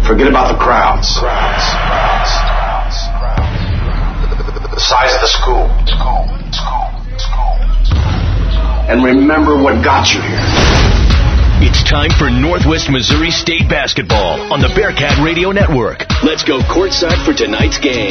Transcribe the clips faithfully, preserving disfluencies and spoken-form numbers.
Forget about the crowds. Crowds. Crowds. Crowds. Crowds. The size of the school. School. School. School. And remember what got you here. It's time for Northwest Missouri State basketball on the Bearcat Radio Network. Let's go courtside for tonight's game.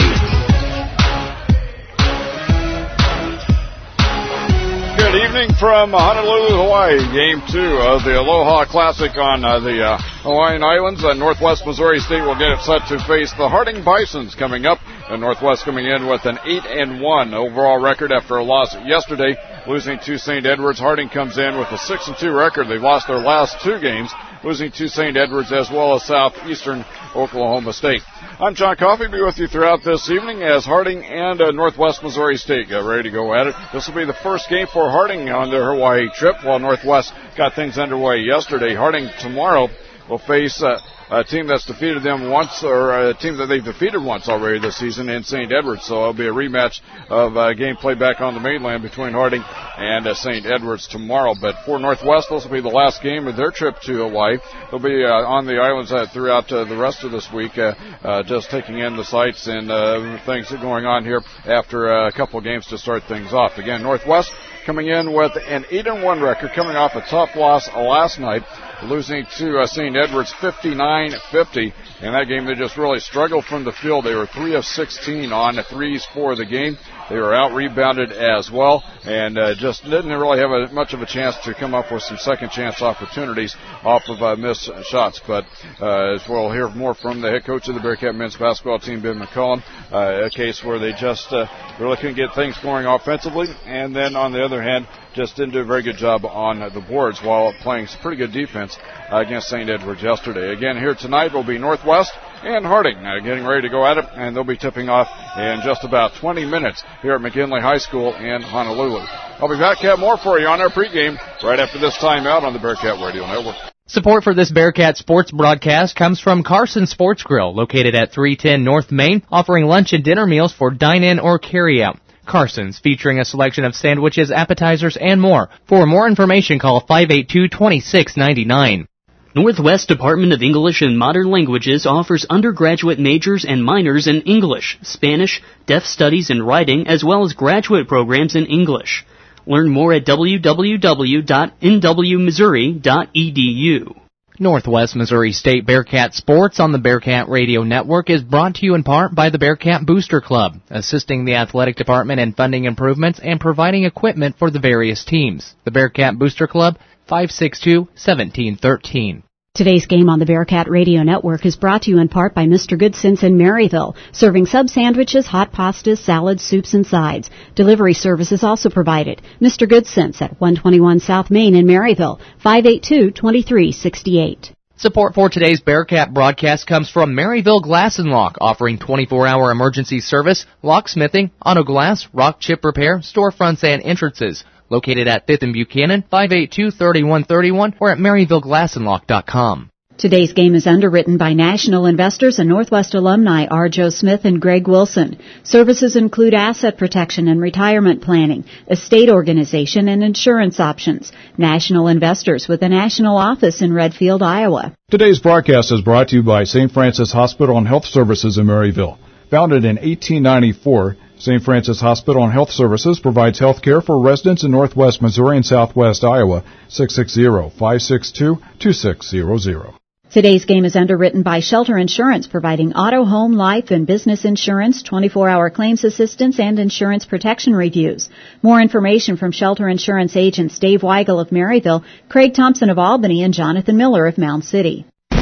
Good evening from Honolulu, Hawaii. Game two of the Aloha Classic on uh, the uh, Hawaiian Islands. Uh, Northwest Missouri State will get it set to face the Harding Bisons coming up. And Northwest coming in with an eight and one overall record after a loss yesterday, losing to Saint Edwards. Harding comes in with a six and two record. They've lost their last two games, losing to Saint Edwards as well as Southeastern Oklahoma State. I'm John Coffey, be with you throughout this evening as Harding and uh, Northwest Missouri State get ready to go at it. This will be the first game for Harding on their Hawaii trip, while Northwest got things underway yesterday. Harding tomorrow will face uh, a team that's defeated them once, or a team that they've defeated once already this season in Saint Edwards. So it'll be a rematch of a game played back on the mainland between Harding and uh, Saint Edwards tomorrow. But for Northwest, this will be the last game of their trip to Hawaii. They'll be uh, on the islands uh, throughout uh, the rest of this week, uh, uh, just taking in the sights and uh, things that are going on here after uh, a couple of games to start things off. Again, Northwest coming in with an eight and one record, coming off a tough loss last night, losing to uh, Saint Edwards fifty-nine fifty. In that game, they just really struggled from the field. They were three of sixteen on the threes for the game. They were out-rebounded as well, and uh, just didn't really have a, much of a chance to come up with some second-chance opportunities off of uh, missed shots. But uh, as we'll hear more from the head coach of the Bearcat men's basketball team, Ben McCollum, uh, a case where they just uh, really couldn't get things going offensively, and then on the other hand, just didn't do a very good job on the boards while playing some pretty good defense uh, against Saint Edwards yesterday. Again, here tonight will be Northwest and Harding uh, getting ready to go at it, and they'll be tipping off in just about twenty minutes here at McKinley High School in Honolulu. I'll be back to have more for you on our pregame right after this timeout on the Bearcat Radio Network. Support for this Bearcat sports broadcast comes from Carson Sports Grill, located at three ten North Main, offering lunch and dinner meals for dine-in or carry-out. Carson's, featuring a selection of sandwiches, appetizers, and more. For more information, call five eight two, two six nine nine. Northwest Department of English and Modern Languages offers undergraduate majors and minors in English, Spanish, Deaf Studies and Writing, as well as graduate programs in English. Learn more at w w w dot n w missouri dot e d u. Northwest Missouri State Bearcat Sports on the Bearcat Radio Network is brought to you in part by the Bearcat Booster Club, assisting the athletic department in funding improvements and providing equipment for the various teams. The Bearcat Booster Club, five six two, one seven one three. Today's game on the Bearcat Radio Network is brought to you in part by Mister Goodsense in Maryville, serving sub sandwiches, hot pastas, salads, soups, and sides. Delivery service is also provided. Mister Goodsense at one twenty-one South Main in Maryville, five eight two, two three six eight. Support for today's Bearcat broadcast comes from Maryville Glass and Lock, offering twenty-four hour emergency service, locksmithing, auto glass, rock chip repair, storefronts, and entrances. Located at fifth and Buchanan, five eight two, three one three one, or at maryville glass and lock dot com. Today's game is underwritten by national investors and Northwest alumni R. Joe Smith and Greg Wilson. Services include asset protection and retirement planning, estate organization, and insurance options. National investors with a national office in Redfield, Iowa. Today's broadcast is brought to you by Saint Francis Hospital and Health Services in Maryville. Founded in eighteen ninety-four, Saint Francis Hospital and Health Services provides health care for residents in Northwest Missouri and Southwest Iowa. six six zero, five six two, two six zero zero. Today's game is underwritten by Shelter Insurance, providing auto, home, life, and business insurance, twenty-four hour claims assistance, and insurance protection reviews. More information from Shelter Insurance agents Dave Weigel of Maryville, Craig Thompson of Albany, and Jonathan Miller of Mound City.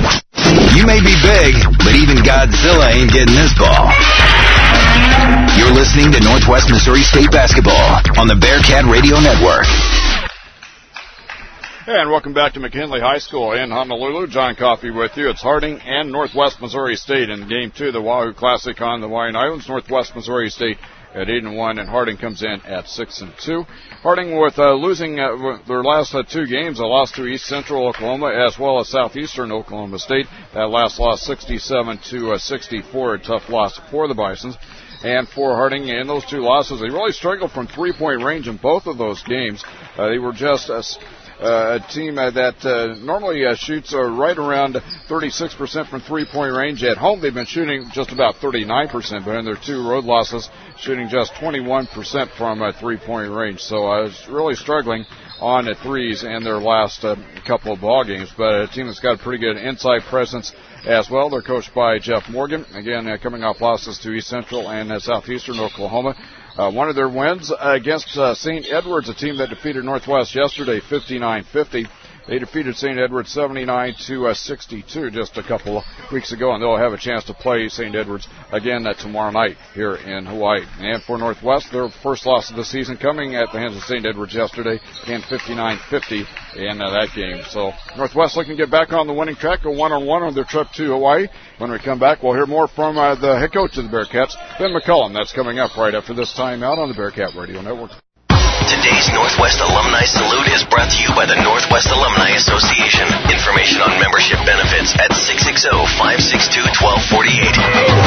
You may be big, but even Godzilla ain't getting this ball. You're listening to Northwest Missouri State Basketball on the Bearcat Radio Network. And welcome back to McKinley High School in Honolulu. John Coffey with you. It's Harding and Northwest Missouri State in game two, the Wahoo Classic on the Hawaiian Islands. Northwest Missouri State at eight and one, and Harding comes in at six and two. Harding with uh, losing uh, their last uh, two games, a loss to East Central Oklahoma as well as Southeastern Oklahoma State. That last loss, sixty-seven to sixty-four, a tough loss for the Bisons. And for Harding, in those two losses, they really struggled from three-point range in both of those games. Uh, they were just uh, uh, a team uh, that uh, normally uh, shoots uh, right around thirty-six percent from three-point range. At home, they've been shooting just about thirty-nine percent, but in their two road losses, shooting just twenty-one percent from uh, three-point range. So I uh, was really struggling on the threes in their last uh, couple of ball games, but a team that's got a pretty good inside presence as well. They're coached by Jeff Morgan, again uh, coming off losses to East Central and uh, Southeastern Oklahoma. Uh, one of their wins uh, against uh, Saint Edwards, a team that defeated Northwest yesterday fifty-nine fifty. They defeated Saint Edwards seventy-nine to sixty-two just a couple of weeks ago, and they'll have a chance to play Saint Edwards again uh, tomorrow night here in Hawaii. And for Northwest, their first loss of the season coming at the hands of Saint Edwards yesterday, again fifty-nine fifty in uh, that game. So Northwest looking to get back on the winning track, go one-on-one on their trip to Hawaii. When we come back, we'll hear more from uh, the head coach of the Bearcats, Ben McCullum. That's coming up right after this time out on the Bearcat Radio Network. Today's Northwest Alumni Salute is brought to you by the Northwest Alumni Association. Information on membership benefits at six six zero, five six two, one two four eight.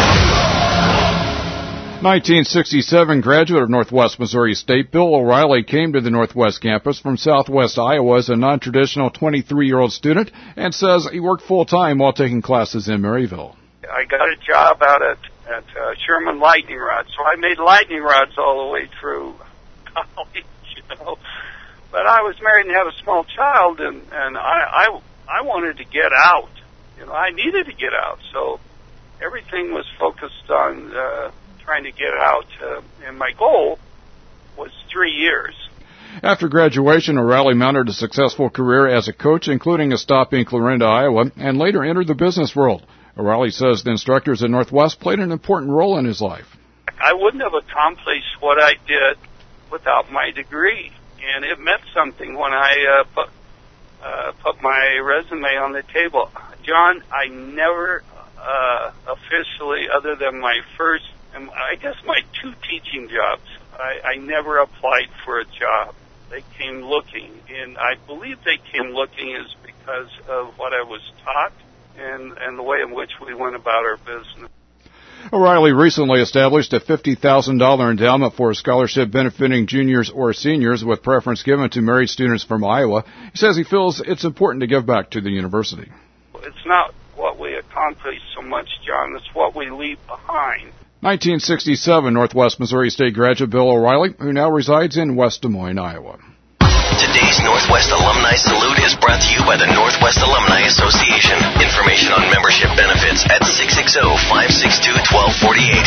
nineteen sixty-seven graduate of Northwest Missouri State, Bill O'Reilly came to the Northwest campus from Southwest Iowa as a non-traditional twenty-three-year-old student and says he worked full-time while taking classes in Maryville. I got a job out at, at uh, Sherman Lightning Rods, so I made lightning rods all the way through college, you know. But I was married and had a small child, and, and I, I, I wanted to get out. You know, I needed to get out, so everything was focused on uh, trying to get out, uh, and my goal was three years. After graduation, O'Reilly mounted a successful career as a coach, including a stop in Clarinda, Iowa, and later entered the business world. O'Reilly says the instructors at Northwest played an important role in his life. I wouldn't have accomplished what I did without my degree, and it meant something when I uh, put, uh, put my resume on the table. John, I never uh, officially, other than my first, I guess my two teaching jobs, I, I never applied for a job. They came looking, and I believe they came looking is because of what I was taught and, and the way in which we went about our business. O'Reilly recently established a fifty thousand dollars endowment for a scholarship benefiting juniors or seniors with preference given to married students from Iowa. He says he feels it's important to give back to the university. It's not what we accomplish so much, John. It's what we leave behind. nineteen sixty-seven Northwest Missouri State graduate Bill O'Reilly, who now resides in West Des Moines, Iowa. Today's Northwest Alumni Salute is brought to you by the Northwest Alumni Association. Information on membership benefits at six six zero, five six two, one two four eight.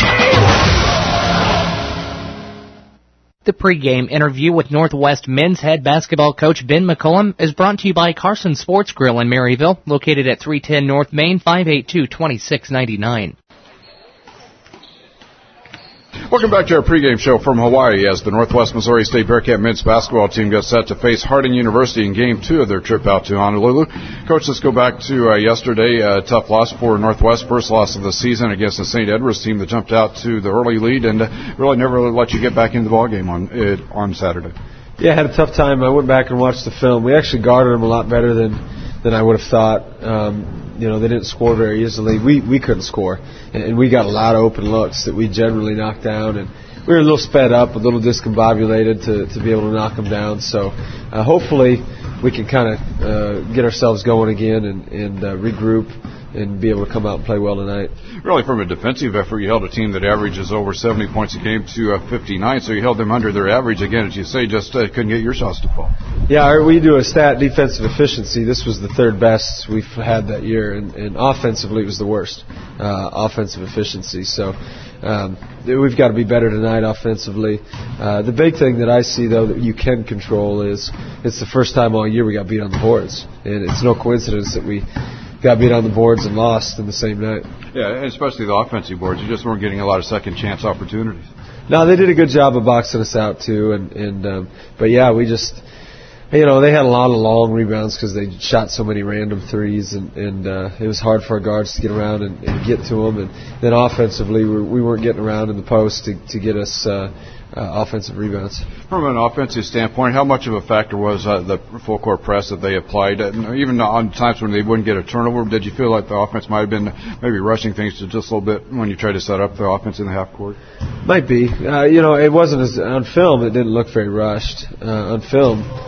The pregame interview with Northwest men's head basketball coach Ben McCullum is brought to you by Carson Sports Grill in Maryville, located at three ten North Main, five eight two, two six nine nine. Welcome back to our pregame show from Hawaii as the Northwest Missouri State Bearcat men's basketball team gets set to face Harding University in Game two of their trip out to Honolulu. Coach, let's go back to uh, yesterday. A tough loss for Northwest, first loss of the season against the Saint Edwards team that jumped out to the early lead and uh, really never really let you get back into the ballgame on uh, on Saturday. Yeah, I had a tough time. I went back and watched the film. We actually guarded them a lot better than than I would have thought. Um, you know, they didn't score very easily. We we couldn't score, and, and we got a lot of open looks that we generally knocked down, and we were a little sped up, a little discombobulated to, to be able to knock them down. So uh, hopefully we can kind of uh, get ourselves going again and, and uh, regroup and be able to come out and play well tonight. Really, from a defensive effort, you held a team that averages over seventy points a game to uh, fifty-nine, so you held them under their average. Again, as you say, just uh, couldn't get your shots to fall. Yeah, our, we do a stat defensive efficiency. This was the third best we've had that year, and, and offensively it was the worst uh, offensive efficiency. So um, we've got to be better tonight offensively. Uh, the big thing that I see, though, that you can control is it's the first time all year we got beat on the boards, and it's no coincidence that we got beat on the boards and lost in the same night. Yeah, especially the offensive boards. You just weren't getting a lot of second chance opportunities. No, they did a good job of boxing us out too, and and um, but yeah, we just, you know, they had a lot of long rebounds because they shot so many random threes, and and uh, it was hard for our guards to get around and, and get to them, and then offensively we, we weren't getting around in the post to to get us uh, uh, offensive rebounds. From an offensive standpoint, how much of a factor was uh, the full court press that they applied? Uh, even on times when they wouldn't get a turnover, did you feel like the offense might have been maybe rushing things to just a little bit when you tried to set up the offense in the half court? Might be. Uh, you know, it wasn't as on film. It didn't look very rushed. Uh, on film,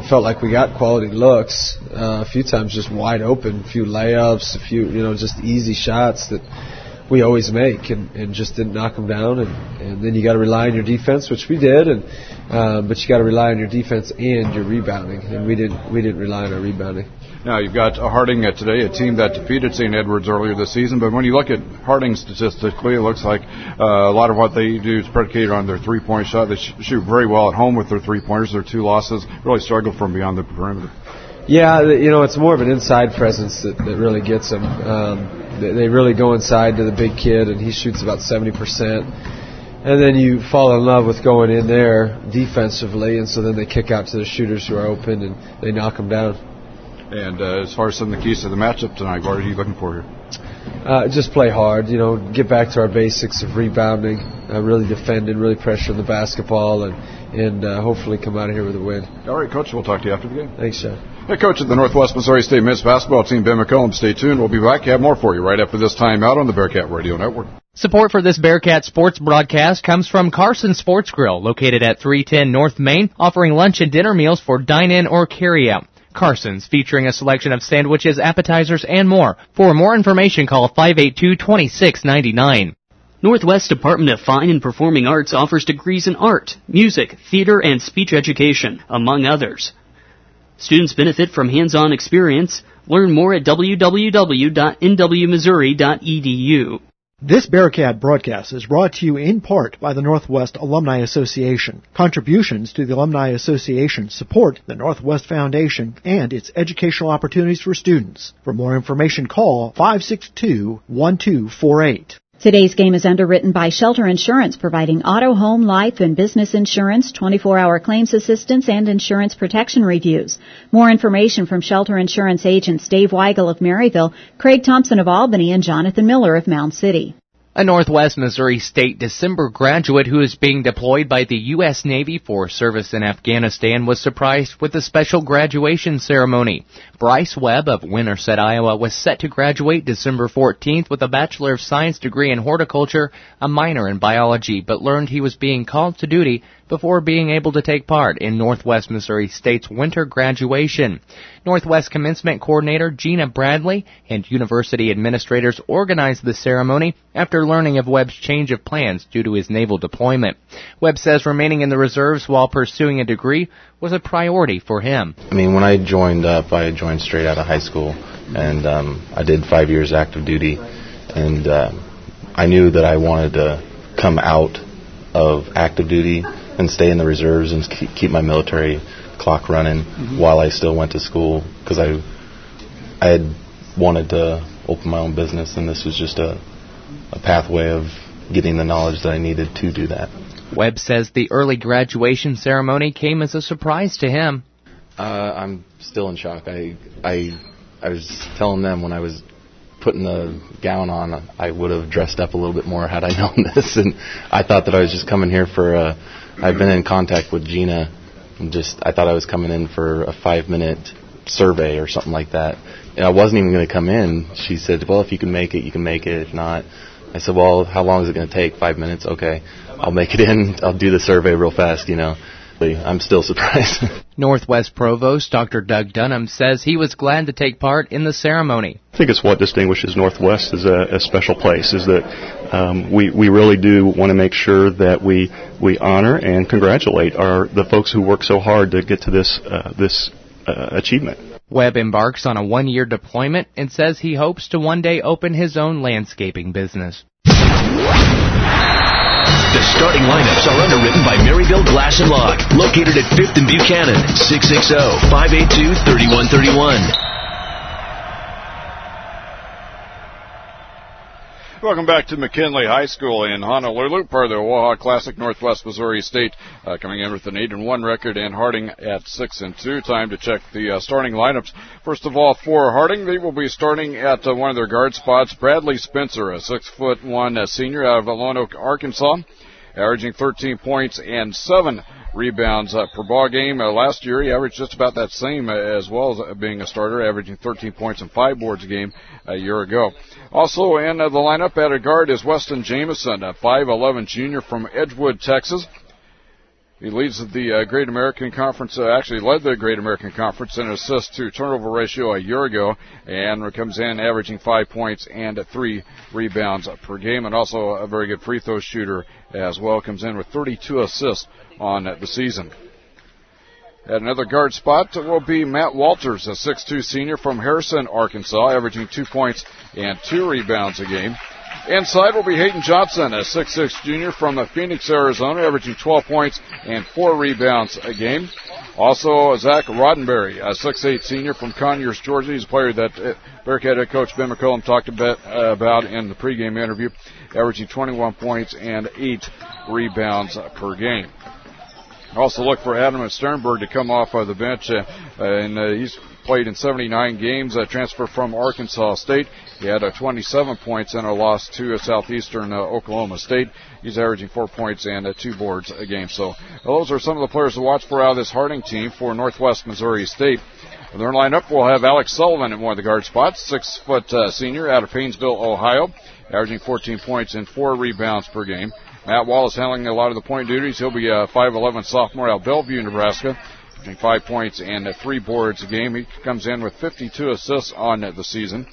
felt like we got quality looks uh, a few times, just wide open, a few layups, a few, you know, just easy shots that we always make, and, and just didn't knock them down. And, and then you got to rely on your defense, which we did, and um, but you got to rely on your defense and your rebounding, and we didn't we didn't rely on our rebounding. Now, you've got Harding uh, today, a team that defeated Saint Edwards earlier this season, but when you look at Harding statistically, it looks like uh, a lot of what they do is predicated on their three-point shot. They sh- shoot very well at home with their three-pointers. Their two losses really struggle from beyond the perimeter. Yeah, you know, it's more of an inside presence that, that really gets them. Um, they, they really go inside to the big kid, and he shoots about seventy percent. And then you fall in love with going in there defensively, and so then they kick out to the shooters who are open, and they knock them down. And uh, as far as some of the keys to the matchup tonight, what are you looking for here? Uh, just play hard, you know, get back to our basics of rebounding, uh, really defending, really pressuring the basketball, and, and uh, hopefully come out of here with a win. All right, Coach, we'll talk to you after the game. Thanks, John. Head coach of the Northwest Missouri State men's basketball team, Ben McCollum. Stay tuned. We'll be back. Have more for you right after this time out on the Bearcat Radio Network. Support for this Bearcat sports broadcast comes from Carson Sports Grill, located at three ten North Main, offering lunch and dinner meals for dine-in or carry-out. Carson's, featuring a selection of sandwiches, appetizers, and more. For more information, call five eight two, two six nine nine. Northwest Department of Fine and Performing Arts offers degrees in art, music, theater, and speech education, among others. Students benefit from hands-on experience. Learn more at w w w dot n w missouri dot e d u. This Bearcat broadcast is brought to you in part by the Northwest Alumni Association. Contributions to the Alumni Association support the Northwest Foundation and its educational opportunities for students. For more information, call five six two, one two four eight. Today's game is underwritten by Shelter Insurance, providing auto, home, life, and business insurance, twenty-four hour claims assistance, and insurance protection reviews. More information from Shelter Insurance agents Dave Weigel of Maryville, Craig Thompson of Albany, and Jonathan Miller of Mound City. A Northwest Missouri State December graduate who is being deployed by the U S Navy for service in Afghanistan was surprised with a special graduation ceremony. Bryce Webb of Winterset, Iowa, was set to graduate December fourteenth with a Bachelor of Science degree in horticulture, a minor in biology, but learned he was being called to duty before being able to take part in Northwest Missouri State's winter graduation. Northwest Commencement Coordinator Gina Bradley and university administrators organized the ceremony after learning of Webb's change of plans due to his naval deployment. Webb says remaining in the reserves while pursuing a degree was a priority for him. I mean, when I joined up, I joined straight out of high school, and um, I did five years active duty, and uh, I knew that I wanted to come out of active duty and stay in the reserves and keep, keep my military clock running mm-hmm. while I still went to school, because I, I had wanted to open my own business, and this was just a, a pathway of getting the knowledge that I needed to do that. Webb says the early graduation ceremony came as a surprise to him. Uh, I'm still in shock. I, I, I was telling them when I was putting the gown on, I would have dressed up a little bit more had I known this, and I thought that I was just coming here for a, I've been in contact with Gina, and just, I thought I was coming in for a five-minute survey or something like that, and I wasn't even going to come in. She said, well, if you can make it, you can make it. If not, I said, well, how long is it going to take? Five minutes? Okay, I'll make it in. I'll do the survey real fast, you know. I'm still surprised. Northwest Provost Doctor Doug Dunham says he was glad to take part in the ceremony. I think it's what distinguishes Northwest as a, a special place, is that um, we, we really do want to make sure that we we honor and congratulate our the folks who work so hard to get to this uh, this uh, achievement. Webb embarks on a one-year deployment and says he hopes to one day open his own landscaping business. The starting lineups are underwritten by Maryville Glass and Lock, located at fifth and Buchanan, six six zero, five eight two, three one three one. Welcome back to McKinley High School in Honolulu, part of the Oahu Classic. Northwest Missouri State uh, coming in with an eight and one record, and Harding at six and two. Time to check the uh, starting lineups. First of all, for Harding, they will be starting at uh, one of their guard spots. Bradley Spencer, a six foot one uh, senior out of Lone Oak, Arkansas, averaging thirteen points and seven rebounds uh, per ball game. Uh, last year, he averaged just about that same uh, as well as uh, being a starter, averaging thirteen points and five boards a game a year ago. Also in uh, the lineup at a guard is Weston Jameson, a five eleven junior from Edgewood, Texas. He leads the uh, Great American Conference, uh, actually led the Great American Conference in assist to turnover ratio a year ago, and comes in averaging five points and three rebounds per game, and also a very good free throw shooter as well. Comes in with thirty-two assists on the season. At another guard spot will be Matt Walters, a six two senior from Harrison, Arkansas, averaging two points and two rebounds a game. Inside will be Hayden Johnson, a six six junior from Phoenix, Arizona, averaging twelve points and four rebounds a game. Also, Zach Roddenberry, a six eight senior from Conyers, Georgia. He's a player that uh, Bearcat head coach Ben McCollum talked a bit uh, about in the pregame interview, averaging twenty-one points and eight rebounds per game. Also look for Adam Sternberg to come off of the bench, uh, and uh, he's played in seventy-nine games, uh, transfer from Arkansas State. He had uh, twenty-seven points in a loss to uh, Southeastern uh, Oklahoma State. He's averaging four points and uh, two boards a game. So those are some of the players to watch for out of this Harding team for Northwest Missouri State. In their lineup, we'll have Alex Sullivan in one of the guard spots, six-foot uh, senior out of Paynesville, Ohio, averaging fourteen points and four rebounds per game. Matt Wallace handling a lot of the point duties. He'll be a five eleven sophomore out of Bellevue, Nebraska, averaging five points and uh, three boards a game. He comes in with fifty-two assists on uh, the season.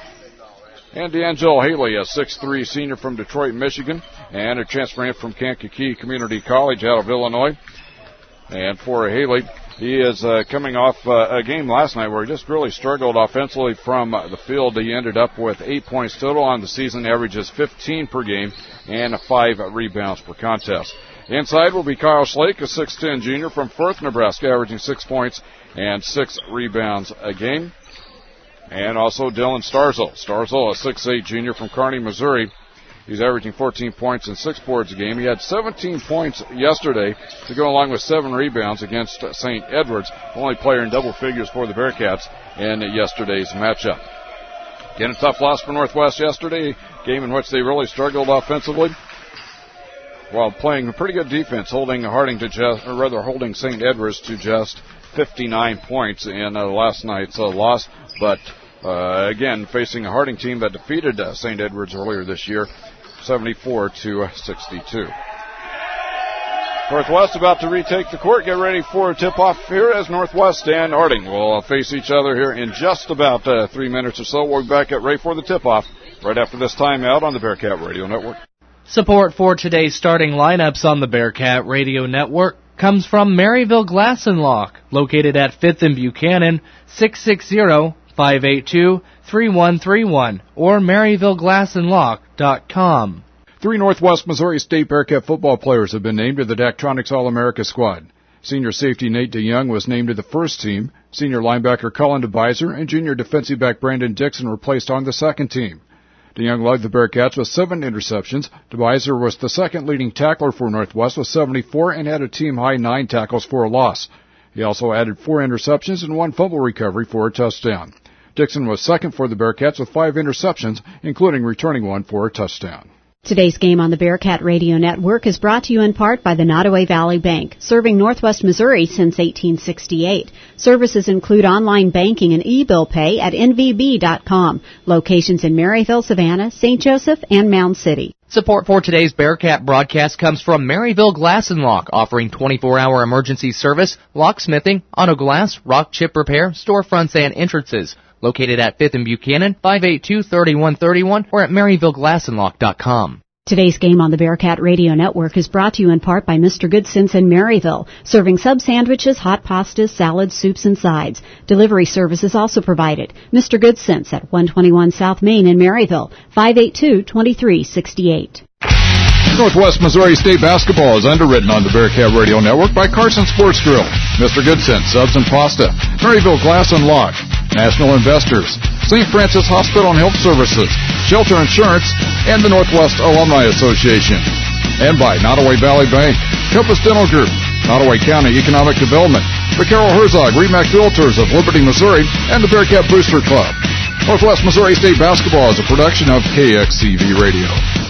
And D'Angelo Haley, a six three senior from Detroit, Michigan, and a transfer in from Kankakee Community College out of Illinois. And for Haley, he is uh, coming off uh, a game last night where he just really struggled offensively from uh, the field. He ended up with eight points total on the season, averages fifteen per game, and five rebounds per contest. Inside will be Kyle Schlake, a six ten junior from Firth, Nebraska, averaging six points and six rebounds a game. And also Dylan Starzl. Starzl, a six eight junior from Kearney, Missouri. He's averaging fourteen points and six boards a game. He had seventeen points yesterday to go along with seven rebounds against Saint Edwards, only player in double figures for the Bearcats in yesterday's matchup. Again, a tough loss for Northwest yesterday, game in which they really struggled offensively while playing a pretty good defense, holding Harding to just, or rather holding Saint Edwards to just fifty-nine points in uh, last night's uh, loss. But uh, again, facing a Harding team that defeated uh, Saint Edwards earlier this year, seventy-four to sixty-two. Northwest about to retake the court. Get ready for a tip-off here as Northwest and Harding will face each other here in just about uh, three minutes or so. We'll be back at Ray for the tip-off right after this timeout on the Bearcat Radio Network. Support for today's starting lineups on the Bearcat Radio Network comes from Maryville Glass and Lock, located at fifth and Buchanan, six six zero, five eight two, three one three one, or maryville glass and lock dot com. Three Northwest Missouri State Bearcat football players have been named to the Daktronics All-America squad. Senior safety Nate DeYoung was named to the first team. Senior linebacker Cullen DeBiser and junior defensive back Brandon Dixon were placed on the second team. DeYoung led the Bearcats with seven interceptions. DeBiser was the second leading tackler for Northwest with seventy-four and had a team-high nine tackles for a loss. He also added four interceptions and one fumble recovery for a touchdown. Dixon was second for the Bearcats with five interceptions, including returning one for a touchdown. Today's game on the Bearcat Radio Network is brought to you in part by the Nottoway Valley Bank, serving Northwest Missouri since eighteen sixty-eight. Services include online banking and e-bill pay at N V B dot com. Locations in Maryville, Savannah, Saint Joseph, and Mound City. Support for today's Bearcat broadcast comes from Maryville Glass and Lock, offering twenty-four hour emergency service, locksmithing, auto glass, rock chip repair, storefronts, and entrances. Located at fifth and Buchanan, five eight two, three one three one, or at maryville glass and lock dot com. Today's game on the Bearcat Radio Network is brought to you in part by Mister Goodsense in Maryville, serving sub sandwiches, hot pastas, salads, soups, and sides. Delivery service is also provided. Mister Goodsense at one twenty-one South Main in Maryville, five eight two, two three six eight. Northwest Missouri State basketball is underwritten on the Bearcat Radio Network by Carson Sports Grill, Mister Goodsense Subs and Pasta, Maryville Glass and Lock, National Investors, Saint Francis Hospital and Health Services, Shelter Insurance, and the Northwest Alumni Association. And by Nottoway Valley Bank, Compass Dental Group, Nottoway County Economic Development, the Carol Herzog Remax Realtors of Liberty, Missouri, and the Bearcat Booster Club. Northwest Missouri State basketball is a production of K X C V Radio.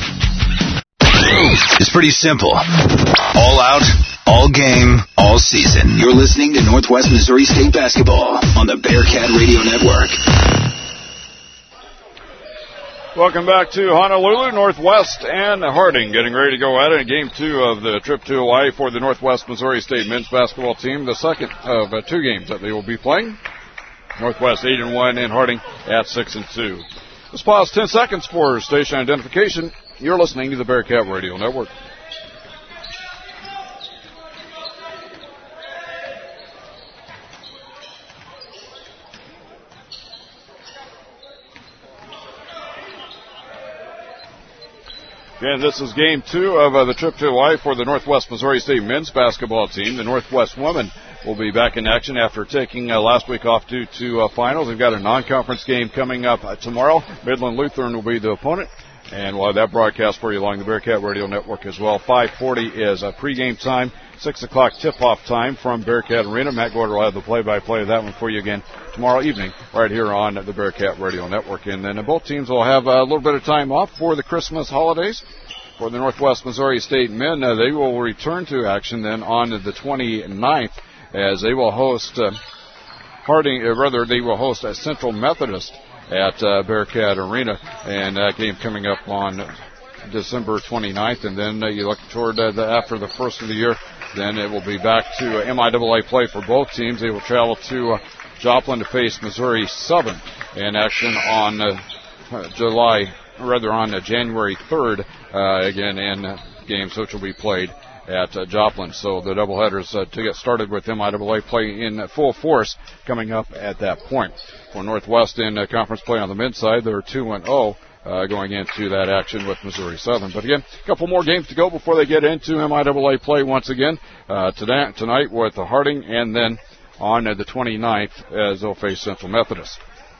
It's pretty simple. All out, all game, all season. You're listening to Northwest Missouri State basketball on the Bearcat Radio Network. Welcome back to Honolulu. Northwest and Harding getting ready to go at it in game two of the trip to Hawaii for the Northwest Missouri State men's basketball team. The second of uh, two games that they will be playing. Northwest eight and one and Harding at six and two. Let's pause ten seconds for station identification. You're listening to the Bearcat Radio Network. And this is game two of uh, the trip to Hawaii for the Northwest Missouri State men's basketball team. The Northwest women will be back in action after taking uh, last week off due to uh, finals. We've got a non-conference game coming up uh, tomorrow. Midland Lutheran will be the opponent. And we'll have that broadcast for you along the Bearcat Radio Network as well. five forty is a pregame time. six o'clock tip-off time from Bearcat Arena. Matt Gordon will have the play-by-play of that one for you again tomorrow evening right here on the Bearcat Radio Network. And then both teams will have a little bit of time off for the Christmas holidays. For the Northwest Missouri State men, uh, they will return to action then on the twenty-ninth as they will host uh, Harding, uh, rather they will host a Central Methodist at uh, Bearcat Arena, and that game coming up on December twenty-ninth. And then uh, you look toward uh, the, after the first of the year, then it will be back to uh, M I A A play for both teams. They will travel to uh, Joplin to face Missouri Southern in action on uh, July, rather on uh, January third, uh, again in uh, games which will be played at uh, Joplin. So the doubleheaders uh, to get started with M I A A play in uh, full force coming up at that point. For Northwest in uh, conference play on the men's side, they're two and oh uh, going into that action with Missouri Southern. But again, a couple more games to go before they get into M I A A play once again uh, today, tonight with the Harding, and then on uh, the twenty-ninth as they'll face Central Methodist.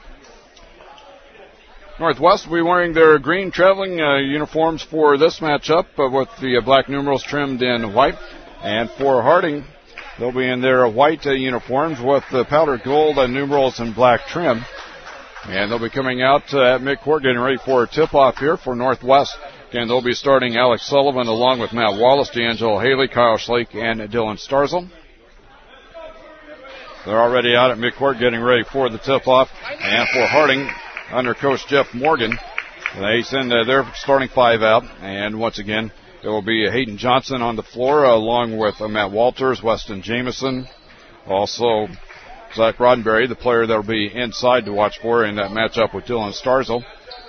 Northwest will be wearing their green traveling uh, uniforms for this matchup uh, with the uh, black numerals trimmed in white. And for Harding, they'll be in their white uh, uniforms with the powdered gold uh, numerals and black trim. And they'll be coming out uh, at midcourt getting ready for a tip-off here for Northwest. Again, they'll be starting Alex Sullivan along with Matt Wallace, D'Angelo Haley, Kyle Schlake, and Dylan Starzl. They're already out at midcourt getting ready for the tip-off. And for Harding, under Coach Jeff Morgan, they send uh, their starting five out. And once again, it will be Hayden Johnson on the floor uh, along with uh, Matt Walters, Weston Jamison, also Zach Roddenberry, the player that will be inside to watch for in that matchup with Dylan Starzl.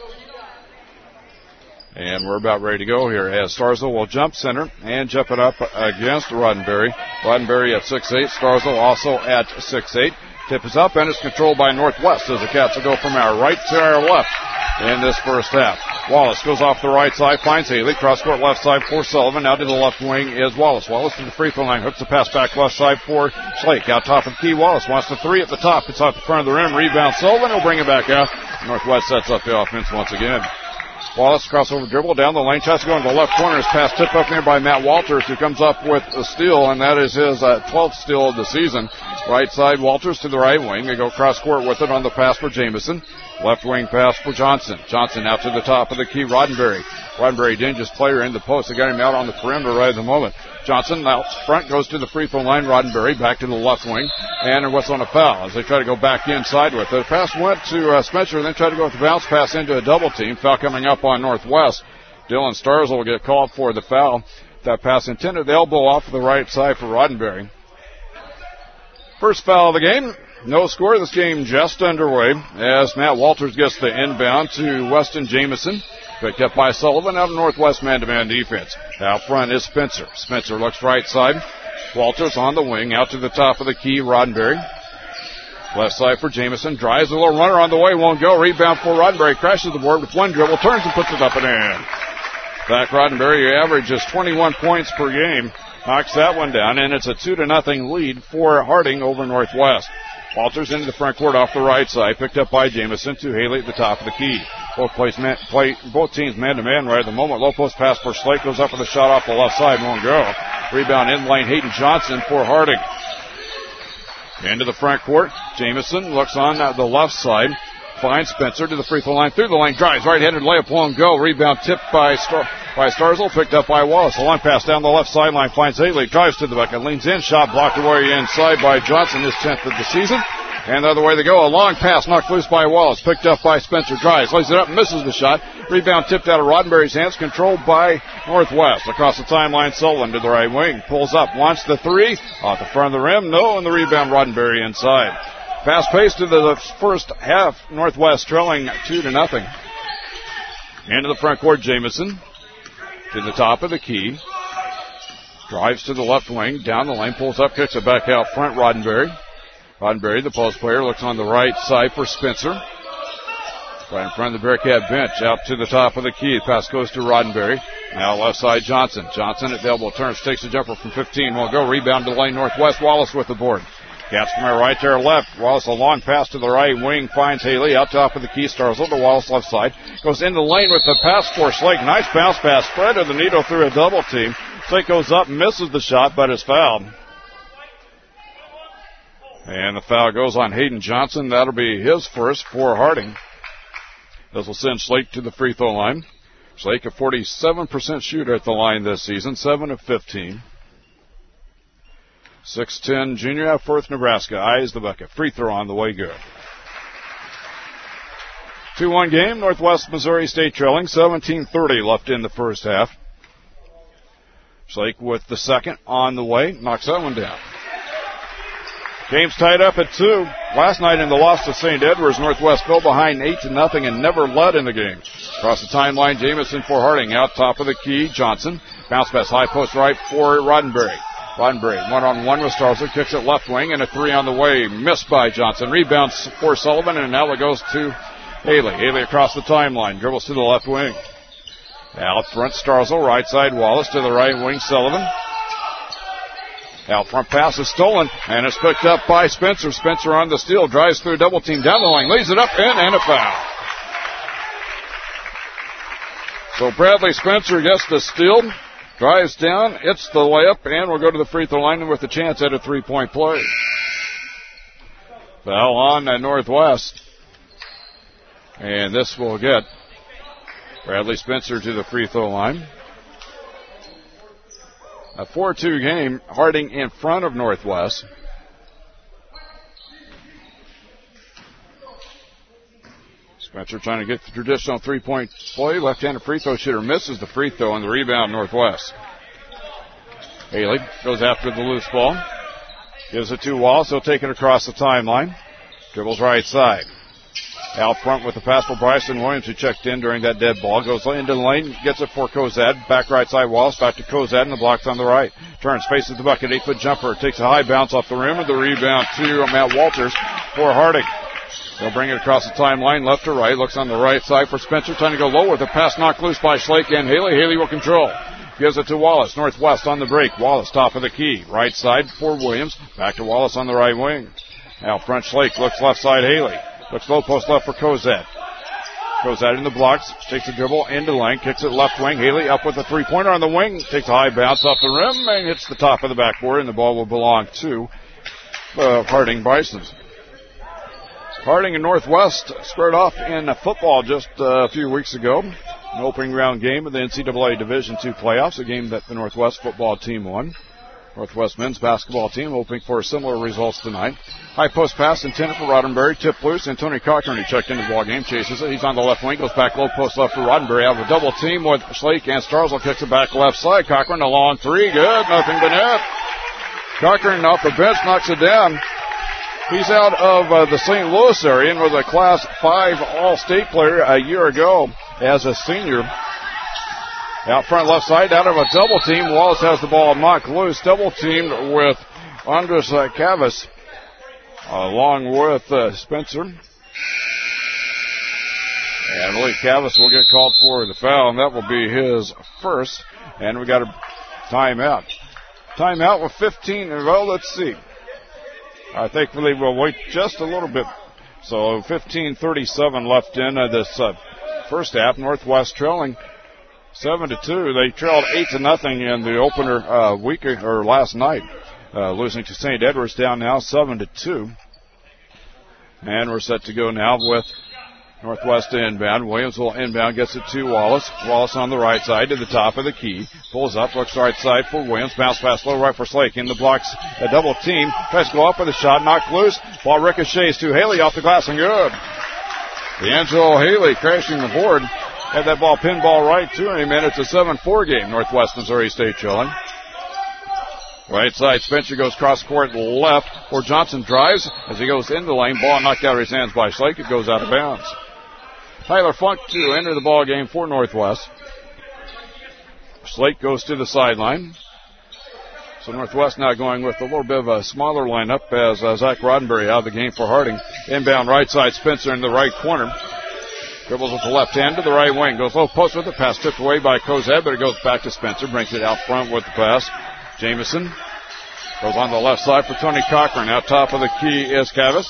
And we're about ready to go here as Starzl will jump center and jump it up against Roddenberry. Roddenberry at six eight, Starzl also at six eight. Tip is up, and it's controlled by Northwest as the Cats will go from our right to our left in this first half. Wallace goes off the right side, finds Haley. Cross-court left side for Sullivan. Now to the left wing is Wallace. Wallace to the free throw line. Hooks the pass back left side for Schlake. Out top of the key, Wallace wants the three at the top. It's off the front of the rim. Rebound Sullivan. He'll bring it back out. Northwest sets up the offense once again. Wallace crossover dribble down the lane. Tries to go into the left corner. His pass tipped up there by Matt Walters, who comes up with a steal, and that is his uh, twelfth steal of the season. Right side, Walters to the right wing. They go cross court with it on the pass for Jamison. Left wing pass for Johnson. Johnson out to the top of the key, Roddenberry. Roddenberry, dangerous player in the post. They got him out on the perimeter right at the moment. Johnson out front goes to the free throw line. Roddenberry back to the left wing. And what's on a foul as they try to go back inside with it. The pass went to uh, Spencer, then tried to go with the bounce pass into a double team. Foul coming up on Northwest. Dylan Starzl will get called for the foul. That pass intended the elbow off the right side for Roddenberry. First foul of the game. No score. This game just underway as Matt Walters gets the inbound to Weston Jamison. Picked up by Sullivan out of Northwest man-to-man defense. Out front is Spencer. Spencer looks right side. Walters on the wing. Out to the top of the key, Roddenberry. Left side for Jamison. Drives a little runner on the way. Won't go. Rebound for Roddenberry. Crashes the board with one dribble. Turns and puts it up and in. Back Roddenberry averages twenty-one points per game. Knocks that one down, and it's a two to nothing lead for Harding over Northwest. Walters into the front court off the right side, picked up by Jamison to Haley at the top of the key. Both plays man, play, both teams man-to-man right at the moment. Low post pass for Schlake, goes up with a shot off the left side, won't go. Rebound in lane, Hayden Johnson for Harding. Into the front court, Jamison looks on the left side, finds Spencer to the free throw line, through the lane, drives, right-handed layup, won't go. Rebound tipped by Star, by Starzl, picked up by Wallace. A long pass down the left sideline, finds Haley, drives to the bucket, leans in, shot blocked away inside by Johnson, his tenth of the season. And the other way they go. A long pass knocked loose by Wallace. Picked up by Spencer. Drives. Lays it up. Misses the shot. Rebound tipped out of Roddenberry's hands. Controlled by Northwest. Across the timeline, Sullivan to the right wing. Pulls up. Wants the three. Off the front of the rim. No. And the rebound, Roddenberry inside. Fast pace to the first half. Northwest trailing two to nothing. Into the front court, Jamison. To the top of the key. Drives to the left wing. Down the lane. Pulls up. Kicks it back out front. Roddenberry. Roddenberry, the post player, looks on the right side for Spencer. Right in front of the Bearcat bench, out to the top of the key. Pass goes to Roddenberry. Now left side, Johnson. Johnson at the elbow turns, takes a jumper from fifteen. Will go, rebound to the lane northwest. Wallace with the board. Cats from our right to our left. Wallace a long pass to the right wing, finds Haley out top of the key. Starzl to Wallace left side. Goes into the lane with the pass for Slake. Nice bounce pass, spread of the needle through a double team. Slake goes up, misses the shot, but is fouled. And the foul goes on Hayden Johnson. That'll be his first for Harding. This will send Slake to the free throw line. Slake a forty-seven percent shooter at the line this season, seven of fifteen. six ten junior out of Firth, Nebraska. Eyes the bucket. Free throw on the way, good. two one game. Northwest Missouri State trailing. seventeen thirty left in the first half. Slake with the second on the way. Knocks that one down. Game's tied up at two. Last night in the loss to Saint Edwards, Northwest fell behind eight to nothing and never led in the game. Across the timeline, Jamison for Harding. Out top of the key, Johnson. Bounce pass high post right for Roddenberry. Roddenberry one-on-one with Starzl. Kicks it left wing and a three on the way. Missed by Johnson. Rebounds for Sullivan and now it goes to Haley. Haley across the timeline. Dribbles to the left wing. Out front, Starzl. Right side, Wallace to the right wing, Sullivan. Out front pass is stolen, and it's picked up by Spencer. Spencer on the steal, drives through a double team down the lane, lays it up in, and a foul. So Bradley Spencer gets the steal, drives down, hits the layup, and will go to the free throw line with a chance at a three-point play. Foul on at Northwest. And this will get Bradley Spencer to the free throw line. A four two game, Harding in front of Northwest. Spencer trying to get the traditional three-point play. Left-handed free throw shooter misses the free throw on the rebound, Northwest. Haley goes after the loose ball. Gives it to Wallace. He'll take it across the timeline. Dribbles right side. Out front with the pass for Bryson Williams, who checked in during that dead ball. Goes into the lane, gets it for Kozad. Back right side, Wallace. Back to Kozad, and the block's on the right. Turns, faces the bucket. Eight-foot jumper. Takes a high bounce off the rim, and the rebound to Matt Walters for Harding. They'll bring it across the timeline, left to right. Looks on the right side for Spencer. Trying to go low with a pass knocked loose by Slake and Haley. Haley will control. Gives it to Wallace. Northwest on the break. Wallace top of the key. Right side for Williams. Back to Wallace on the right wing. Out front, Slake looks left side, Haley. Looks low post left for Kozad. Kozad in the blocks. Takes a dribble into the lane. Kicks it left wing. Haley up with a three-pointer on the wing. Takes a high bounce off the rim and hits the top of the backboard, and the ball will belong to uh, Harding Bisons. Harding and Northwest squared off in football just uh, a few weeks ago. An opening round game of the N C double A Division two playoffs, a game that the Northwest football team won. Northwest men's basketball team hoping for similar results tonight. High post pass intended for Roddenberry. Tip loose, and Tony Cochran, who checked into the ball game, chases it. He's on the left wing, goes back low post left for Roddenberry. Out of a double team with Slake, and Starzl kicks it back left side. Cochran a long three, good, nothing but net. Cochran off the bench knocks it down. He's out of uh, the Saint Louis area and was a Class five All-State player a year ago as a senior. Out front left side, out of a double team. Wallace has the ball knocked loose. Double teamed with Andres uh, Cavas along with uh, Spencer. And I believe Cavas will get called for the foul, and that will be his first. And we got a timeout. Timeout with fifteen. Well, let's see. I think we will wait just a little bit. So fifteen thirty-seven left in uh, this uh, first half. Northwest trailing Seven to two. They trailed eight to nothing in the opener uh, week or last night, uh, losing to Saint Edwards. Down now seven to two, and we're set to go now with Northwest inbound. Williams will inbound, gets it to Wallace. Wallace on the right side to the top of the key. Pulls up, looks right side for Williams. Bounce pass low right for Slake. In the blocks, a double team. Tries to go up with a shot, knocked loose. Ball ricochets to Haley off the glass and good. D'Angelo Haley crashing the board. Had that ball pinball right to him, and it's a seven four game. Northwest Missouri State trailing. Right side, Spencer goes cross court left, or Johnson drives as he goes into the lane. Ball knocked out of his hands by Slake. It goes out of bounds. Tyler Funk to enter the ball game for Northwest. Slake goes to the sideline. So Northwest now going with a little bit of a smaller lineup as uh, Zach Roddenberry out of the game for Harding. Inbound right side, Spencer in the right corner. Dribbles with the left hand to the right wing. Goes low post with the pass. Tipped away by Kozad, but it goes back to Spencer. Brings it out front with the pass. Jamison goes on the left side for Tony Cochran. Out top of the key is Cavus.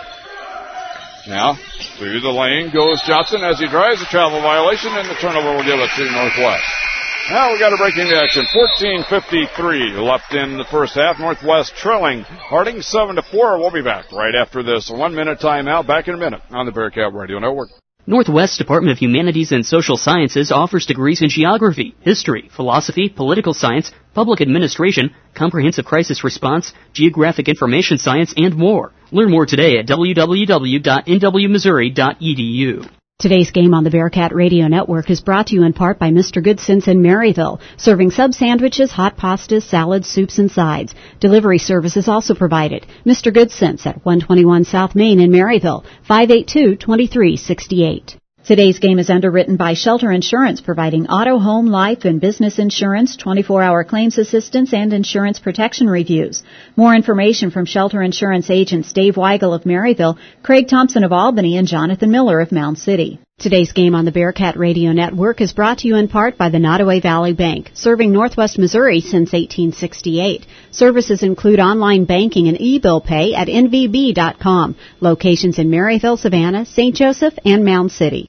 Now, through the lane goes Johnson as he drives. A travel violation, and the turnover will give it to Northwest. Now we got a break in the action. fourteen fifty-three left in the first half. Northwest trailing Harding seven to four. We'll be back right after this one-minute timeout. Back in a minute on the Bearcat Radio Network. Northwest Department of Humanities and Social Sciences offers degrees in geography, history, philosophy, political science, public administration, comprehensive crisis response, geographic information science, and more. Learn more today at w w w dot n w missouri dot e d u. Today's game on the Bearcat Radio Network is brought to you in part by Mister Goodsense in Maryville, serving sub sandwiches, hot pastas, salads, soups, and sides. Delivery service is also provided. Mister Goodsense at one twenty-one South Main in Maryville, five eight two, two three six eight. Today's game is underwritten by Shelter Insurance, providing auto, home, life, and business insurance, twenty-four hour claims assistance, and insurance protection reviews. More information from Shelter Insurance agents Dave Weigel of Maryville, Craig Thompson of Albany, and Jonathan Miller of Mound City. Today's game on the Bearcat Radio Network is brought to you in part by the Nottoway Valley Bank, serving Northwest Missouri since eighteen sixty-eight. Services include online banking and e-bill pay at n v b dot com. Locations in Maryville, Savannah, Saint Joseph, and Mound City.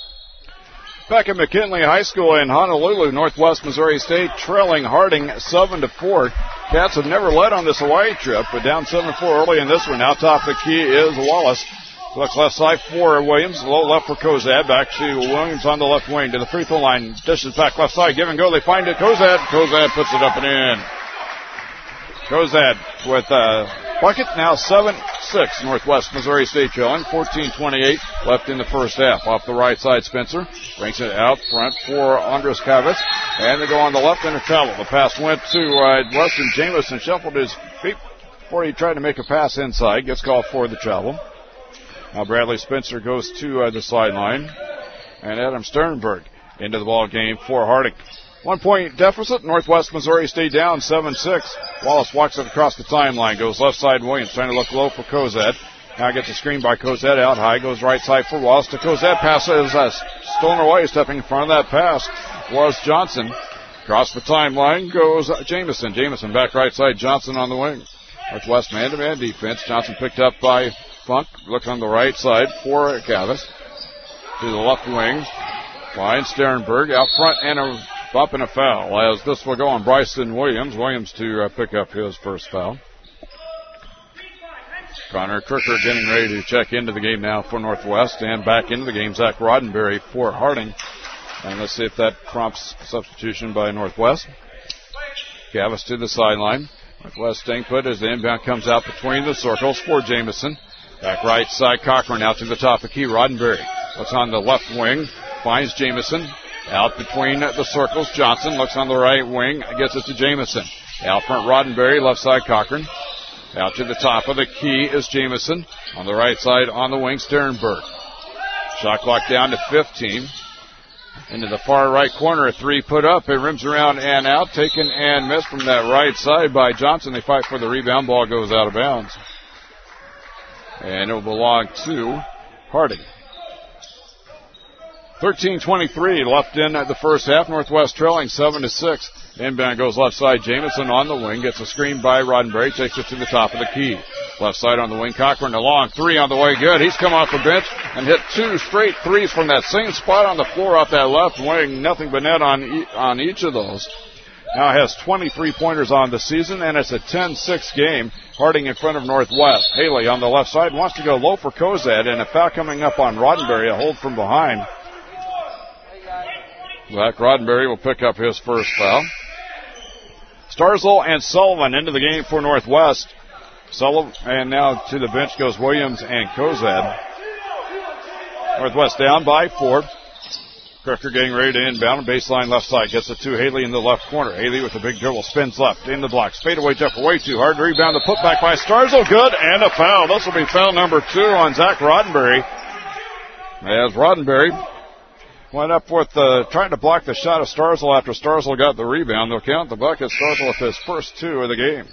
Back at McKinley High School in Honolulu, Northwest Missouri State trailing Harding seven to four. Cats have never led on this Hawaii trip, but down seven four early in this one. Now top the key is Wallace. Looks left side for Williams. Low left for Kozad. Back to Williams on the left wing to the free throw line. Dishes back left side. Give and go. They find it. Kozad. Kozad puts it up and in. Kozad with a bucket. Now seven six. Northwest Missouri State trailing. fourteen twenty-eight left in the first half. Off the right side, Spencer brings it out front for Andres Cavitz. And they go on the left in a travel. The pass went to uh, Weston Jamison. Shuffled his feet before he tried to make a pass inside. Gets called for the travel. Now Bradley Spencer goes to uh, the sideline. And Adam Sternberg into the ball game for Harding. One-point deficit. Northwest Missouri State down seven six. Wallace walks it across the timeline. Goes left side Williams. Trying to look low for Kozad. Now gets a screen by Kozad out high. Goes right side for Wallace to Kozad. Passes uh, stolen away. Stepping in front of that pass was Johnson. Across the timeline goes uh, Jamison. Jamison back right side. Johnson on the wing. Northwest man-to-man defense. Johnson picked up by Funk. Looks on the right side for Cavus. To the left wing. Finds Sternberg out front and a bump and a foul as this will go on Bryson Williams. Williams to uh, pick up his first foul. Connor Crooker getting ready to check into the game now for Northwest, and back into the game Zach Roddenberry for Harding. And let's see if that prompts substitution by Northwest. Cavus to the sideline. Northwest staying put as the inbound comes out between the circles for Jamison. Back right side, Cochran out to the top of key. Roddenberry looks on the left wing, finds Jamison. Out between the circles, Johnson looks on the right wing, gets it to Jamison. Out front, Roddenberry, left side, Cochran. Out to the top of the key is Jamison. On the right side, on the wing, Sternberg. Shot clock down to fifteen. Into the far right corner, a three put up. It rims around and out, taken and missed from that right side by Johnson. They fight for the rebound. Ball goes out of bounds. And it will belong to Harding. thirteen twenty-three left in the first half. Northwest trailing seven to six. Inbound goes left side. Jamison on the wing. Gets a screen by Roddenberry. Takes it to the top of the key. Left side on the wing. Cochran a long three on the way. Good. He's come off the bench and hit two straight threes from that same spot on the floor off that left wing. Nothing but net on, e- on each of those. now has twenty-three pointers on the season, and it's a ten six game. Harding in front of Northwest. Haley on the left side wants to go low for Cozad, and a foul coming up on Roddenberry, a hold from behind. Zach Roddenberry will pick up his first foul. Starzl and Sullivan into the game for Northwest. Sullivan, and now to the bench goes Williams and Cozad. Northwest down by four. Crooker getting ready to inbound. Baseline left side. Gets it to Haley in the left corner. Haley with a big dribble. Spins left. In the blocks. Fadeaway jumper way too hard. Rebound. The putback by Starzl. Good. And a foul. This will be foul number two on Zach Roddenberry. As Roddenberry went up with uh, trying to block the shot of Starzl after Starzl got the rebound. They'll count the bucket. Starzl with his first two of the game.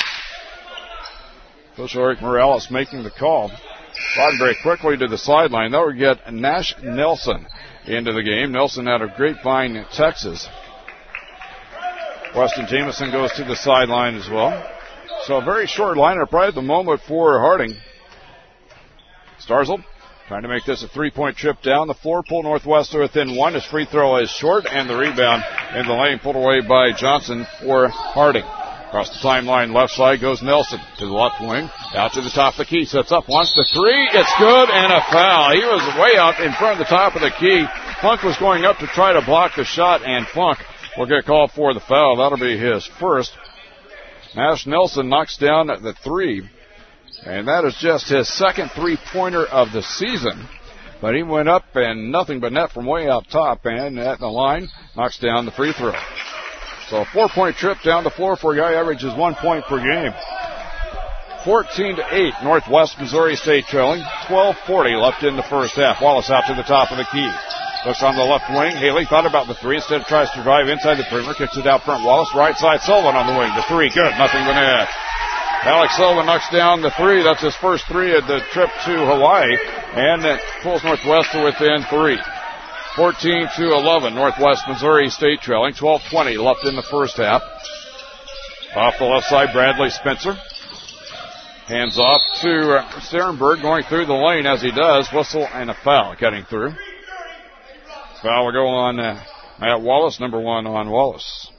Official Eric Morales making the call. Roddenberry quickly to the sideline. They'll get Nash Nelson into the game. Nelson out of Grapevine, Texas. Weston Jameson goes to the sideline as well. So a very short lineup right at the moment for Harding. Starzl trying to make this a three-point trip down the floor. Pull Northwest to within one. His free throw is short, and the rebound in the lane pulled away by Johnson for Harding. Across the timeline, left side goes Nelson to the left wing. Out to the top of the key. Sets up, wants the three. It's good, and a foul. He was way out in front of the top of the key. Funk was going up to try to block the shot, and Funk will get called for the foul. That'll be his first. Nash Nelson knocks down the three, and that is just his second three-pointer of the season. But he went up, and nothing but net from way out top, and at the line, knocks down the free throw. So a four-point trip down the floor for a guy averages one point per game. fourteen to eight, Northwest Missouri State trailing. twelve forty left in the first half. Wallace out to the top of the key. Looks on the left wing. Haley thought about the three. Instead tries to drive inside the perimeter. Kicks it out front. Wallace right side. Sullivan on the wing. The three. Good. Nothing but net. Alex Sullivan knocks down the three. That's his first three of the trip to Hawaii. And it pulls Northwest to within three. fourteen to eleven, Northwest Missouri State trailing. twelve twenty left in the first half. Off the left side, Bradley Spencer. Hands off to uh, Sternberg, going through the lane as he does. Whistle and a foul cutting through. Foul will go on uh, Matt Wallace, number one on Wallace.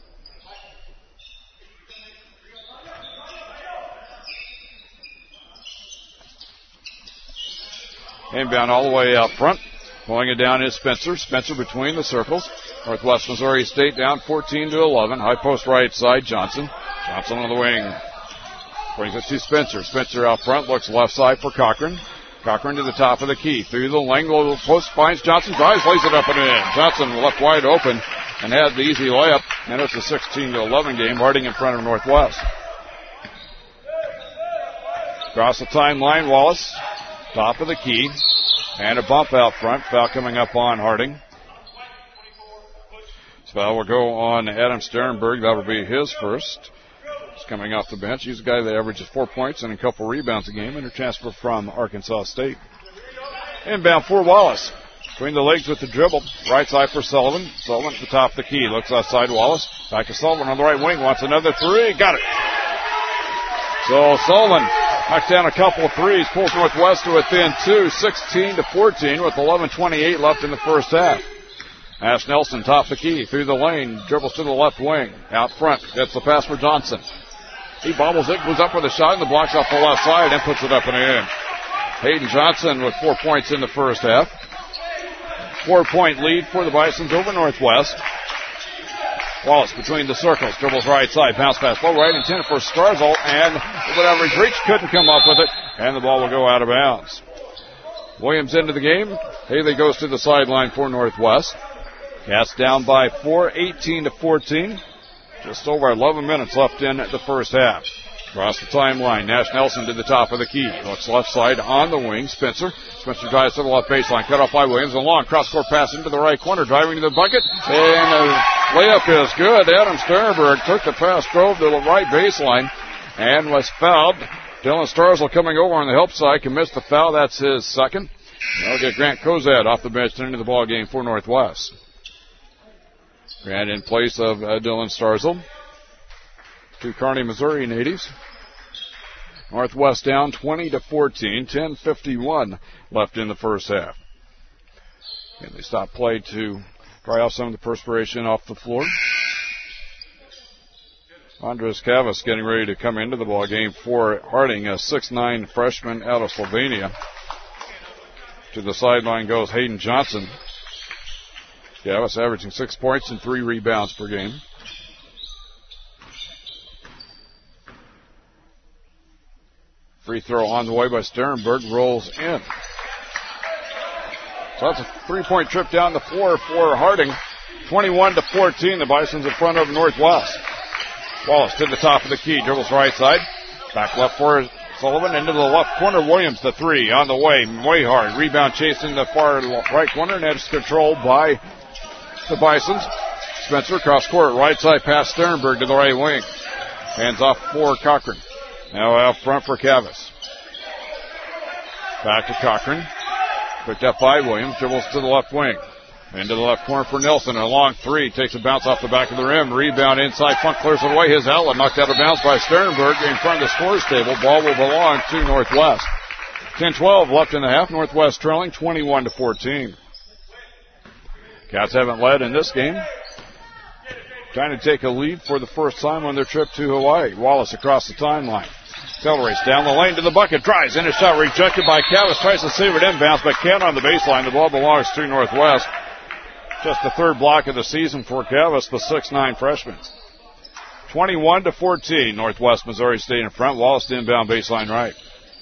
Inbound all the way out front. Pulling it down is Spencer. Spencer between the circles. Northwest Missouri State down fourteen to eleven. High post right side, Johnson. Johnson on the wing. Brings it to Spencer. Spencer out front. Looks left side for Cochran. Cochran to the top of the key. Through the lane. Little post finds Johnson. Drives, lays it up and in. Johnson left wide open and had the easy layup. And it's a sixteen to eleven game. Harding in front of Northwest. Across the timeline, Wallace. Top of the key. And a bump out front. Foul coming up on Harding. This foul will go on Adam Sternberg. That will be his first. He's coming off the bench. He's a guy that averages four points and a couple rebounds a game. And a transfer from Arkansas State. Inbound for Wallace. Between the legs with the dribble. Right side for Sullivan. Sullivan at the top of the key. Looks outside Wallace. Back to Sullivan on the right wing. Wants another three. Got it. So Sullivan knocks down a couple of threes, pulls Northwest to within two, sixteen to fourteen, with eleven twenty-eight left in the first half. Ash Nelson, top the key, through the lane, dribbles to the left wing, out front, gets the pass for Johnson. He bobbles it, goes up with a shot, and the block's off the left side, and puts it up and in. Hayden Johnson with four points in the first half. Four-point lead for the Bisons over Northwest. Wallace between the circles, dribbles right side, bounce pass, low right, intended for Starzl, and whatever his reach, couldn't come up with it, and the ball will go out of bounds. Williams into the game. Haley goes to the sideline for Northwest. Cats down by four, eighteen to fourteen. Just over eleven minutes left in the first half. Across the timeline, Nash Nelson to the top of the key. Looks left side on the wing. Spencer. Spencer drives to the left baseline. Cut off by Williams. A long cross-court pass into the right corner. Driving to the bucket. And the layup is good. Adam Sternberg took the pass, drove to the right baseline, and was fouled. Dylan Starzl coming over on the help side. Commits the foul. That's his second. They'll get Grant Cozad off the bench into the ball game for Northwest. Grant in place of uh, Dylan Starzl. Two Kearney, Missouri natives. Northwest down twenty to fourteen, ten fifty-one left in the first half. And they stop play to dry off some of the perspiration off the floor. Andres Cavas getting ready to come into the ball game for Harding, a six nine freshman out of Slovenia. To the sideline goes Hayden Johnson. Cavas averaging six points and three rebounds per game. Free throw on the way by Sternberg, rolls in. So that's a three-point trip down the floor for Harding. twenty-one to fourteen, the Bisons in front of Northwest. Wallace to the top of the key, dribbles right side. Back left for Sullivan, into the left corner. Williams the three on the way, way hard. Rebound chasing the far right corner, and it's controlled by the Bisons. Spencer cross court, right side pass Sternberg to the right wing. Hands off for Cochran. Now out front for Cavas. Back to Cochran. Picked up by Williams, dribbles to the left wing. Into the left corner for Nelson. A long three. Takes a bounce off the back of the rim. Rebound inside. Funk clears it away. His outlet knocked out of bounds by Sternberg in front of the scores table. Ball will belong to Northwest. ten twelve left in the half. Northwest trailing twenty-one to fourteen. Cats haven't led in this game. Trying to take a lead for the first time on their trip to Hawaii. Wallace across the timeline. Accelerates down the lane to the bucket. Drives in a shot rejected by Cavas. Tries to save it inbounds, but can't on the baseline. The ball belongs to Northwest. Just the third block of the season for Cavas, the six nine freshman. twenty-one to fourteen, Northwest Missouri State in front. Wallace to inbound baseline right.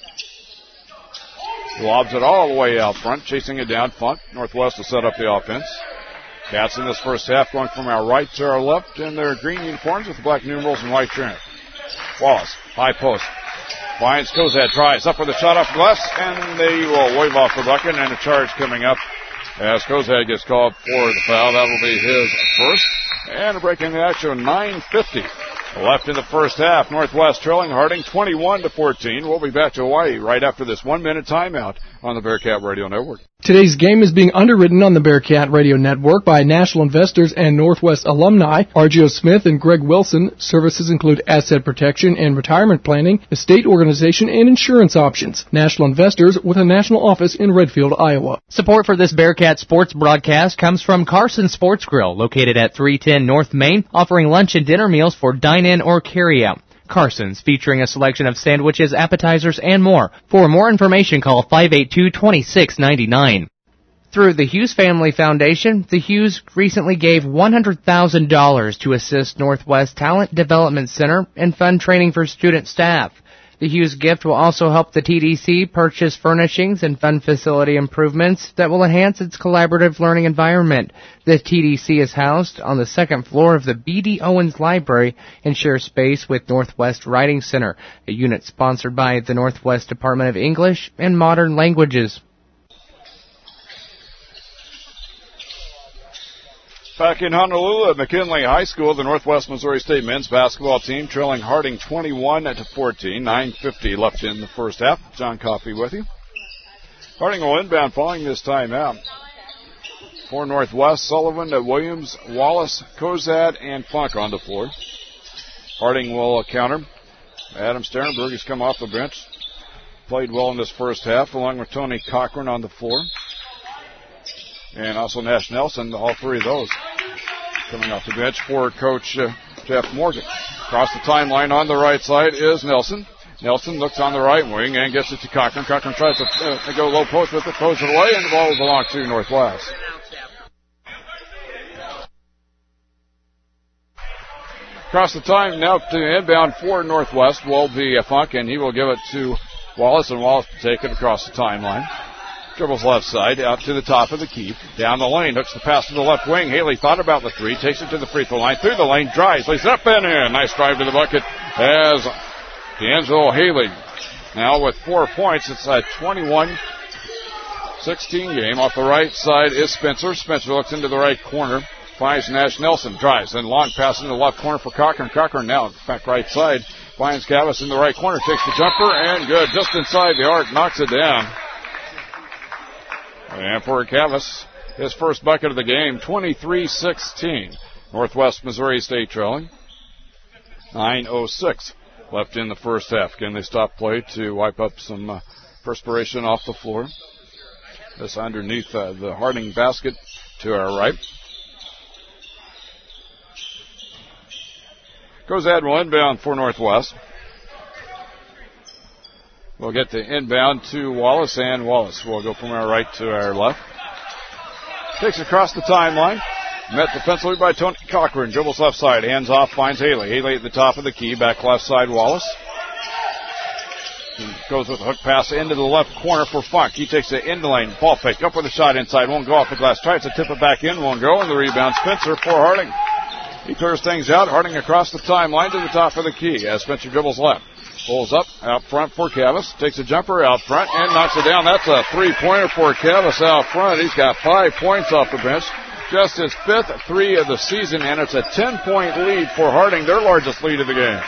Lobs it all the way out front, chasing it down. Funk. Northwest to set up the offense. Cats in this first half going from our right to our left in their green uniforms with the black numerals and white trim. Wallace, high post. Finds Kozad, tries up with a shot off glass, and they will wave off the bucket, and a charge coming up as Kozad gets called for the foul. That will be his first. And a break in the action, nine fifty left in the first half. Northwest trailing Harding twenty-one to fourteen. We'll be back to Hawaii right after this one-minute timeout on the Bearcat Radio Network. Today's game is being underwritten on the Bearcat Radio Network by National Investors and Northwest alumni R G O Smith and Greg Wilson. Services include asset protection and retirement planning, estate organization, and insurance options. National Investors with a national office in Redfield, Iowa. Support for this Bearcat sports broadcast comes from Carson Sports Grill, located at three ten North Main, offering lunch and dinner meals for dine-in or carry-out. Carson's, featuring a selection of sandwiches, appetizers, and more. For more information, call five eight two, two six nine nine. Through the Hughes Family Foundation, the Hughes recently gave one hundred thousand dollars to assist Northwest Talent Development Center and fund training for student staff. The Hughes gift will also help the T D C purchase furnishings and fund facility improvements that will enhance its collaborative learning environment. The T D C is housed on the second floor of the B D Owens Library and shares space with Northwest Writing Center, a unit sponsored by the Northwest Department of English and Modern Languages. Back in Honolulu at McKinley High School, the Northwest Missouri State men's basketball team trailing Harding twenty-one to fourteen. nine fifty left in the first half. John Coffey with you. Harding will inbound following this timeout. For Northwest, Sullivan, Williams, Wallace, Kozad, and Funk on the floor. Harding will counter. Adam Sternberg has come off the bench. Played well in this first half, along with Tony Cochran on the floor. And also Nash Nelson, all three of those coming off the bench for Coach uh, Jeff Morgan. Across the timeline on the right side is Nelson. Nelson looks on the right wing and gets it to Cochran. Cochran tries to, uh, to go low post with it, throws it away, and the ball will belong to Northwest. Across the time now to inbound for Northwest will be a Funk, and he will give it to Wallace, and Wallace will take it across the timeline. Dribbles left side, out to the top of the key. Down the lane, hooks the pass to the left wing. Haley thought about the three, takes it to the free throw line, through the lane, drives, lays up and in. Nice drive to the bucket as D'Angelo Haley. Now with four points, it's a twenty-one sixteen game. Off the right side is Spencer. Spencer looks into the right corner, finds Nash Nelson, drives, then long pass in the left corner for Cochran. Cochran now back right side, finds Cavas in the right corner, takes the jumper, and good, just inside the arc, knocks it down. And for Cavas, his first bucket of the game, twenty-three sixteen. Northwest Missouri State trailing. nine oh six left in the first half. Again, they stop play to wipe up some uh, perspiration off the floor. This underneath uh, the Harding basket to our right. Cozad will inbound for Northwest. We'll get the inbound to Wallace, and Wallace will go from our right to our left. Takes it across the timeline. Met defensively by Tony Cochran. Dribbles left side. Hands off. Finds Haley. Haley at the top of the key. Back left side, Wallace. He goes with a hook pass into the left corner for Funk. He takes it in the lane. Ball fake. Up with a shot inside. Won't go off the glass. Tries to tip it back in. Won't go. And the rebound, Spencer for Harding. He clears things out. Harding across the timeline to the top of the key as Spencer dribbles left. Pulls up out front for Cavus. Takes a jumper out front and knocks it down. That's a three-pointer for Cavus out front. He's got five points off the bench. Just his fifth three of the season, and it's a ten-point lead for Harding, their largest lead of the game.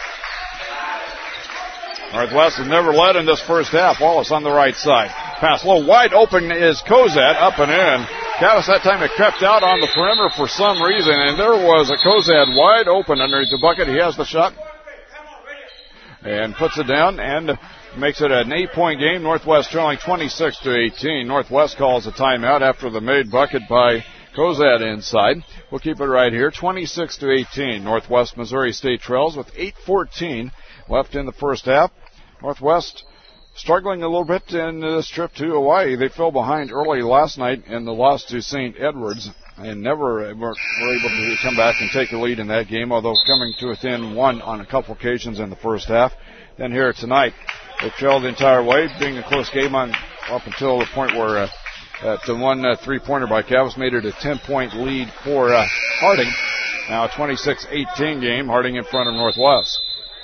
Northwest has never led in this first half. Wallace on the right side. Pass low, wide open is Cozad, up and in. Cavus that time it crept out on the perimeter for some reason, and there was a Cozad wide open underneath the bucket. He has the shot and puts it down and makes it an eight-point game. Northwest trailing twenty-six to eighteen. Northwest calls a timeout after the made bucket by Cozad inside. We'll keep it right here, twenty-six to eighteen. Northwest Missouri State trails with eight fourteen left in the first half. Northwest struggling a little bit in this trip to Hawaii. They fell behind early last night in the loss to Saint Edwards and never were, were able to come back and take a lead in that game, although coming to within one on a couple occasions in the first half. Then here tonight, they trailed the entire way, being a close game on up until the point where uh, uh, the one uh, three-pointer by Cavus made it a ten-point lead for uh, Harding. Now a twenty-six eighteen game, Harding in front of Northwest.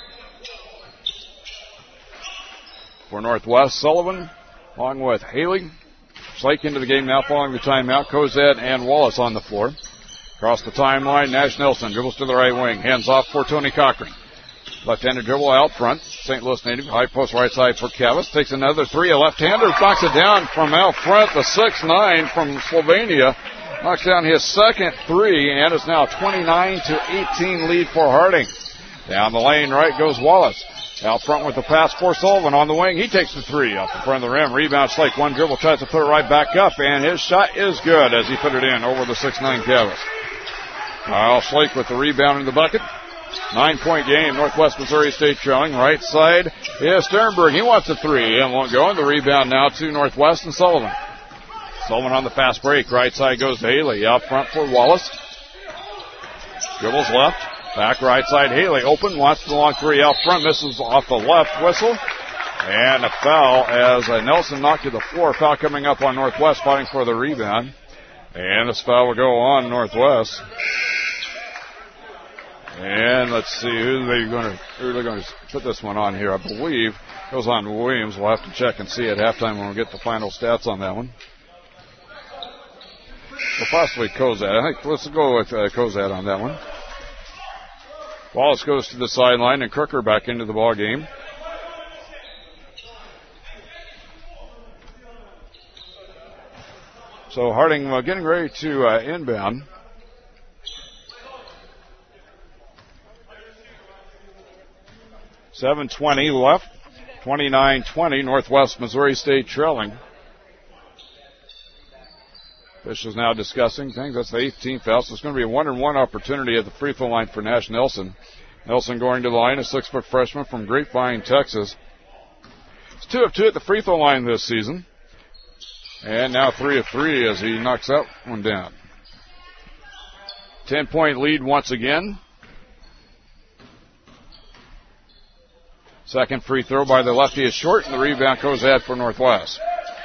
For Northwest, Sullivan, along with Haley. Slake into the game now following the timeout. Cozad and Wallace on the floor. Across the timeline, Nash Nelson dribbles to the right wing. Hands off for Tony Cochran. Left-handed dribble out front. Saint Louis native, high post right side for Cavus. Takes another three. A left-hander knocks it down from out front. The six nine from Slovenia knocks down his second three, and it's now twenty-nine to eighteen lead for Harding. Down the lane right goes Wallace. Out front with the pass for Sullivan on the wing. He takes the three off the front of the rim. Rebound Slake. One dribble, tries to put it right back up, and his shot is good as he put it in over the six nine Cavus. Kyle Slake with the rebound in the bucket. Nine-point game. Northwest Missouri State trailing. Right side is Sternberg. He wants a three and won't go. And the rebound now to Northwest and Sullivan. Sullivan on the fast break. Right side goes to Haley. Out front for Wallace. Dribbles left. Back right side, Haley open, wants the long three out front, misses off the left whistle. And a foul as uh, Nelson knocked to the floor. Foul coming up on Northwest, fighting for the rebound. And this foul will go on Northwest. And let's see, who are they going to, who are they going to put this one on here? I believe it goes on to Williams. We'll have to check and see at halftime when we get the final stats on that one. Well, possibly Cozad. I think let's go with uh, Cozad on that one. Wallace goes to the sideline and Crooker back into the ball game. So Harding uh, getting ready to uh, inbound. seven twenty left. twenty-nine twenty. Northwest Missouri State trailing. Officials now discussing things. That's the eighteenth foul, so it's going to be a one-and-one opportunity at the free throw line for Nash Nelson. Nelson going to the line, a six-foot freshman from Grapevine, Texas. It's two of two at the free throw line this season. And now three of three as he knocks that one down. Ten-point lead once again. Second free throw by the lefty is short, and the rebound goes out for Northwest.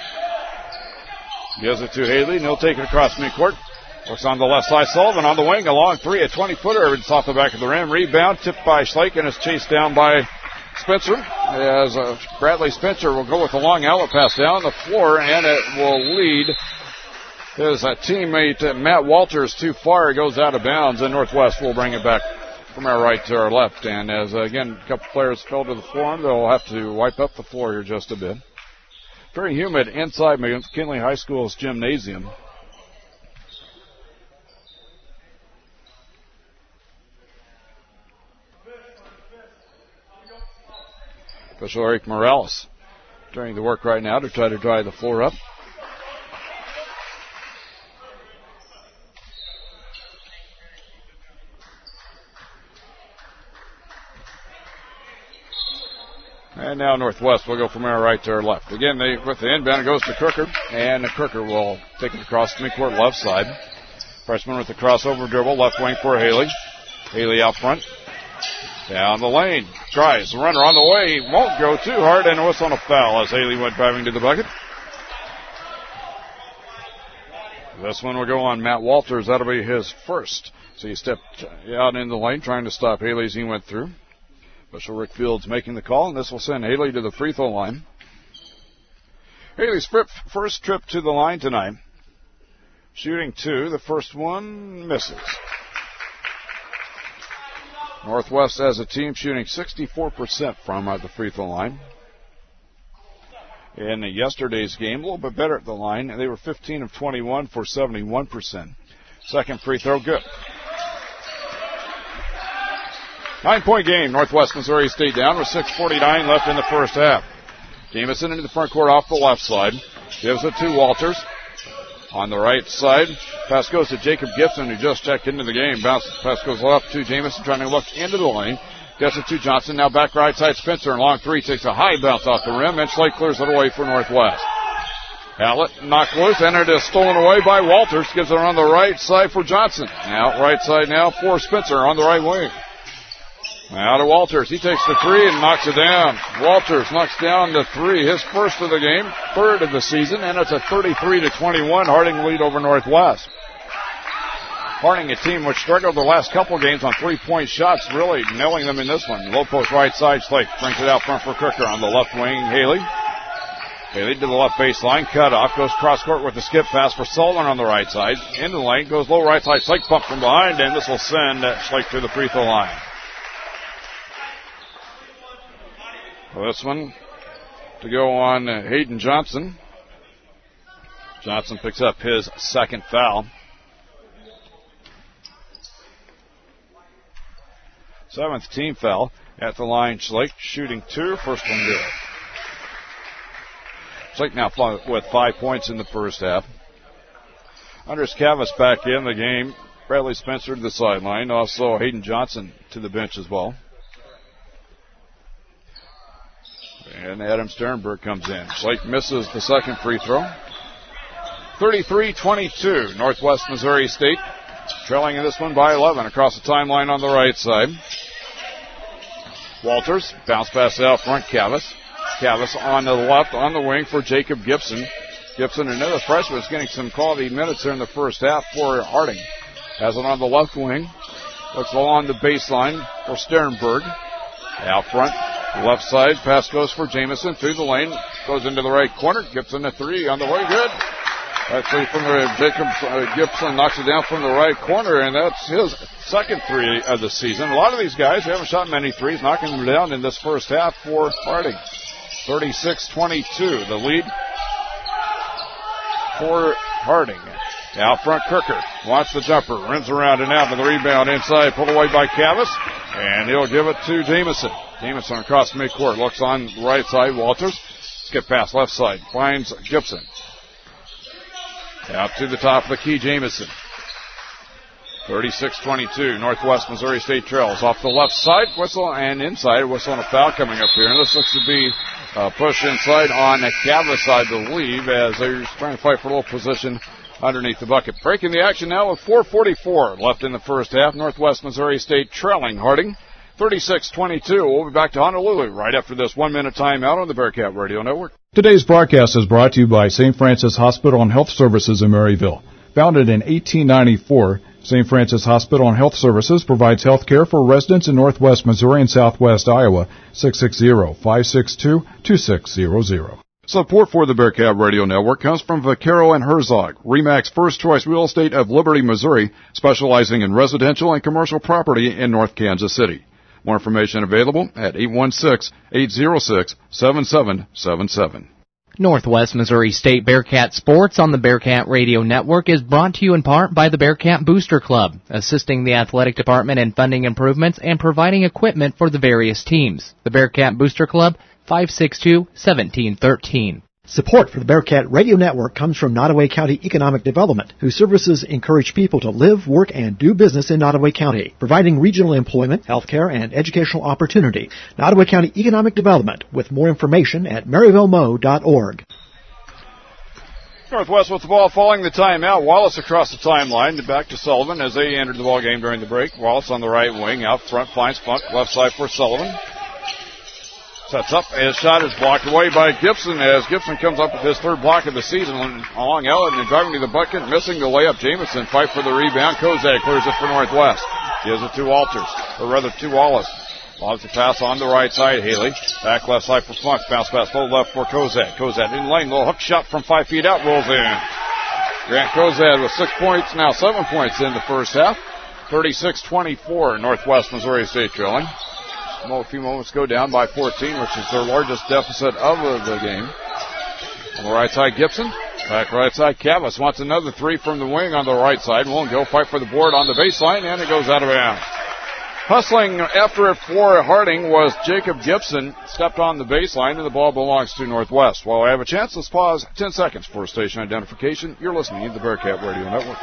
Gives it to Haley, and he'll take it across midcourt. Looks on the left side. Sullivan on the wing, a long three, a twenty-footer. It's off the back of the rim. Rebound, tipped by Slake, and is chased down by Spencer. As uh, Bradley Spencer will go with a long outlet pass down the floor, and it will lead his uh, teammate uh, Matt Walters too far. It goes out of bounds, and Northwest will bring it back from our right to our left. And as, uh, again, a couple players fell to the floor, they'll have to wipe up the floor here just a bit. Very humid inside McKinley High School's gymnasium. Official Eric Morales doing the work right now to try to dry the floor up. And now Northwest will go from our right to our left. Again, they, with the inbound, it goes to Crooker, and Crooker will take it across the midcourt left side. Freshman with the crossover dribble, left wing for Haley. Haley out front. Down the lane. Tries. The runner on the way. Won't go too hard, and a whistle on a foul as Haley went driving to the bucket. This one will go on Matt Walters. That'll be his first. So he stepped out in the lane trying to stop Haley as he went through. Official Rick Fields making the call, and this will send Haley to the free throw line. Haley's first trip to the line tonight. Shooting two. The first one misses. Northwest as a team shooting sixty-four percent from uh, the free throw line. In yesterday's game, a little bit better at the line. They were fifteen of twenty-one for seventy-one percent. Second free throw, good. Nine-point game. Northwest Missouri State down with six forty-nine left in the first half. Jamison into the front court off the left side. Gives it to Walters. On the right side, pass goes to Jacob Gibson, who just checked into the game. Bounce pass goes left to Jamison, trying to look into the lane. Gets it to Johnson. Now back right side, Spencer. And long three takes a high bounce off the rim. And Slate clears it away for Northwest. Outlet knocked loose, and it is stolen away by Walters. Gives it on the right side for Johnson. Now right side now for Spencer on the right wing. Now to Walters. He takes the three and knocks it down. Walters knocks down the three, his first of the game, third of the season, and it's a thirty-three to twenty-one Harding lead over Northwest. Harding, a team which struggled the last couple games on three-point shots, really nailing them in this one. Low post right side, Slake brings it out front for Crooker on the left wing, Haley. Haley to the left baseline, cut off, goes cross court with the skip pass for Sullivan on the right side. Into the lane, goes low right side, Slake pump from behind, and this will send Slake to the free throw line. Well, this one to go on uh, Hayden Johnson. Johnson picks up his second foul. Seventh team foul at the line. Slake shooting two. First one good. Slake now with five points in the first half. Andres Cavas back in the game. Bradley Spencer to the sideline. Also Hayden Johnson to the bench as well. And Adam Sternberg comes in. Slake misses the second free throw. thirty-three twenty-two, Northwest Missouri State trailing in this one by eleven across the timeline on the right side. Walters, bounce pass out front, Cavas. Cavas on the left, on the wing for Jacob Gibson. Gibson, another freshman, is getting some quality minutes here in the first half for Harding. Has it on the left wing. Looks along the baseline for Sternberg. Out front. Left side, pass goes for Jamison through the lane, goes into the right corner. Gibson a three on the way, good. Actually, from the Jacob uh, Gibson knocks it down from the right corner, and that's his second three of the season. A lot of these guys haven't shot many threes, knocking them down in this first half for Harding. thirty-six twenty-two, the lead for Harding. Out front, Crooker wants the jumper, rims around and out with the rebound inside, pulled away by Cavas, and he'll give it to Jamison. Jamison across midcourt, looks on the right side, Walters, skip pass left side, finds Gibson. Out to the top of the key, Jamison. thirty-six twenty-two, Northwest Missouri State trails off the left side, whistle and inside, whistle and a foul coming up here. And this looks to be a push inside on Cavas, I believe, as they're trying to fight for a little position underneath the bucket. Breaking the action now with four forty-four left in the first half. Northwest Missouri State trailing Harding thirty-six twenty-two. We'll be back to Honolulu right after this one-minute timeout on the Bearcat Radio Network. Today's broadcast is brought to you by Saint Francis Hospital and Health Services in Maryville. Founded in eighteen ninety-four, Saint Francis Hospital and Health Services provides health care for residents in Northwest Missouri and Southwest Iowa. six six zero, five six two, two six zero zero. Support for the Bearcat Radio Network comes from Vaquero and Herzog, RE/MAX first choice real estate of Liberty, Missouri, specializing in residential and commercial property in North Kansas City. More information available at eight one six, eight zero six, seven seven seven seven. Northwest Missouri State Bearcat Sports on the Bearcat Radio Network is brought to you in part by the Bearcat Booster Club, assisting the athletic department in funding improvements and providing equipment for the various teams. The Bearcat Booster Club, five six two, one seven one three. Support for the Bearcat Radio Network comes from Nottoway County Economic Development, whose services encourage people to live, work, and do business in Nottoway County, providing regional employment, healthcare, and educational opportunity. Nottoway County Economic Development, with more information at maryville mo dot org. Northwest with the ball following the timeout. Wallace across the timeline, back to Sullivan as they entered the ball game during the break. Wallace on the right wing, out front finds Funk, left side for Sullivan. Sets up, his shot is blocked away by Gibson as Gibson comes up with his third block of the season along Ellen and driving to the bucket, missing the layup. Jamison fight for the rebound. Kozak clears it for Northwest. Gives it to Walters, or rather to Wallace. Lobs the pass on the right side. Haley back left side for Funk. Bounce pass low left for Kozak. Kozak in lane, little hook shot from five feet out, rolls in. Grant Kozak with six points, now seven points in the first half. thirty-six twenty-four, Northwest Missouri State trailing. A few moments go down by fourteen, which is their largest deficit of the game. On the right side, Gibson. Back right side, Cavas wants another three from the wing on the right side. Won't go. Fight for the board on the baseline, and it goes out of bounds. Hustling after it for Harding was Jacob Gibson. Stepped on the baseline, and the ball belongs to Northwest. While I have a chance, let's pause ten seconds for station identification. You're listening to the Bearcat Radio Network.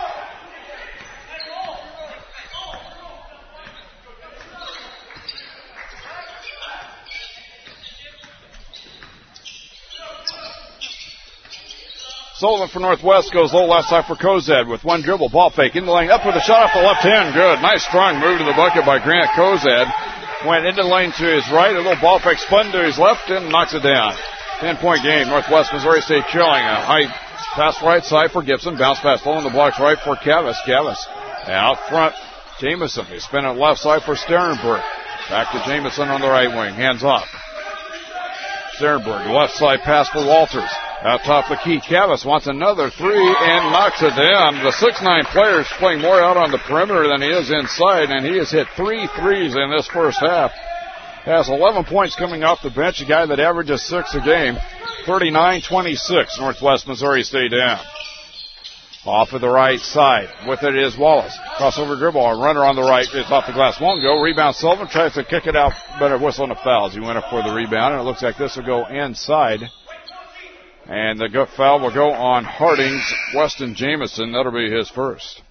Sullivan for Northwest goes low left side for Kozad with one dribble, ball fake in the lane, up with a shot off the left hand. Good. Nice strong move to the bucket by Grant Kozad. Went into the lane to his right, a little ball fake spun to his left and knocks it down. ten-point game. Northwest Missouri State trailing. A high pass right side for Gibson. Bounce pass low in the blocks right for Cavas. Cavas out front. Jamison. They spin it left side for Sterenberg. Back to Jamison on the right wing. Hands off. Sterenberg. Left side pass for Walters. Out top the key, Cavas wants another three and knocks it down. The six nine player is playing more out on the perimeter than he is inside, and he has hit three threes in this first half. Has eleven points coming off the bench, a guy that averages six a game. thirty-nine twenty-six, Northwest Missouri State down. Off of the right side. With it is Wallace. Crossover dribble, a runner on the right. It's off the glass. Won't go. Rebound Sullivan tries to kick it out. Better whistle on the fouls. He went up for the rebound, and it looks like this will go inside. And the foul will go on Harding's Weston Jamison. That'll be his first.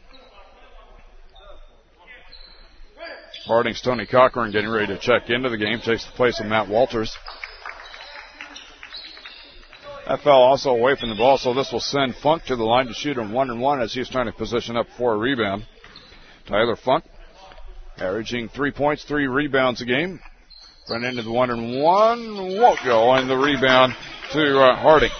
Harding's Tony Cochran getting ready to check into the game. Takes the place of Matt Walters. That foul also away from the ball, so this will send Funk to the line to shoot him one and one as he's trying to position up for a rebound. Tyler Funk averaging three points, three rebounds a game. Run into the one and one. Won't go. And the rebound to uh, Harding.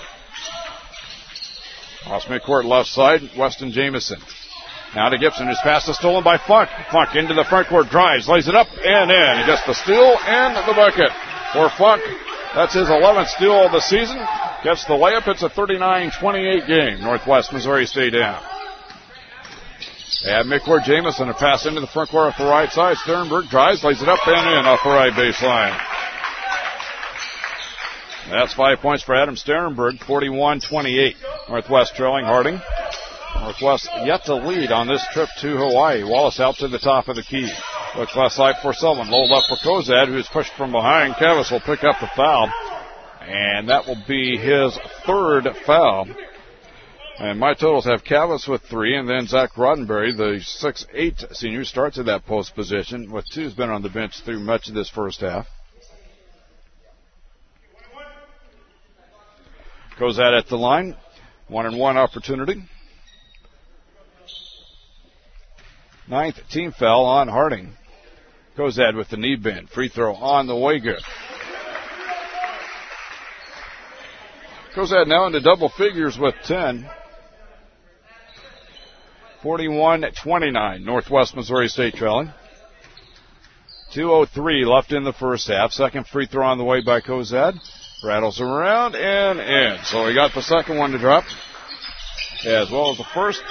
Off midcourt left side, Weston Jamison. Now to Gibson. His pass is stolen by Funk. Funk into the front court, drives, lays it up and in. He gets the steal and the bucket for Funk. That's his eleventh steal of the season. Gets the layup. It's a thirty-nine twenty-eight game. Northwest Missouri State down. At midcourt, Jamison, a pass into the front court off the right side. Sternberg drives, lays it up and in off the right baseline. That's five points for Adam Sternberg, forty-one twenty-eight. Northwest trailing Harding. Northwest yet to lead on this trip to Hawaii. Wallace out to the top of the key. Looks left side for Sullivan. Low left for Kozad, who's pushed from behind. Cavas will pick up the foul. And that will be his third foul. And my totals have Cavas with three, and then Zach Roddenberry, the six eight senior, starts at that post position, with two's been on the bench through much of this first half. Kozad at the line. One and one opportunity. Ninth team foul on Harding. Kozad with the knee bend. Free throw on the way good. Kozad now into double figures with ten. forty-one twenty-nine. Northwest Missouri State trailing. two oh three left in the first half. Second free throw on the way by Kozad. Rattles around and in. So he got the second one to drop, as well as the first.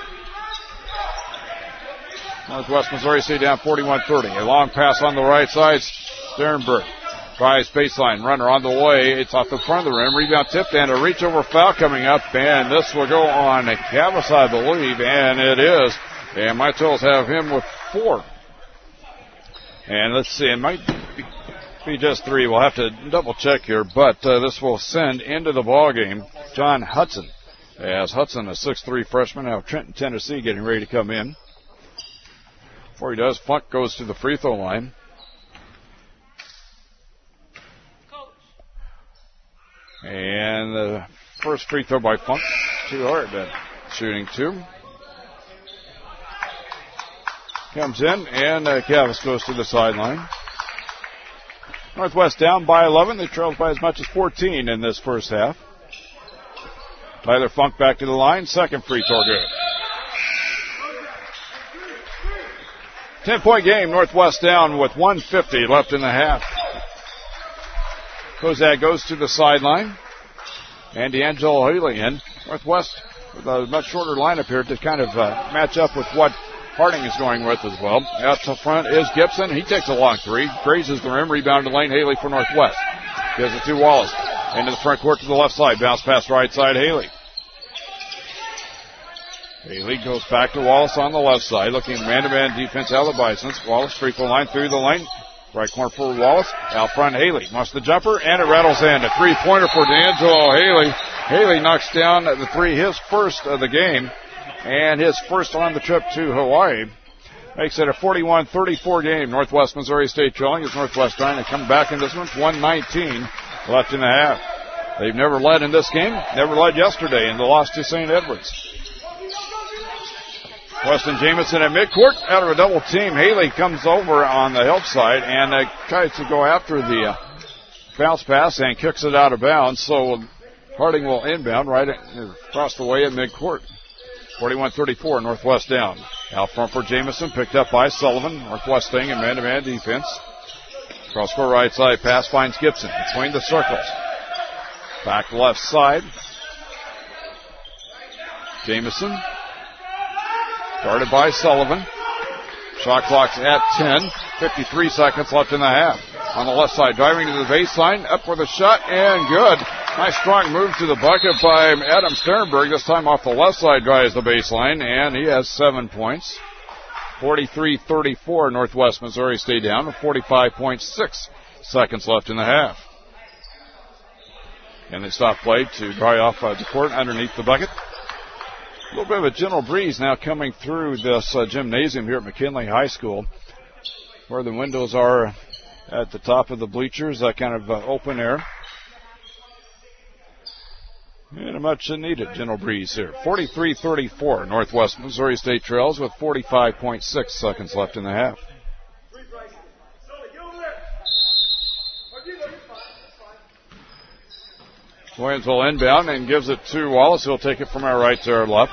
Northwest Missouri State down forty-one thirty. A long pass on the right side. Sternberg tries baseline. Runner on the way. It's off the front of the rim. Rebound tipped and a reach over foul coming up. And this will go on Cavas, I believe. And it is. And my totals have him with four. And let's see. It might be just three. We'll have to double check here. But uh, this will send into the ball game John Hudson. As Hudson, a six three freshman out of Trenton, Tennessee, getting ready to come in. Before he does, Funk goes to the free throw line. And the first free throw by Funk, too hard. But shooting two. Comes in, and uh, Cavas goes to the sideline. Northwest down by eleven. They trailed by as much as fourteen in this first half. Tyler Funk back to the line. Second free throw good. Ten-point game. Northwest down with one fifty left in the half. Kozak goes to the sideline. And D'Angelo Haley in. Northwest with a much shorter lineup here to kind of uh, match up with what Harding is going with as well. Out to front is Gibson. He takes a long three. Grazes the rim. Rebound to Lane Haley for Northwest. Gives it to Wallace. Into the front court to the left side. Bounce pass right side, Haley. Haley goes back to Wallace on the left side. Looking man-to-man defense out of the Bisons. Wallace free throw line through the lane. Right corner for Wallace. Out front, Haley. Wants the jumper, and it rattles in. A three-pointer for D'Angelo Haley. Haley knocks down the three, his first of the game. And his first on the trip to Hawaii. Makes it a forty-one thirty-four game. Northwest Missouri State trailing as Northwest trying to come back in this one. one nineteen left in the half. They've never led in this game. Never led yesterday in the loss to Saint Edwards. Weston Jamison at midcourt. Out of a double team. Haley comes over on the help side and uh, tries to go after the uh, bounce pass and kicks it out of bounds. So Harding will inbound right across the way at midcourt. forty-one thirty-four, Northwest down. Out front for Jamison, picked up by Sullivan. Northwest staying in man-to-man defense. Cross court right side, pass finds Gibson between the circles. Back left side. Jamison. Guarded by Sullivan. Shot clock's at ten. fifty-three seconds left in the half. On the left side, driving to the baseline, up for the shot, and good. Nice strong move to the bucket by Adam Sternberg. This time off the left side, drives the baseline, and he has seven points. forty-three thirty-four, Northwest Missouri stay down with forty-five point six seconds left in the half. And they stop play to dry off uh, the court underneath the bucket. A little bit of a gentle breeze now coming through this uh, gymnasium here at McKinley High School, where the windows are at the top of the bleachers, that kind of uh, open air. And a much needed gentle breeze here. forty-three thirty-four, Northwest Missouri State trails with forty-five point six seconds left in the half. Williams will inbound and gives it to Wallace. He'll take it from our right to our left.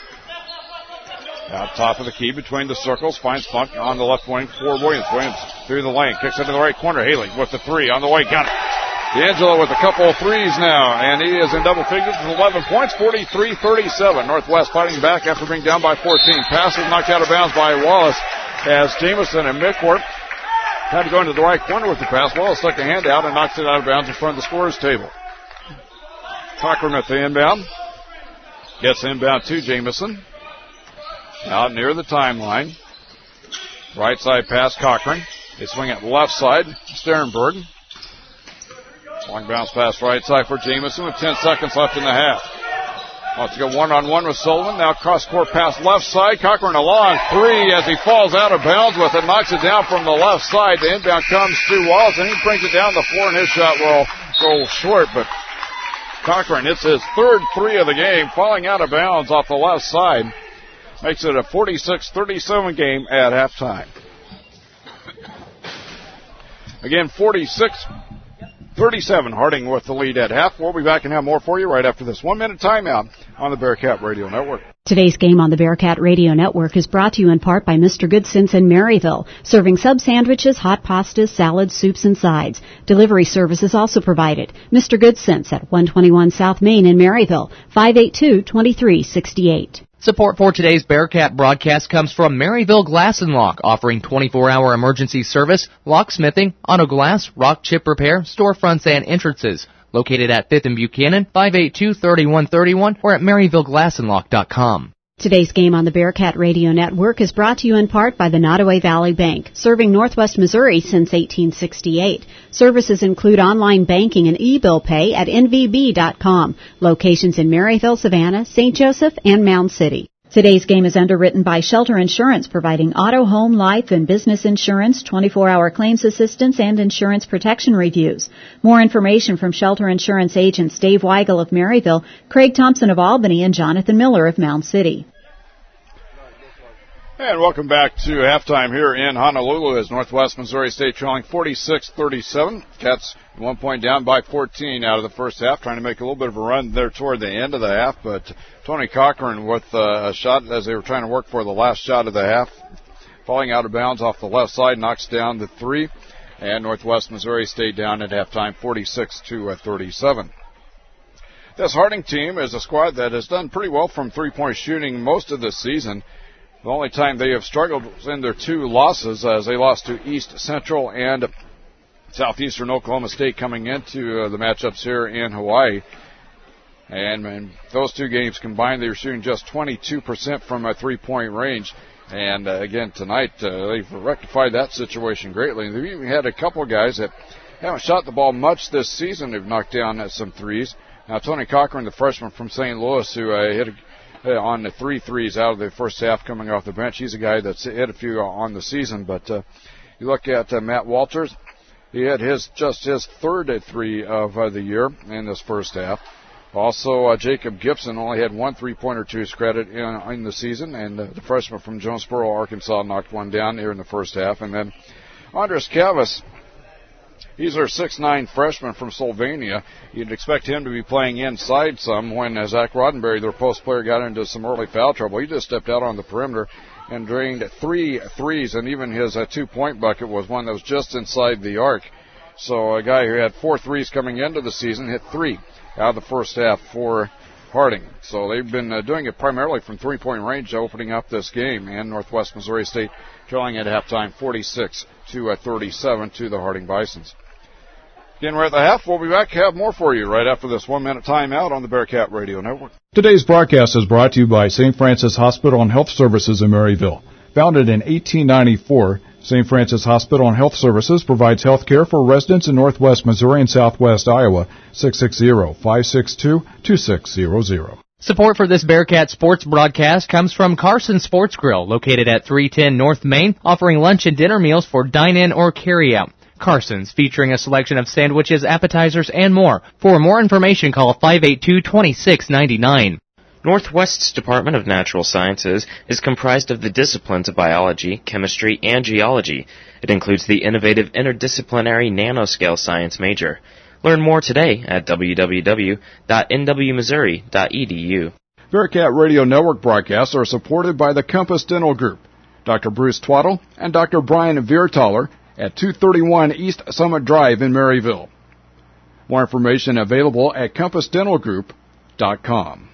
Out top of the key between the circles. Finds Funk on the left wing for Williams. Williams through the lane. Kicks into the right corner. Haley with the three on the way. Got it. D'Angelo with a couple of threes now. And he is in double figures with eleven points. forty-three thirty-seven. Northwest fighting back after being down by fourteen. Pass is knocked out of bounds by Wallace as Jamison in midcourt had to go into the right corner with the pass. Wallace stuck a hand out and knocks it out of bounds in front of the scorer's table. Cochran at the inbound. Gets inbound to Jamison. Out near the timeline. Right side pass, Cochran. They swing it left side, Sternberg. Long bounce pass right side for Jamison with ten seconds left in the half. Wants to go one-on-one with Sullivan. Now cross-court pass left side. Cochran a long three as he falls out of bounds with it. Knocks it down from the left side. The inbound comes to Wallace, and he brings it down the floor, and his shot will go short, but Cochran, it's his third three of the game, falling out of bounds off the left side. Makes it a forty-six thirty-seven game at halftime. Again, forty-six thirty-seven, Harding with the lead at half. We'll be back and have more for you right after this one-minute timeout on the Bearcat Radio Network. Today's game on the Bearcat Radio Network is brought to you in part by Mister Goodsense in Maryville, serving sub sandwiches, hot pastas, salads, soups, and sides. Delivery service is also provided. Mister Goodsense at one twenty-one South Main in Maryville, five eight two, two three six eight. Support for today's Bearcat broadcast comes from Maryville Glass and Lock, offering twenty-four hour emergency service, locksmithing, auto glass, rock chip repair, storefronts, and entrances. Located at fifth and Buchanan, five eight two, three one three one, or at maryville glass and lock dot com. Today's game on the Bearcat Radio Network is brought to you in part by the Nottoway Valley Bank, serving Northwest Missouri since eighteen sixty-eight. Services include online banking and e-bill pay at N V B dot com. Locations in Maryville, Savannah, Saint Joseph, and Mound City. Today's game is underwritten by Shelter Insurance, providing auto, home, life, and business insurance, twenty-four hour claims assistance, and insurance protection reviews. More information from Shelter Insurance agents Dave Weigel of Maryville, Craig Thompson of Albany, and Jonathan Miller of Mound City. And welcome back to halftime here in Honolulu as Northwest Missouri State trailing forty-six thirty-seven. Cats one point down by fourteen out of the first half, trying to make a little bit of a run there toward the end of the half. But Tony Cochran with uh, a shot as they were trying to work for the last shot of the half, falling out of bounds off the left side, knocks down the three. And Northwest Missouri State down at halftime forty-six to thirty-seven. This Harding team is a squad that has done pretty well from three-point shooting most of the season. The only time they have struggled was in their two losses, as they lost to East Central and Southeastern Oklahoma State coming into uh, the matchups here in Hawaii. And in those two games combined, they were shooting just twenty-two percent from a three-point range. And uh, again, tonight, uh, they've rectified that situation greatly. And they've even had a couple guys that haven't shot the ball much this season. They've knocked down uh, some threes. Now, Tony Cochran, the freshman from Saint Louis, who uh, hit a Uh, on the three threes out of the first half coming off the bench. He's a guy that's hit a few on the season, but uh, you look at uh, Matt Walters, he had his just his third three of uh, the year in this first half. Also, uh, Jacob Gibson only had one three-pointer to his credit in, in the season, and uh, the freshman from Jonesboro, Arkansas, knocked one down here in the first half. And then Andres Cavas, he's our six nine freshman from Slovenia. You'd expect him to be playing inside some when uh, Zach Roddenberry, their post player, got into some early foul trouble. He just stepped out on the perimeter and drained three threes, and even his uh, two-point bucket was one that was just inside the arc. So a guy who had four threes coming into the season hit three out of the first half for Harding. So they've been uh, doing it primarily from three-point range, opening up this game, and Northwest Missouri State trailing at halftime forty-six to thirty-seven to the Harding Bisons. Again, we're at the half. We'll be back. Have more for you right after this one-minute timeout on the Bearcat Radio Network. Today's broadcast is brought to you by Saint Francis Hospital and Health Services in Maryville. Founded in eighteen ninety-four, Saint Francis Hospital and Health Services provides health care for residents in Northwest Missouri and Southwest Iowa. six six zero, five six two, two six zero zero. Support for this Bearcat Sports broadcast comes from Carson Sports Grill, located at three ten North Main, offering lunch and dinner meals for dine-in or carry-out. Carson's, featuring a selection of sandwiches, appetizers, and more. For more information, call five eight two, two six nine nine. Northwest's Department of Natural Sciences is comprised of the disciplines of biology, chemistry, and geology. It includes the innovative interdisciplinary nanoscale science major. Learn more today at w w w dot n w missouri dot e d u. Bearcat Radio Network broadcasts are supported by the Compass Dental Group, Doctor Bruce Twaddle and Doctor Brian Viertaler at two thirty-one East Summit Drive in Maryville. More information available at compass dental group dot com.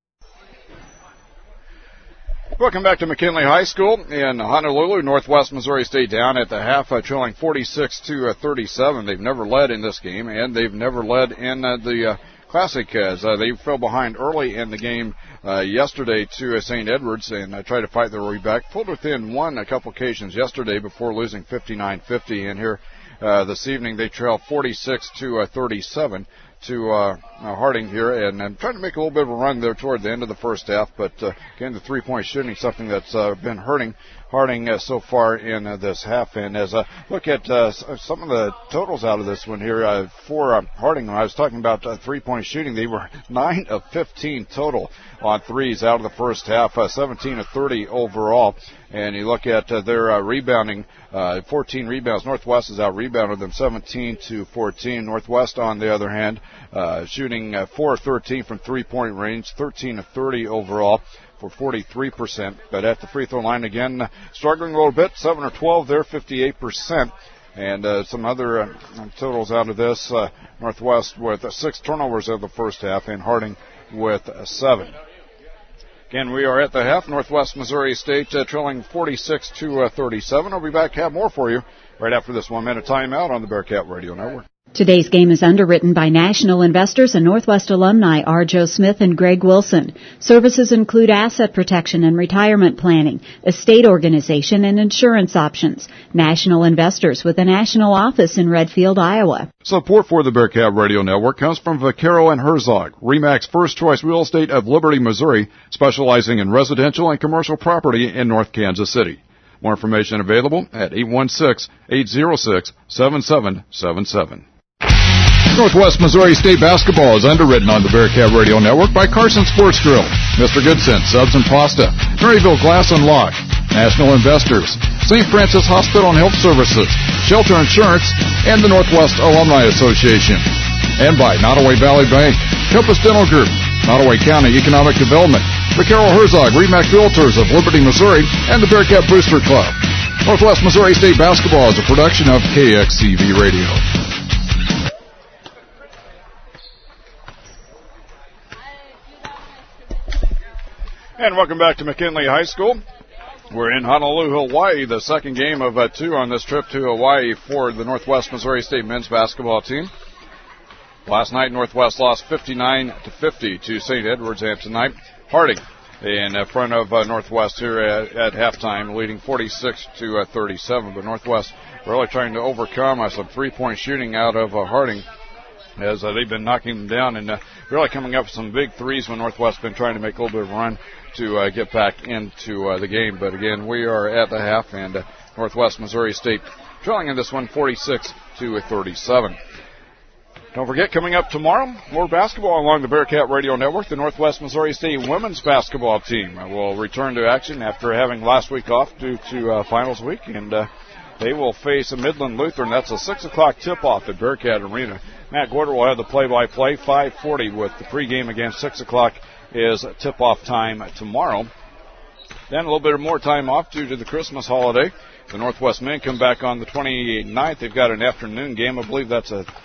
Welcome back to McKinley High School in Honolulu. Northwest Missouri State down at the half, uh, trailing forty-six to thirty-seven. They've never led in this game, and they've never led in uh, the uh, Classic as uh, they fell behind early in the game uh, yesterday to uh, Saint Edwards and uh, tried to fight their way back. Pulled within one a couple occasions yesterday before losing fifty-nine fifty. And here uh, this evening they trail forty-six to thirty-seven to uh, uh, Harding here, and I'm trying to make a little bit of a run there toward the end of the first half, but uh, again, the three-point shooting, something that's uh, been hurting Harding uh, so far in uh, this half. And as I look at uh, some of the totals out of this one here, uh, for uh, Harding, when I was talking about uh, three-point shooting, they were nine of fifteen total on threes out of the first half, uh, seventeen of thirty overall. And you look at uh, their uh, rebounding, uh, fourteen rebounds. Northwest has out-rebounded them seventeen to fourteen. Northwest, on the other hand, uh, shooting uh, four of thirteen from three-point range, thirteen of thirty overall for forty-three percent. But at the free throw line again, uh, struggling a little bit, seven or twelve there, fifty-eight percent. And uh, some other uh, totals out of this, uh, Northwest with uh, six turnovers of the first half, and Harding with uh, seven. Again, we are at the half. Northwest Missouri State uh, trailing forty-six to thirty-seven. We'll be back, have more for you right after this one-minute timeout on the Bearcat Radio Network. Today's game is underwritten by National Investors and Northwest alumni R. Joe Smith and Greg Wilson. Services include asset protection and retirement planning, estate organization, and insurance options. National Investors with a national office in Redfield, Iowa. Support for the Bearcat Radio Network comes from Vaquero and Herzog, RE/MAX First Choice Real Estate of Liberty, Missouri, specializing in residential and commercial property in North Kansas City. More information available at eight one six, eight zero six, seven seven seven seven. Northwest Missouri State basketball is underwritten on the Bearcat Radio Network by Carson Sports Grill, Mister Goodson, Subs and Pasta, Maryville Glass and Lock, National Investors, Saint Francis Hospital and Health Services, Shelter Insurance, and the Northwest Alumni Association. And by Nottoway Valley Bank, Compass Dental Group, Nottoway County Economic Development, Vaquero Herzog, RE/MAX Realtors of Liberty, Missouri, and the Bearcat Booster Club. Northwest Missouri State basketball is a production of K X C V Radio. And welcome back to McKinley High School. We're in Honolulu, Hawaii, the second game of uh, two on this trip to Hawaii for the Northwest Missouri State men's basketball team. Last night, Northwest lost fifty-nine to fifty to Saint Edwards, and tonight, Harding in front of uh, Northwest here at, at halftime, leading forty-six to thirty-seven. But Northwest really trying to overcome uh, some three-point shooting out of uh, Harding, as uh, they've been knocking them down and uh, really coming up with some big threes when Northwest been trying to make a little bit of a run to uh, get back into uh, the game. But again, we are at the half, and uh, Northwest Missouri State trailing in this one forty-six to thirty-seven. Don't forget, coming up tomorrow, more basketball along the Bearcat Radio Network. The Northwest Missouri State women's basketball team will return to action after having last week off due to uh, finals week, and uh, they will face a Midland Lutheran. That's a six o'clock tip-off at Bearcat Arena. Matt Gorder will have the play-by-play. five forty with the pregame again. six o'clock is tip-off time tomorrow. Then a little bit more time off due to the Christmas holiday. The Northwest men come back on the twenty-ninth. They've got an afternoon game. I believe that's a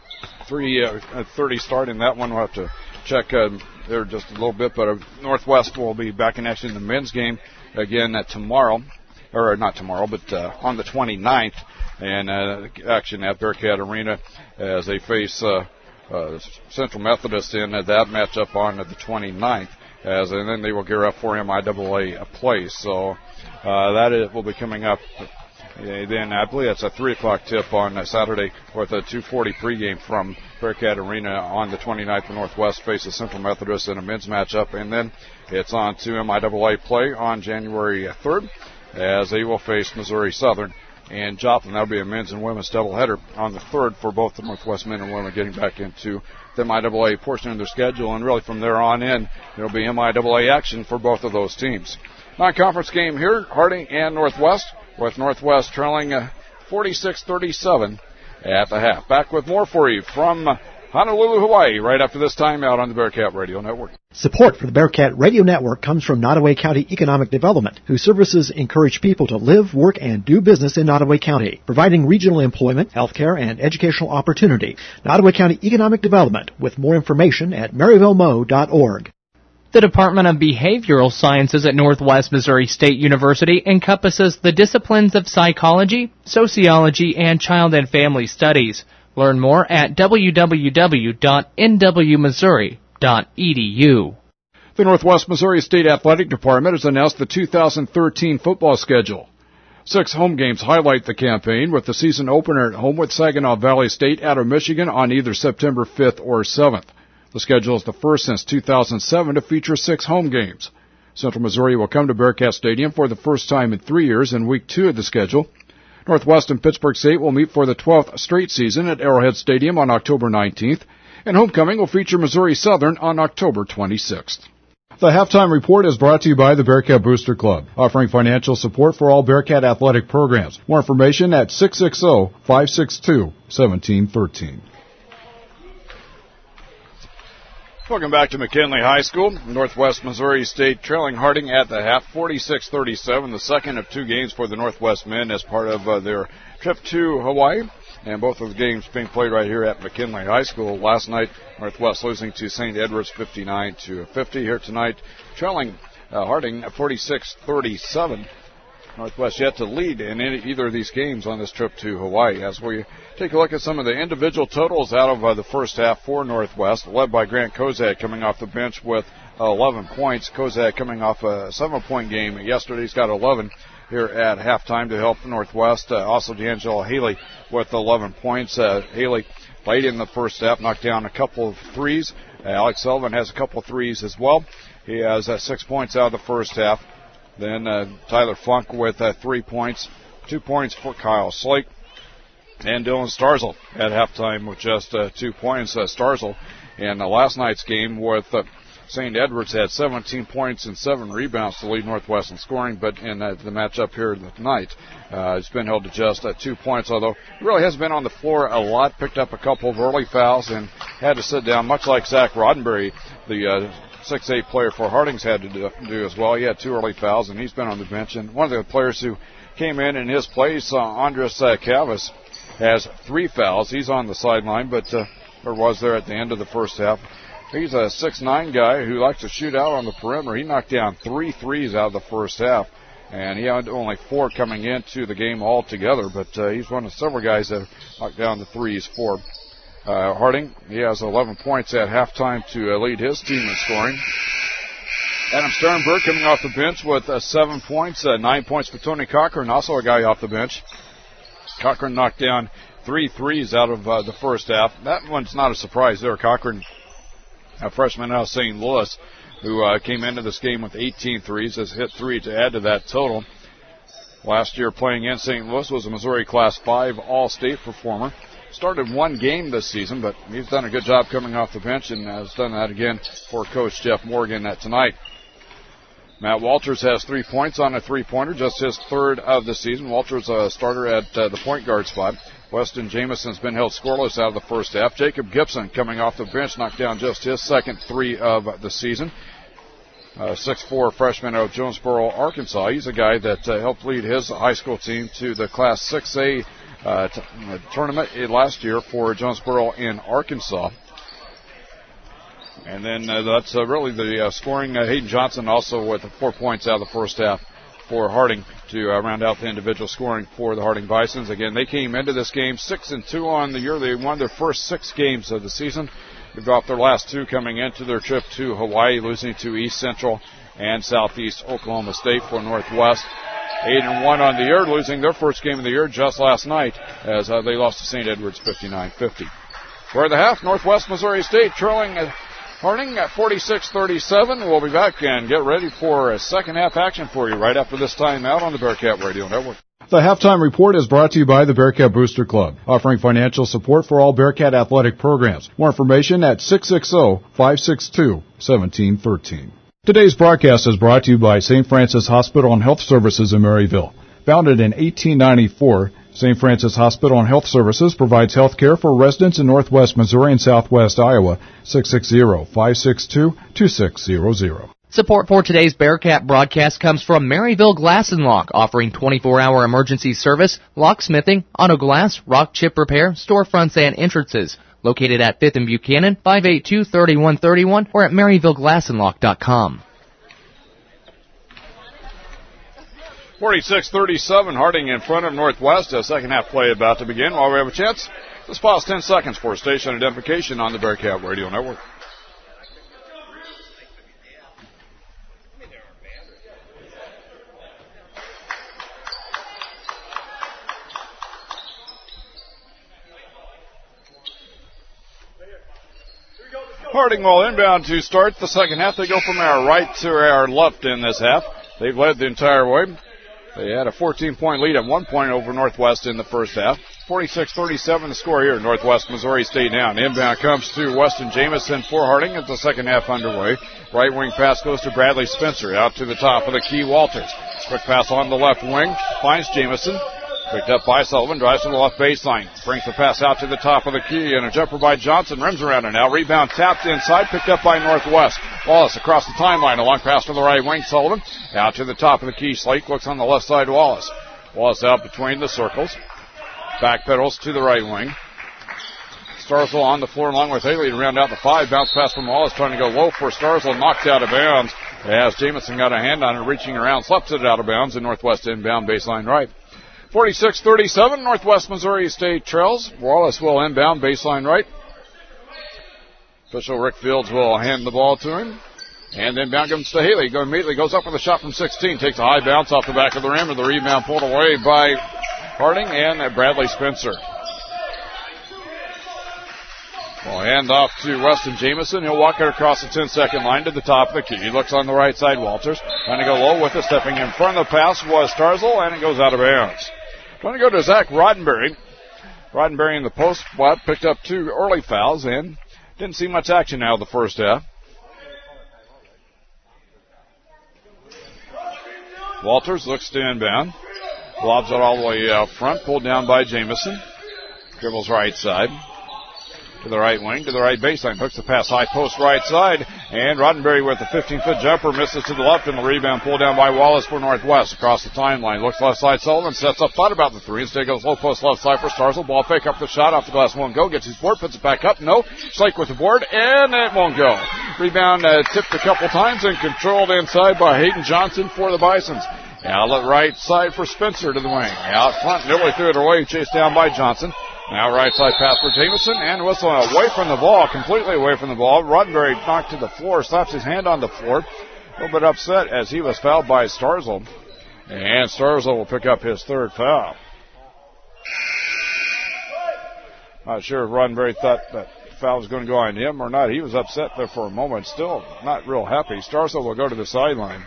three thirty start in that one. We'll have to check uh, there just a little bit. But uh, Northwest will be back in action in the men's game again uh, tomorrow. Or not tomorrow, but uh, on the twenty-ninth. And uh, action at Bearcat Arena as they face uh, uh, Central Methodist in uh, that matchup on the twenty-ninth. As, and then they will gear up for M I A A play. So uh, that is, will be coming up. Uh, then I believe that's a three o'clock tip on uh, Saturday with a two forty pregame from Bearcat Arena on the twenty-ninth. The Northwest faces Central Methodist in a men's matchup. And then it's on to M I A A play on January third as they will face Missouri Southern and Joplin. That'll be a men's and women's doubleheader on the third for both the Northwest men and women getting back into the M I A A portion of their schedule. And really from there on in, there'll be M I A A action for both of those teams. Non-conference game here, Harding and Northwest, with Northwest trailing uh, forty-six thirty-seven at the half. Back with more for you from Honolulu, Hawaii, right after this time out on the Bearcat Radio Network. Support for the Bearcat Radio Network comes from Nottoway County Economic Development, whose services encourage people to live, work, and do business in Nottoway County, providing regional employment, healthcare, and educational opportunity. Nottoway County Economic Development, with more information at maryville mo dot org. The Department of Behavioral Sciences at Northwest Missouri State University encompasses the disciplines of psychology, sociology, and child and family studies. Learn more at w w w dot n w missouri dot e d u. The Northwest Missouri State Athletic Department has announced the two thousand thirteen football schedule. Six home games highlight the campaign, with the season opener at home with Saginaw Valley State out of Michigan on either September fifth or seventh. The schedule is the first since two thousand seven to feature six home games. Central Missouri will come to Bearcat Stadium for the first time in three years in week two of the schedule. Northwest and Pittsburgh State will meet for the twelfth straight season at Arrowhead Stadium on October nineteenth, and homecoming will feature Missouri Southern on October twenty-sixth. The halftime report is brought to you by the Bearcat Booster Club, offering financial support for all Bearcat athletic programs. More information at six six zero, five six two, one seven one three. Welcome back to McKinley High School. Northwest Missouri State trailing Harding at the half, forty-six thirty-seven, the second of two games for the Northwest men as part of uh, their trip to Hawaii. And both of the games being played right here at McKinley High School. Last night, Northwest losing to Saint Edwards fifty-nine to fifty. Here tonight, trailing uh, Harding forty-six thirty-seven. Northwest yet to lead in any, either of these games on this trip to Hawaii. As we take a look at some of the individual totals out of uh, the first half for Northwest, led by Grant Kozak coming off the bench with uh, eleven points. Kozak coming off a seven-point game yesterday. He's got eleven here at halftime to help Northwest. Uh, also, D'Angelo Haley with eleven points. Uh, Haley late in the first half knocked down a couple of threes. Uh, Alex Sullivan has a couple of threes as well. He has uh, six points out of the first half. Then uh, Tyler Funk with uh, three points, two points for Kyle Slake. And Dylan Starzl at halftime with just uh, two points. Uh, Starzl in uh, last night's game with uh, Saint Edwards had seventeen points and seven rebounds to lead Northwest in scoring, but in uh, the matchup here tonight, uh, it's been held to just uh, two points, although he really hasn't been on the floor a lot, picked up a couple of early fouls and had to sit down, much like Zach Roddenberry, the uh, six eight player for Harding's had to do, do as well. He had two early fouls, and he's been on the bench. And one of the players who came in in his place, uh, Andres uh, Cavas, has three fouls. He's on the sideline, but uh, or was there at the end of the first half. He's a six nine guy who likes to shoot out on the perimeter. He knocked down three threes out of the first half, and he had only four coming into the game altogether, but uh, he's one of several guys that knocked down the threes for Uh, Harding. He has eleven points at halftime to uh, lead his team in scoring. Adam Sternberg coming off the bench with uh, seven points, uh, nine points for Tony Cochran, also a guy off the bench. Cochran knocked down three threes out of uh, the first half. That one's not a surprise there. Cochran, a freshman out of Saint Louis, who uh, came into this game with eighteen threes, has hit three to add to that total. Last year playing in Saint Louis was a Missouri Class five All-State performer. Started one game this season, but he's done a good job coming off the bench and has done that again for Coach Jeff Morgan uh, tonight. Matt Walters has three points on a three-pointer, just his third of the season. Walters a starter at uh, the point guard spot. Weston Jameson's been held scoreless out of the first half. Jacob Gibson coming off the bench knocked down just his second three of the season. Uh, six four freshman out of Jonesboro, Arkansas. He's a guy that uh, helped lead his high school team to the Class six A Uh, t- uh, tournament last year for Jonesboro in Arkansas. And then uh, that's uh, really the uh, scoring. Uh, Hayden Johnson also with four points out of the first half for Harding to uh, round out the individual scoring for the Harding Bisons. Again, they came into this game six and two on the year. They won their first six games of the season. They dropped their last two coming into their trip to Hawaii, losing to East Central and Southeast Oklahoma State for Northwest. Eight and one on the year, losing their first game of the year just last night as uh, they lost to Saint Edwards fifty-nine fifty. For the half, Northwest Missouri State trailing uh, Harding at forty-six thirty-seven. We'll be back and get ready for a second half action for you right after this time out on the Bearcat Radio Network. The halftime report is brought to you by the Bearcat Booster Club, offering financial support for all Bearcat athletic programs. More information at six six zero, five six two, one seven one three. Today's broadcast is brought to you by Saint Francis Hospital and Health Services in Maryville. Founded in eighteen ninety-four, Saint Francis Hospital and Health Services provides health care for residents in northwest Missouri and southwest Iowa. six six zero, five six two, two six zero zero. Support for today's Bearcat broadcast comes from Maryville Glass and Lock, offering twenty-four hour emergency service, locksmithing, auto glass, rock chip repair, storefronts, and entrances. Located at fifth and Buchanan, five eight two, three one three one, or at maryville glass and lock dot com. forty-six thirty-seven, Harding in front of Northwest. A second half play about to begin. While we have a chance, let's pause ten seconds for station identification on the Bearcat Radio Network. Harding will inbound to start the second half. They go from our right to our left in this half. They've led the entire way. They had a fourteen-point lead at one point over Northwest in the first half. forty-six thirty-seven the score here. Northwest Missouri State now. An inbound comes to Weston Jamison for Harding as the second half underway. Right wing pass goes to Bradley Spencer. Out to the top of the key, Walters. Quick pass on the left wing. Finds Jamison. Picked up by Sullivan, drives to the left baseline. Brings the pass out to the top of the key, and a jumper by Johnson. Rims around it now. Rebound tapped inside, picked up by Northwest. Wallace across the timeline. A long pass to the right wing. Sullivan out to the top of the key. Slate looks on the left side. Wallace. Wallace out between the circles. Back pedals to the right wing. Starzl on the floor along with Haley to round out the five. Bounce pass from Wallace trying to go low for Starzl. Knocked out of bounds As Jamison got a hand on it, reaching around, slaps it out of bounds, and Northwest inbound baseline right. forty-six thirty-seven, Northwest Missouri State trails. Wallace will inbound baseline right. Official Rick Fields will hand the ball to him. And inbound comes to Haley. Go immediately goes up with a shot from sixteen. Takes a high bounce off the back of the rim, and the rebound pulled away by Harding and Bradley Spencer. Well, hand off to Weston Jamison. He'll walk it across the ten-second line to the top of the key. He looks on the right side. Walters trying to go low with it. Stepping in front of the pass was Starzl, and it goes out of bounds. Trying to go to Zach Roddenberry. Roddenberry in the post spot picked up two early fouls and didn't see much action out of the first half. Walters looks to inbound. Lobs it all the way out front. Pulled down by Jamison. Dribbles right side. To the right wing, to the right baseline. Hooks the pass high post right side. And Roddenberry with the fifteen-foot jumper misses to the left, and the rebound pulled down by Wallace for Northwest. Across the timeline. Looks left side. Sullivan sets up. Thought about the three. Instead goes low post left side for Starzl. Ball fake up the shot. Off the glass. Won't go. Gets his board. Puts it back up. No. Slake with the board. And it won't go. Rebound uh, tipped a couple times and controlled inside by Hayden Johnson for the Bisons. Outlet right side for Spencer to the wing. Out front. Nearly threw it away. Chased down by Johnson. Now right side pass for Jamison, and whistle away from the ball, completely away from the ball. Roddenberry knocked to the floor, slaps his hand on the floor. A little bit upset as he was fouled by Starzl. And Starzl will pick up his third foul. Not sure if Roddenberry thought that foul was going to go on him or not. He was upset there for a moment, still not real happy. Starzl will go to the sideline.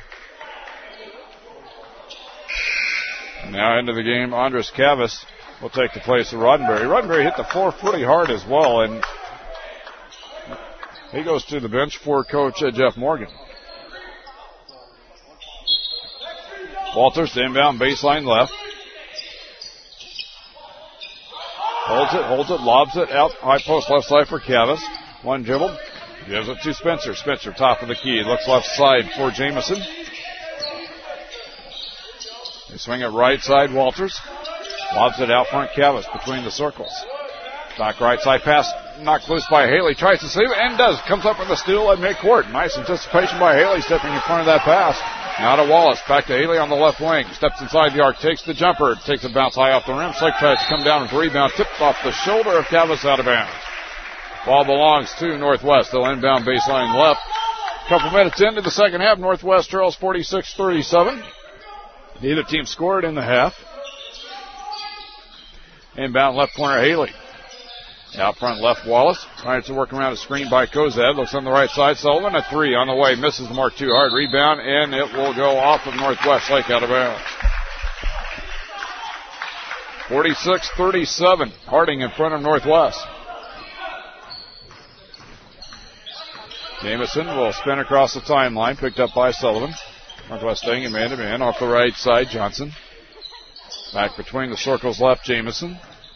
Now into the game, Andres Cavas will take the place of Roddenberry. Roddenberry hit the floor pretty hard as well, and he goes to the bench for Coach uh, Jeff Morgan. Walters to inbound baseline left. Holds it, holds it, lobs it out high post left side for Cavas. One dribble, gives it to Spencer. Spencer top of the key, looks left side for Jamison. They swing it right side, Walters. Lobs it out front, Cavas between the circles. Back right side pass, knocked loose by Haley. Tries to save it and does. Comes up with a steal at midcourt. Nice anticipation by Haley stepping in front of that pass. Now to Wallace. Back to Haley on the left wing. Steps inside the arc. Takes the jumper. Takes a bounce high off the rim. Slake tries to come down with the rebound. Tipped off the shoulder of Cavas out of bounds. Ball belongs to Northwest. They'll inbound baseline left. Couple minutes into the second half. Northwest trails forty-six thirty-seven. Neither team scored in the half. Inbound left corner, Haley. Out front left, Wallace. Trying to work around a screen by Kozad. Looks on the right side. Sullivan, a three on the way. Misses the mark too hard. Rebound, and it will go off of Northwest Lake out of bounds. forty-six thirty-seven. Harding in front of Northwest. Jamison will spin across the timeline. Picked up by Sullivan. Northwest staying in man-to-man off the right side. Johnson. Back between the circles left, Jamison.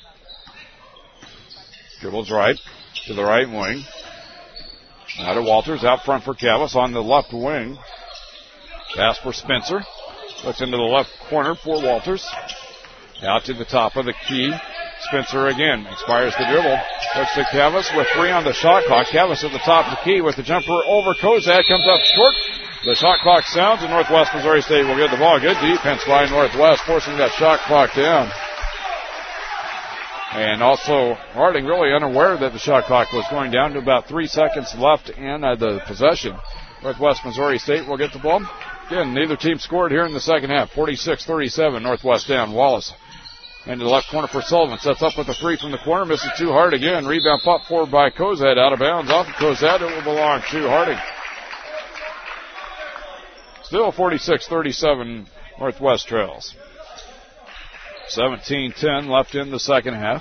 Dribbles right to the right wing. Now to Walters, out front for Cavas on the left wing. Pass for Spencer. Looks into the left corner for Walters. Out to the top of the key. Spencer again expires the dribble. Looks to Cavas with three on the shot clock. Cavas at the top of the key with the jumper over Kozad. Comes up short. The shot clock sounds, and Northwest Missouri State will get the ball. Good defense by Northwest, forcing that shot clock down. And also, Harding really unaware that the shot clock was going down to about three seconds left in uh, the possession. Northwest Missouri State will get the ball. Again, neither team scored here in the second half. forty-six thirty-seven, Northwest down. Wallace into the left corner for Sullivan. Sets up with a three from the corner. Misses too hard again. Rebound popped forward by Kozad. Out of bounds off of Kozad. It will belong to Harding. Still forty-six thirty-seven, Northwest trails. seventeen ten left in the second half.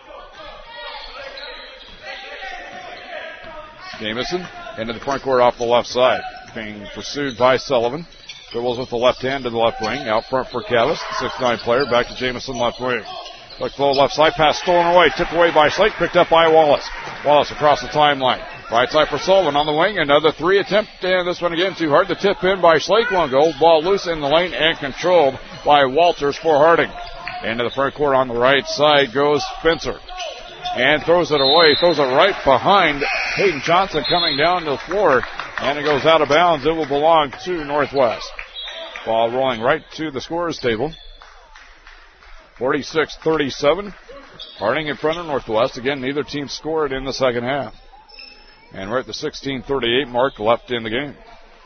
Jamison into the front court off the left side. Being pursued by Sullivan. Dribbles with the left hand to the left wing. Out front for Cavas, the six nine player. Back to Jamison, left wing. Look low left side. Pass stolen away. Tipped away by Slake. Picked up by Wallace. Wallace across the timeline. Right side for Sullivan on the wing. Another three attempt. And this one again too hard to tip in by Slake. Won't go. Ball loose in the lane and controlled by Walters for Harding. Into the front court on the right side goes Spencer. And throws it away. Throws it right behind Hayden Johnson coming down to the floor. And it goes out of bounds. It will belong to Northwest. Ball rolling right to the scorer's table. forty-six thirty-seven. Harding in front of Northwest. Again, neither team scored in the second half. And we're at the sixteen thirty-eight mark left in the game.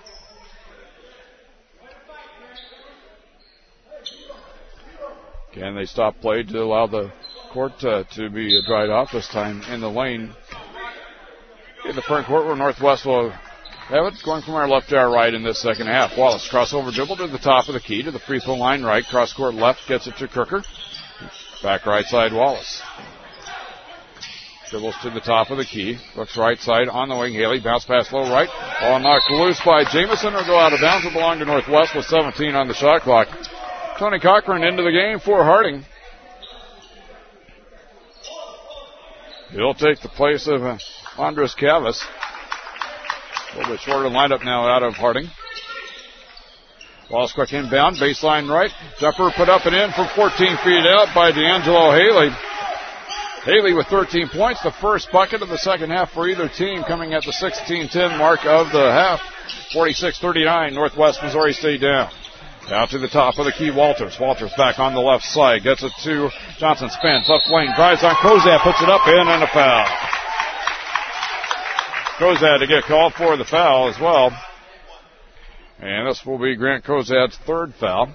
Again, they stop play to allow the court uh, to be dried off, this time in the lane. In the front court where Northwest will have it, going from our left to our right in this second half. Wallace crossover dribble to the top of the key, to the free throw line right. Cross court left, gets it to Crooker. Back right side, Wallace. Dribbles to the top of the key. Looks right side on the wing. Haley bounce pass low right. Ball knocked loose by Jamison. Will go out of bounds. Will belong to Northwest with seventeen on the shot clock. Tony Cochran into the game for Harding. He'll take the place of uh, Andres Cavas. A little bit shorter lineup now out of Harding. Ball's quick inbound, baseline right. Jumper put up and in from fourteen feet out by D'Angelo Haley. Haley with thirteen points, the first bucket of the second half for either team, coming at the sixteen ten mark of the half. forty-six thirty-nine, Northwest Missouri State down. Now to the top of the key, Walters. Walters back on the left side, gets it to Johnson, spins, left lane, drives on Kozad, puts it up in, and a foul. Kozad to get called for the foul as well. And this will be Grant Kozad's third foul.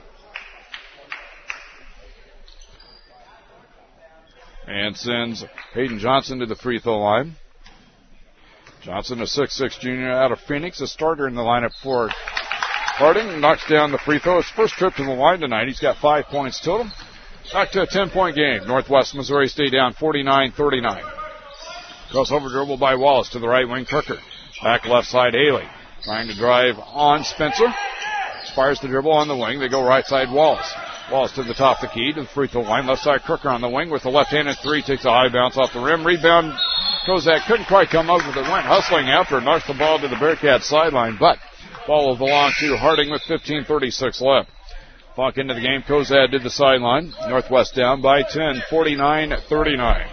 And sends Hayden Johnson to the free throw line. Johnson, a six six junior out of Phoenix, a starter in the lineup for Harding. Knocks down the free throw. His first trip to the line tonight. He's got five points total. Back to a ten-point game. Northwest Missouri State down forty-nine thirty-nine. Crossover dribble by Wallace to the right wing. Crooker. Back left side, Haley. Trying to drive on Spencer. Fires the dribble on the wing. They go right side, Wallace. Wallace to the top of the key, to the free throw line. Left side, Crooker on the wing with the left-handed three. Takes a high bounce off the rim. Rebound. Kozak couldn't quite come up with it. Went hustling after. Knocks the ball to the Bearcat sideline. But ball will belong to Harding with fifteen thirty-six left. Funk into the game. Kozad did the sideline. Northwest down by ten, forty-nine thirty-nine.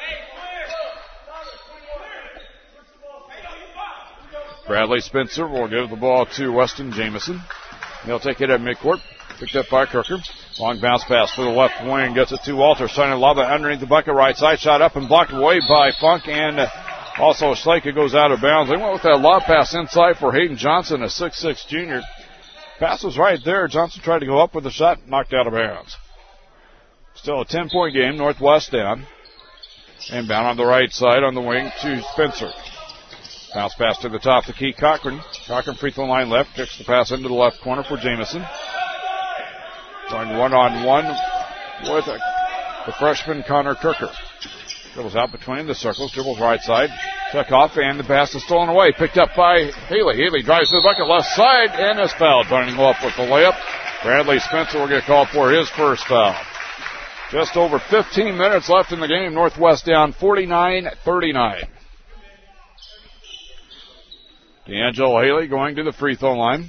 Bradley Spencer will give the ball to Weston Jamison. He'll take it at midcourt. Picked up by Crooker. Long bounce pass for the left wing. Gets it to Walters. Trying to lob it underneath the bucket right side. Shot up and blocked away by Funk. And also Slaka goes out of bounds. They went with that lob pass inside for Hayden Johnson, a six six junior. Pass was right there. Johnson tried to go up with the shot. Knocked out of bounds. Still a ten-point game. Northwest down. Inbound on the right side on the wing to Spencer. Bounce pass to the top of the key, Cochran. Cochran free throw line left. Kicks the pass into the left corner for Jamison. Going one-on-one with a, the freshman Connor Crooker. Dribbles out between the circles. Dribbles right side. Took off, and the pass is stolen away. Picked up by Haley. Haley drives to the bucket left side, and is fouled. Trying to go up with the layup. Bradley Spencer will get called for his first foul. Just over fifteen minutes left in the game. Northwest down forty-nine thirty-nine. D'Angelo Haley going to the free throw line.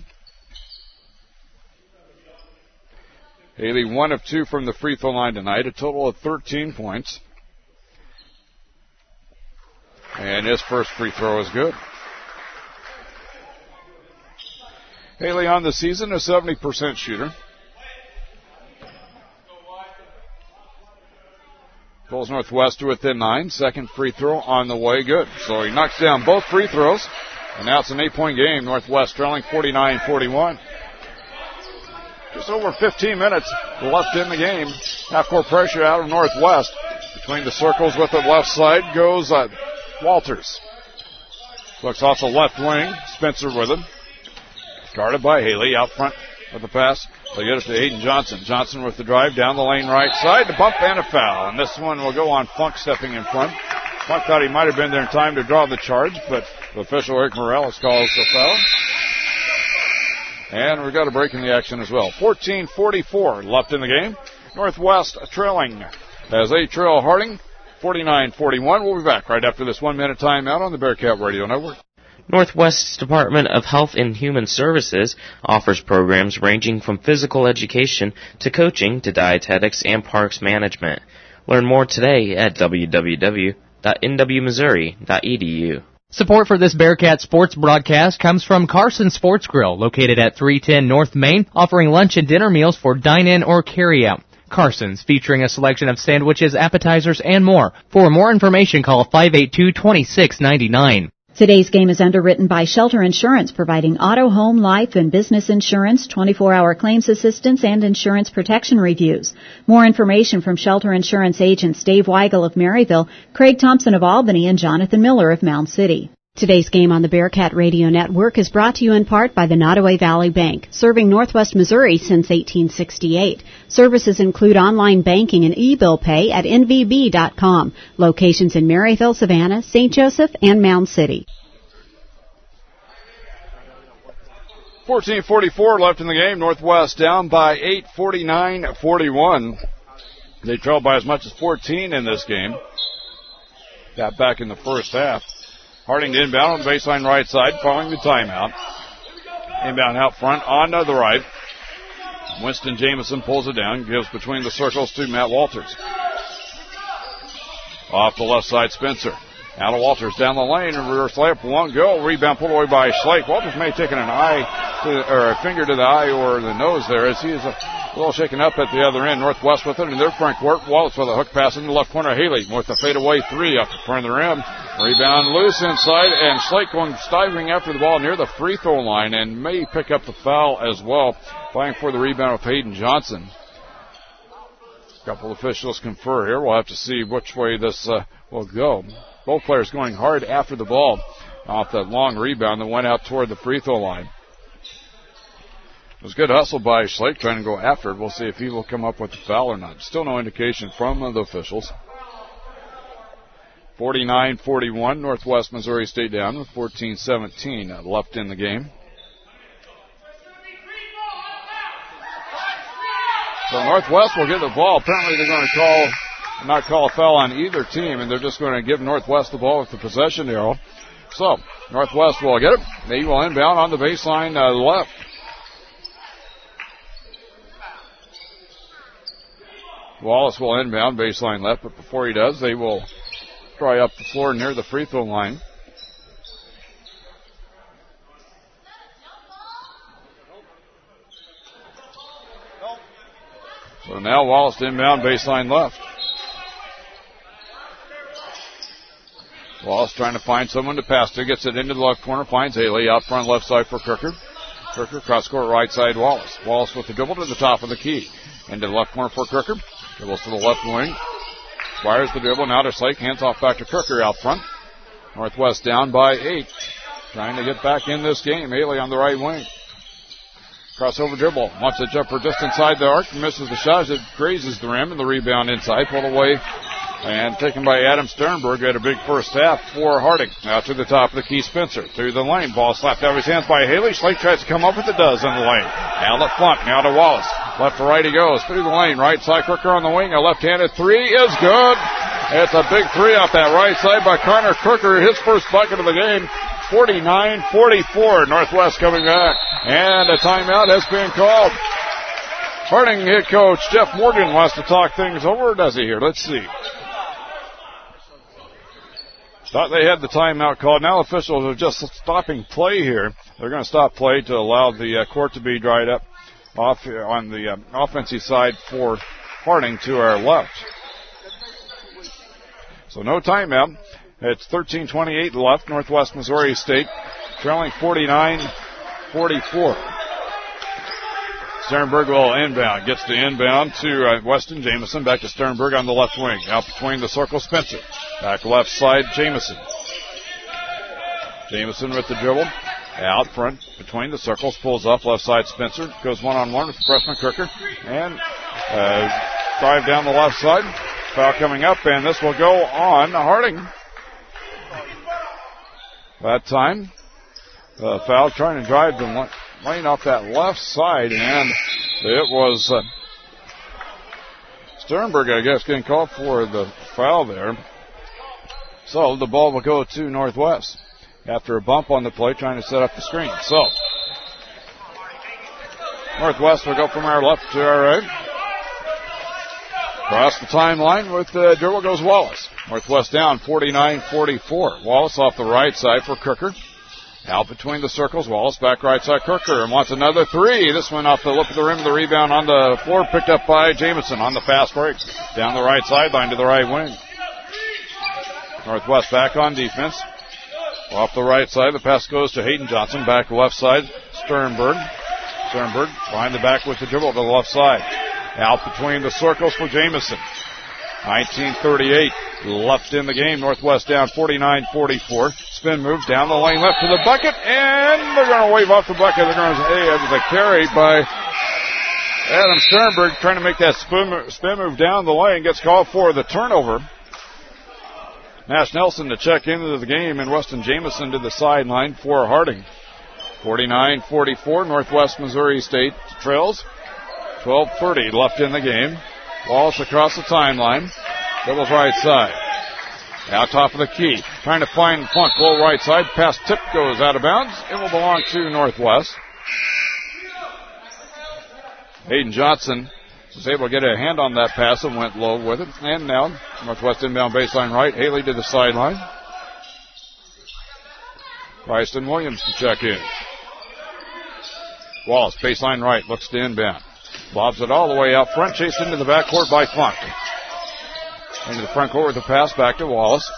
Haley one of two from the free throw line tonight, a total of thirteen points. And his first free throw is good. Haley on the season, a seventy percent shooter. Pulls Northwest to within nine. Second free throw on the way, good. So he knocks down both free throws. And now it's an eight-point game. Northwest trailing forty-nine forty-one. Just over fifteen minutes left in the game. Half-court pressure out of Northwest. Between the circles with the left side goes uh, Walters. Looks off the left wing. Spencer with him. Guarded by Haley out front with the pass. They get it to Hayden Johnson. Johnson with the drive down the lane right side. The bump and a foul. And this one will go on Funk stepping in front. Funk thought he might have been there in time to draw the charge, but the official Eric Morales calls the foul. And we've got a break in the action as well. fourteen forty-four left in the game. Northwest trailing as they trail Harding forty-nine forty-one. We'll be back right after this one-minute timeout on the Bearcat Radio Network. Northwest's Department of Health and Human Services offers programs ranging from physical education to coaching to dietetics and parks management. Learn more today at w w w dot n w missouri dot e d u. Support for this Bearcat Sports broadcast comes from Carson Sports Grill, located at three ten North Main, offering lunch and dinner meals for dine-in or carry-out. Carson's, featuring a selection of sandwiches, appetizers, and more. For more information, call five eight two, two six nine nine. Today's game is underwritten by Shelter Insurance, providing auto, home, life, and business insurance, twenty-four hour claims assistance, and insurance protection reviews. More information from Shelter Insurance agents Dave Weigel of Maryville, Craig Thompson of Albany, and Jonathan Miller of Mound City. Today's game on the Bearcat Radio Network is brought to you in part by the Nottoway Valley Bank, serving Northwest Missouri since eighteen sixty-eight. Services include online banking and e-bill pay at N V B dot com. Locations in Maryville, Savannah, Saint Joseph, and Mound City. fourteen forty-four left in the game. Northwest down by eight, forty-nine forty-one. They trailed by as much as fourteen in this game. Got back in the first half. Harding to inbound on the baseline right side, following the timeout. Inbound out front, on to the right. Winston Jamison pulls it down, gives between the circles to Matt Walters. Off the left side, Spencer. Out of Walters down the lane, and reverse layup won't go. Rebound pulled away by Schlake. Walters may have taken an eye to, or a finger to the eye or the nose there as he is a little shaken up at the other end. Northwest with it in their front court. Wallace with a hook pass in the left corner. Haley with the fadeaway three up the front of the rim. Rebound loose inside, and Schlake going stiving after the ball near the free throw line and may pick up the foul as well. Fighting for the rebound with Hayden Johnson. A couple officials confer here. We'll have to see which way this uh, will go. Both players going hard after the ball off that long rebound that went out toward the free throw line. It was good hustle by Schlake trying to go after it. We'll see if he will come up with the foul or not. Still no indication from the officials. forty-nine forty-one, Northwest Missouri State down with fourteen seventeen left in the game. So Northwest will get the ball. Apparently they're going to call, not call a foul on either team, and they're just going to give Northwest the ball with the possession arrow. So Northwest will get it. They will inbound on the baseline uh, left. Wallace will inbound baseline left, but before he does, they will try up the floor near the free throw line. So now Wallace inbound baseline left. Wallace trying to find someone to pass to, gets it into the left corner, finds Haley out front left side for Crooker. Crooker cross court right side Wallace. Wallace with the dribble to the top of the key. Into the left corner for Crooker. Dribbles to the left wing. Fires the dribble. Now to Slake. Hands off back to Crooker out front. Northwest down by eight. Trying to get back in this game. Haley on the right wing. Crossover dribble. Wants a jumper just inside the arc. Misses the shot as it grazes the rim. And the rebound inside. Pulled away. And taken by Adam Sternberg. Had a big first half for Harding. Now to the top of the key, Spencer. Through the lane. Ball slapped out of his hands by Haley. Slake tries to come up with it. Does in the lane. Now the front. Now to Wallace. Left to right he goes. Through the lane. Right side. Crooker on the wing. A left-handed three is good. It's a big three off that right side by Connor Crooker. His first bucket of the game. forty-nine forty-four. Northwest coming back. And a timeout has been called. Harding head coach Jeff Morgan wants to talk things over. Does he here? Let's see. Thought they had the timeout called. Now officials are just stopping play here. They're going to stop play to allow the uh, court to be dried up off on the uh, offensive side for Harding to our left. So no timeout. It's thirteen twenty-eight left. Northwest Missouri State trailing forty-nine forty-four. Sternberg will inbound. Gets the inbound to uh, Weston Jamison. Back to Sternberg on the left wing. Out between the circle, Spencer. Back left side, Jamison. Jamison with the dribble. Out front between the circles. Pulls up left side, Spencer. Goes one-on-one with the freshman Crooker. And uh, drive down the left side. Foul coming up, and this will go on Harding. That time, the foul trying to drive the lane off that left side, and it was uh, Sternberg, I guess, getting called for the foul there. So the ball will go to Northwest after a bump on the play, trying to set up the screen. So Northwest will go from our left to our right. Across the timeline with the uh, dribble goes Wallace. Northwest down forty-nine forty-four. Wallace off the right side for Crooker. Out between the circles. Wallace back right side. Crooker and wants another three. This one off the lip of the rim. The rebound on the floor picked up by Jamison on the fast break. Down the right sideline to the right wing. Northwest back on defense. Off the right side. The pass goes to Hayden Johnson. Back left side. Sternberg. Sternberg behind the back with the dribble to the left side. Out between the circles for Jamison. nineteen thirty-eight left in the game. Northwest down forty-nine forty-four. Spin move down the lane left to the bucket, and they're going to wave off the bucket. They're going to say it was a carry by Adam Sternberg trying to make that spin, spin move down the lane. Gets called for the turnover. Nash Nelson to check into the game, and Weston Jamison to the sideline for Harding. forty-nine forty-four. Northwest Missouri State trails. twelve thirty left in the game. Wallace across the timeline. Doubles right side. Out top of the key. Trying to find Funk. Low right side. Pass tip goes out of bounds. It will belong to Northwest. Hayden Johnson was able to get a hand on that pass and went low with it. And now Northwest inbound baseline right. Haley to the sideline. Bryson Williams to check in. Wallace baseline right. Looks to inbound. Bobs it all the way out front, chased into the backcourt by Funk. Into the front court with the pass back to Wallace.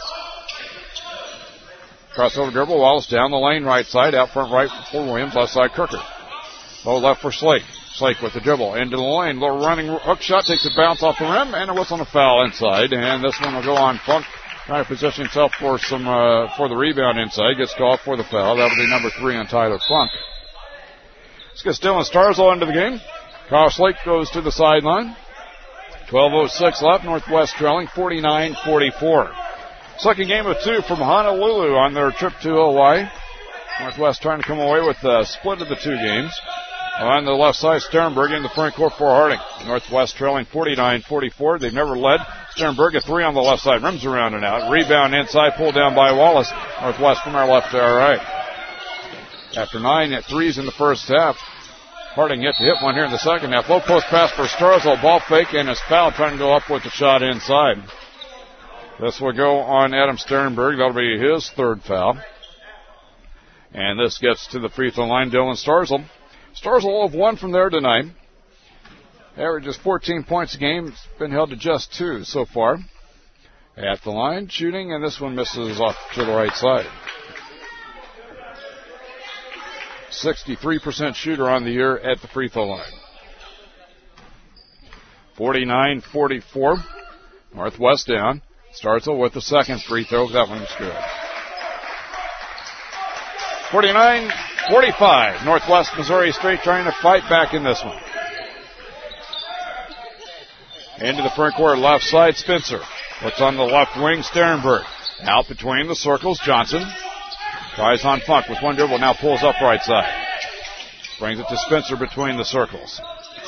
Crossover dribble, Wallace down the lane right side, out front right for Williams, left side Crooker. Low left for Slake. Slake with the dribble, into the lane, little running hook shot, takes a bounce off the rim, and a whistle on a foul inside, and this one will go on Funk, trying to position himself for some, uh, for the rebound inside, gets called for the foul. That'll be number three on Tyler Funk. Let's get Dylan Starzl into the game. Kyle Slake goes to the sideline. twelve oh six left. Northwest trailing forty-nine forty-four. Second game of two from Honolulu on their trip to Hawaii. Northwest trying to come away with a split of the two games. On the left side, Sternberg in the front court for Harding. Northwest trailing forty-nine forty-four. They've never led. Sternberg a three on the left side. Rims around and out. Rebound inside. Pulled down by Wallace. Northwest from our left to our right. After nine at threes in the first half. Harding yet to hit one here in the second half. Low post pass for Starzl. Ball fake and his foul trying to go up with the shot inside. This will go on Adam Sternberg. That'll be his third foul. And this gets to the free throw line. Dylan Starzl. Starzl will have one from there tonight. Averages fourteen points a game. It's been held to just two so far. At the line, shooting, and this one misses off to the right side. sixty-three percent shooter on the year at the free throw line. forty-nine forty-four. Northwest down. Starzl with the second free throw. That one's good. forty-nine forty-five. Northwest Missouri State trying to fight back in this one. Into the front court, left side, Spencer. What's on the left wing, Sternberg. Out between the circles, Johnson. Tries on Funk with one dribble, now pulls up right side. Brings it to Spencer between the circles.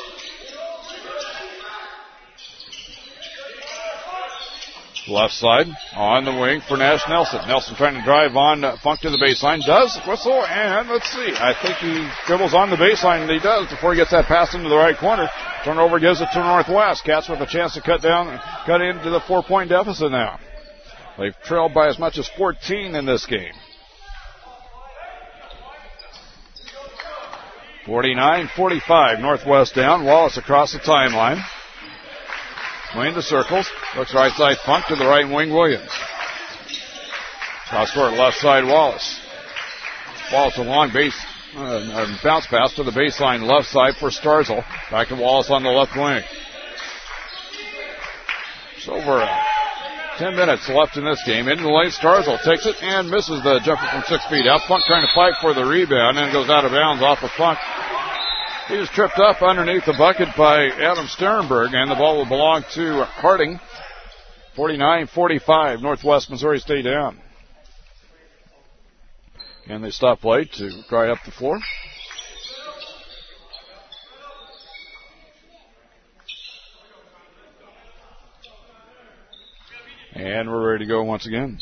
Left side, on the wing for Nash Nelson. Nelson trying to drive on uh, Funk to the baseline. Does, whistle, and let's see. I think he dribbles on the baseline, and he does before he gets that pass into the right corner. Turnover gives it to Northwest. Cats with a chance to cut down, cut into the four-point deficit now. They've trailed by as much as fourteen in this game. forty-nine forty-five, Northwest down. Wallace across the timeline. Between the circles. Looks right side, Funk to the right wing, Williams. Cross court, left side, Wallace. Wallace a long base, uh, bounce pass to the baseline, left side for Starzl. Back to Wallace on the left wing. It's over uh, ten minutes left in this game. Into the lane, Starzl takes it and misses the jumper from six feet out. Funk trying to fight for the rebound and it goes out of bounds off of Funk. He was tripped up underneath the bucket by Adam Sternberg, and the ball will belong to Harding. forty-nine forty-five, Northwest Missouri State down. Can they stop play to dry up the floor? And we're ready to go once again.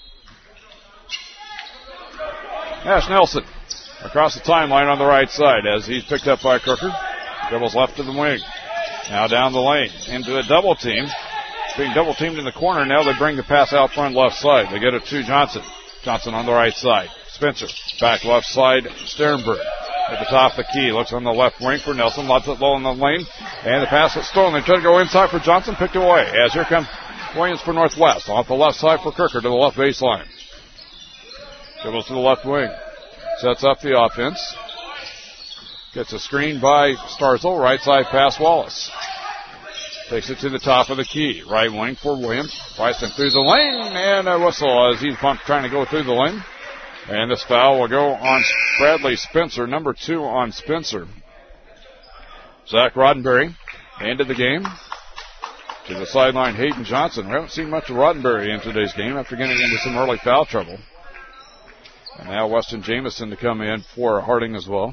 Nash Nelson across the timeline on the right side as he's picked up by Crooker. Dribbles left to the wing. Now down the lane into a double team. being double teamed in the corner. Now they bring the pass out front left side. They get it to Johnson. Johnson on the right side. Spencer back left side. Sternberg at the top of the key. Looks on the left wing for Nelson. Lots it low in the lane. And the pass is stolen. They try to go inside for Johnson. Picked away. As here comes Williams for Northwest. Off the left side for Kirker to the left baseline. Dribbles to the left wing. Sets up the offense. Gets a screen by Starzl. Right side pass Wallace. Takes it to the top of the key. Right wing for Williams. Bryson through the lane. And a whistle as he's trying to go through the lane. And this foul will go on Bradley Spencer, number two on Spencer. Zach Roddenberry ended the game. To the sideline, Hayden Johnson. We haven't seen much of Roddenberry in today's game after getting into some early foul trouble. And now Weston Jamison to come in for Harding as well.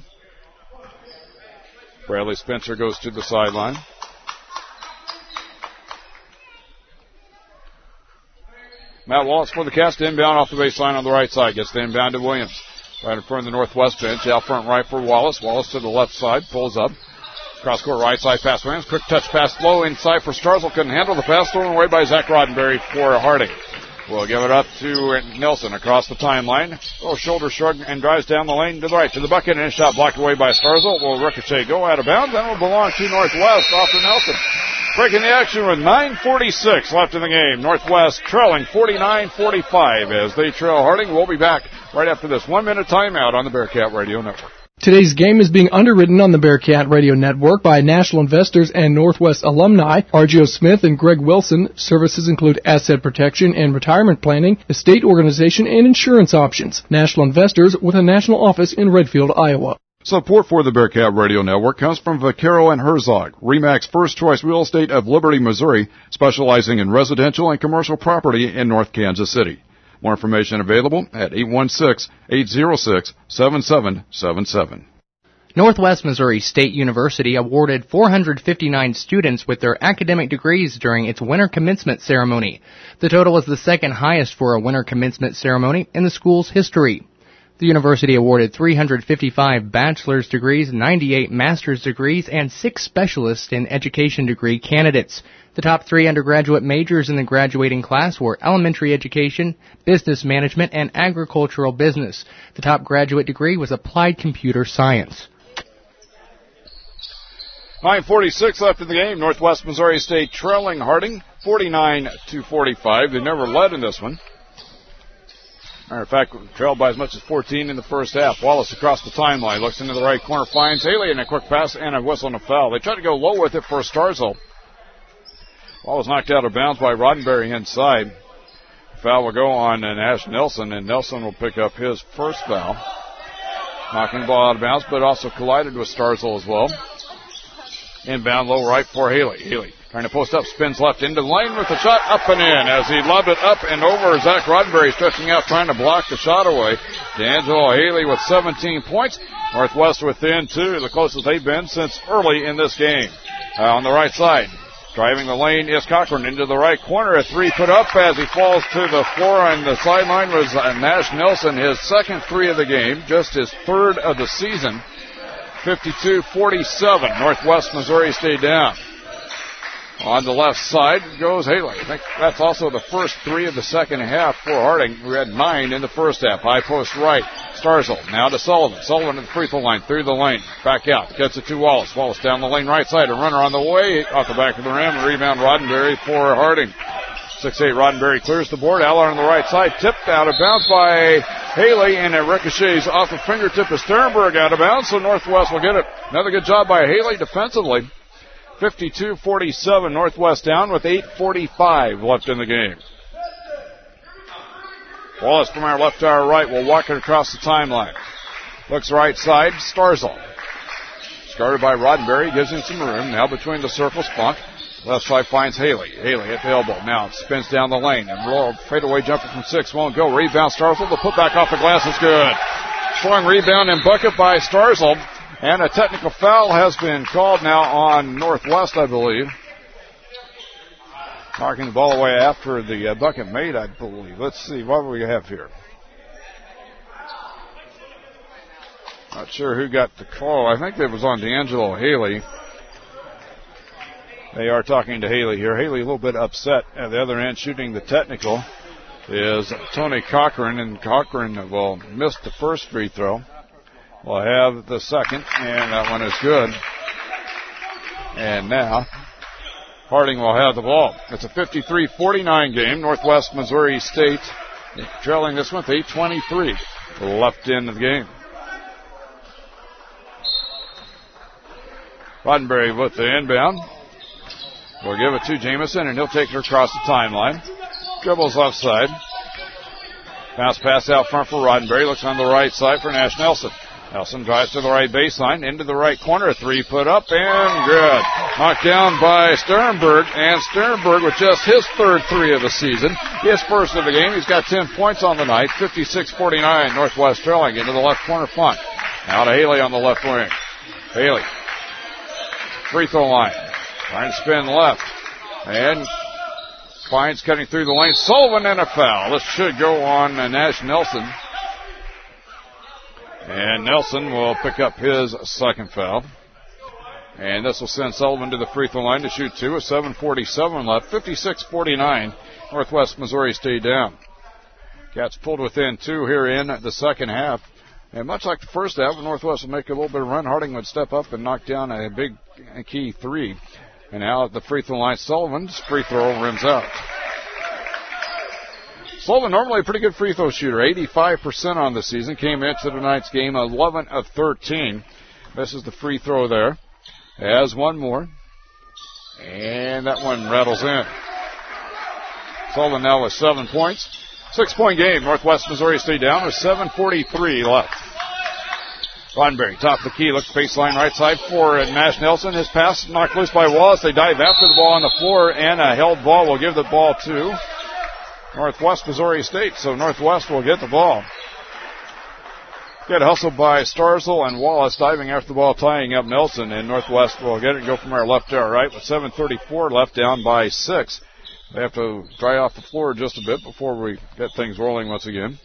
Bradley Spencer goes to the sideline. Matt Wallace for the Cats, inbound off the baseline on the right side. Gets the inbound to Williams. Right in front of the Northwest bench. Out front right for Wallace. Wallace to the left side. Pulls up. Cross court right side pass Williams. Quick touch pass low inside for Starzl. Couldn't handle the pass. Thrown away by Zach Roddenberry for Harding. We'll give it up to Nelson across the timeline. Little shoulder shrug and drives down the lane to the right to the bucket. And a shot blocked away by Starzl. Will ricochet go out of bounds. Then will belong to Northwest off to Nelson. Breaking the action with nine forty-six left in the game. Northwest trailing forty-nine forty-five as they trail Harding. We'll be back right after this one-minute timeout on the Bearcat Radio Network. Today's game is being underwritten on the Bearcat Radio Network by National Investors and Northwest alumni R G O Smith and Greg Wilson. Services include asset protection and retirement planning, estate organization, and insurance options. National Investors with a national office in Redfield, Iowa. Support for the Bearcat Radio Network comes from Vaquero and Herzog, RE/MAX First Choice Real Estate of Liberty, Missouri, specializing in residential and commercial property in North Kansas City. More information available at eight one six, eight zero six, seven seven seven seven. Northwest Missouri State University awarded four hundred fifty-nine students with their academic degrees during its winter commencement ceremony. The total was the second highest for a winter commencement ceremony in the school's history. The university awarded three hundred fifty-five bachelor's degrees, ninety-eight master's degrees, and six specialist in education degree candidates. The top three undergraduate majors in the graduating class were elementary education, business management, and agricultural business. The top graduate degree was applied computer science. nine forty-six left in the game. Northwest Missouri State trailing Harding forty-nine to forty-five. They never led in this one. Matter of fact, trailed by as much as fourteen in the first half. Wallace across the timeline. Looks into the right corner. Finds Haley in a quick pass and a whistle and a foul. They tried to go low with it for Starzl. Ball was knocked out of bounds by Roddenberry inside. Foul will go on Nash Nelson, and Nelson will pick up his first foul. Knocking the ball out of bounds, but also collided with Starzl as well. Inbound low right for Haley. Haley trying to post up, spins left into the lane with the shot up and in as he lobbed it up and over. Zach Roddenberry stretching out trying to block the shot away. D'Angelo Haley with seventeen points. Northwest within two, the closest they've been since early in this game. Uh, on the right side, driving the lane is Cochran into the right corner. A three put up as he falls to the floor on the sideline was uh, Nash Nelson, his second three of the game, just his third of the season. fifty-two forty-seven. Northwest Missouri stayed down. On the left side goes Haley. I think that's also the first three of the second half for Harding. We had nine in the first half. High post right. Starzl now to Sullivan. Sullivan at the free throw line through the lane. Back out. Gets it to Wallace. Wallace down the lane right side. A runner on the way. Off the back of the rim. Rebound Roddenberry for Harding. six eight Roddenberry clears the board. Aller on the right side. Tipped out of bounds by Haley. And it ricochets off the fingertip of Sternberg out of bounds. So Northwest will get it. Another good job by Haley defensively. fifty-two forty-seven, Northwest down with eight forty-five left in the game. Wallace from our left to our right will walk it across the timeline. Looks right side, Starzl. Started by Roddenberry, gives him some room. Now between the circles, Funk. Left side finds Haley. Haley at the elbow. Now spins down the lane. And roll, fadeaway jumper from six won't go. Rebound Starzl. The put back off the glass is good. Strong rebound and bucket by Starzl. And a technical foul has been called now on Northwest, I believe. Knocking the ball away after the uh, bucket made, I believe. Let's see, what do we have here? Not sure who got the call. I think that was on D'Angelo Haley. They are talking to Haley here. Haley a little bit upset at the other end. Shooting the technical is Tony Cochran, and Cochran will miss the first free throw. Will have the second, and that one is good. And now Harding will have the ball. It's a fifty-three forty-nine game. Northwest Missouri State trailing this one with eight twenty-three left in the game. Roddenberry with the inbound. We'll give it to Jamison, and he'll take her across the timeline. Dribbles left side. Bounce pass out front for Roddenberry. Looks on the right side for Nash Nelson. Nelson drives to the right baseline, into the right corner. Three put up and good. Knocked down by Sternberg, and Sternberg with just his third three of the season. His first of the game. He's got ten points on the night. fifty-six forty-nine, Northwest trailing into the left corner front. Now to Haley on the left wing. Haley. Free throw line. Trying to spin left. And finds cutting through the lane. Sullivan and a foul. This should go on Nash Nelson. And Nelson will pick up his second foul. And this will send Sullivan to the free throw line to shoot two with seven forty-seven left. fifty-six forty-nine. Northwest Missouri stayed down. Cats pulled within two here in the second half. And much like the first half, Northwest will make a little bit of run. Harding would step up and knock down a big key three. And now at the free throw line, Sullivan's free throw rims out. Sullivan, normally a pretty good free throw shooter, eighty-five percent on the season. Came into tonight's game eleven of thirteen. Misses the free throw there. Has one more. And that one rattles in. Sullivan now with seven points. Six-point game. Northwest Missouri stayed down with seven forty-three left. Roddenberry, top of the key, looks baseline right side for Nash Nelson. His pass knocked loose by Wallace. They dive after the ball on the floor, and a held ball will give the ball to Northwest Missouri State. So Northwest will get the ball. Good hustle by Starzl and Wallace diving after the ball, tying up Nelson, and Northwest will get it and go from our left to our right with seven thirty-four left, down by six. They have to dry off the floor just a bit before we get things rolling once again.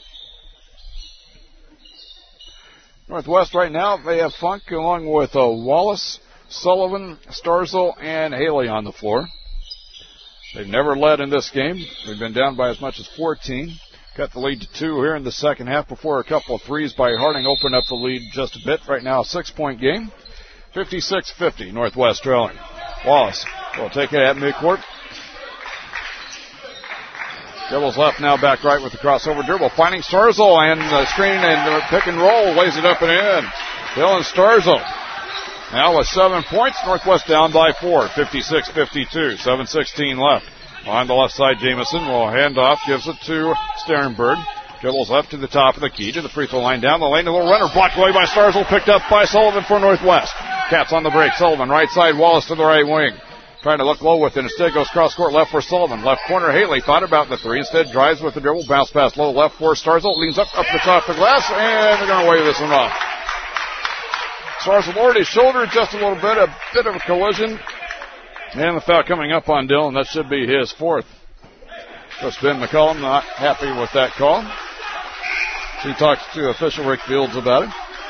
Northwest right now, they have Funk along with uh, Wallace, Sullivan, Starzl, and Haley on the floor. They've never led in this game. They've been down by as much as fourteen. Cut the lead to two here in the second half before a couple of threes by Harding opened up the lead just a bit. Right now, a six-point game. fifty-six fifty, Northwest trailing. Wallace will take it at midcourt. Dribbles left, now back right with the crossover dribble. Finding Starzl and the screen and the pick and roll. Lays it up and in. Dylan Starzl. Now with seven points. Northwest down by four. fifty-six fifty-two. seven sixteen left. On the left side, Jamison will hand off. Gives it to Sternberg. Dribbles left to the top of the key to the free throw line. Down the lane. A little runner blocked away by Starzl. Picked up by Sullivan for Northwest. Cats on the break. Sullivan right side. Wallace to the right wing. Trying to look low with it. Instead goes cross court left for Sullivan. Left corner Haley thought about the three. Instead drives with the dribble. Bounce pass low left for Starzl. Leans up up the top of the glass. And they're going to wave this one off. Starzl lowered his shoulder just a little bit. A bit of a collision. And the foul coming up on Dylan. That should be his fourth. Just Ben McCullum not happy with that call. He talks to official Rick Fields about it.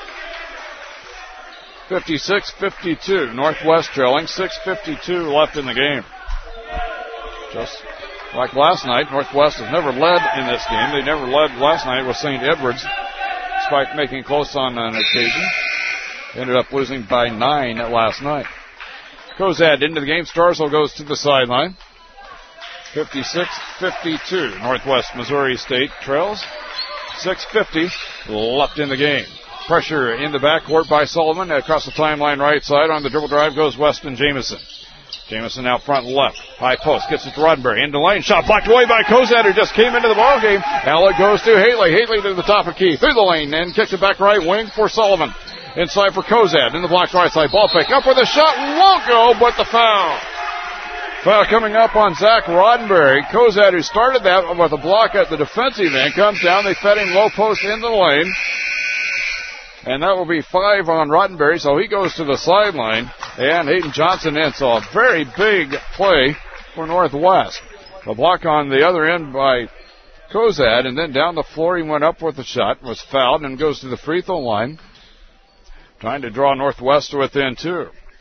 fifty-six fifty-two. Northwest trailing. six fifty-two left in the game. Just like last night, Northwest has never led in this game. They never led last night with Saint Edwards, despite making close on an occasion. Ended up losing by nine last night. Kozad into the game. Starzl goes to the sideline. fifty-six fifty-two. Northwest Missouri State trails. six fifty left in the game. Pressure in the backcourt by Sullivan. Across the timeline right side. On the dribble drive goes Weston Jamison. Jamison out front left. High post. Gets it to Roddenberry. Into lane. Shot blocked away by Kozad, who just came into the ballgame. Now it goes to Haley. Haley to the top of key. Through the lane. And kicks it back right wing for Sullivan. Inside for Kozad. In the blocked right side. Ball fake. Up with a shot. Won't go, but the foul. Foul coming up on Zach Roddenberry. Kozad, who started that with a block at the defensive end, comes down. They fed him low post in the lane. And that will be five on Roddenberry, so he goes to the sideline. And Hayden Johnson in, so a very big play for Northwest. A block on the other end by Kozad, and then down the floor he went up with the shot, was fouled, and goes to the free throw line. Trying to draw Northwest to within two.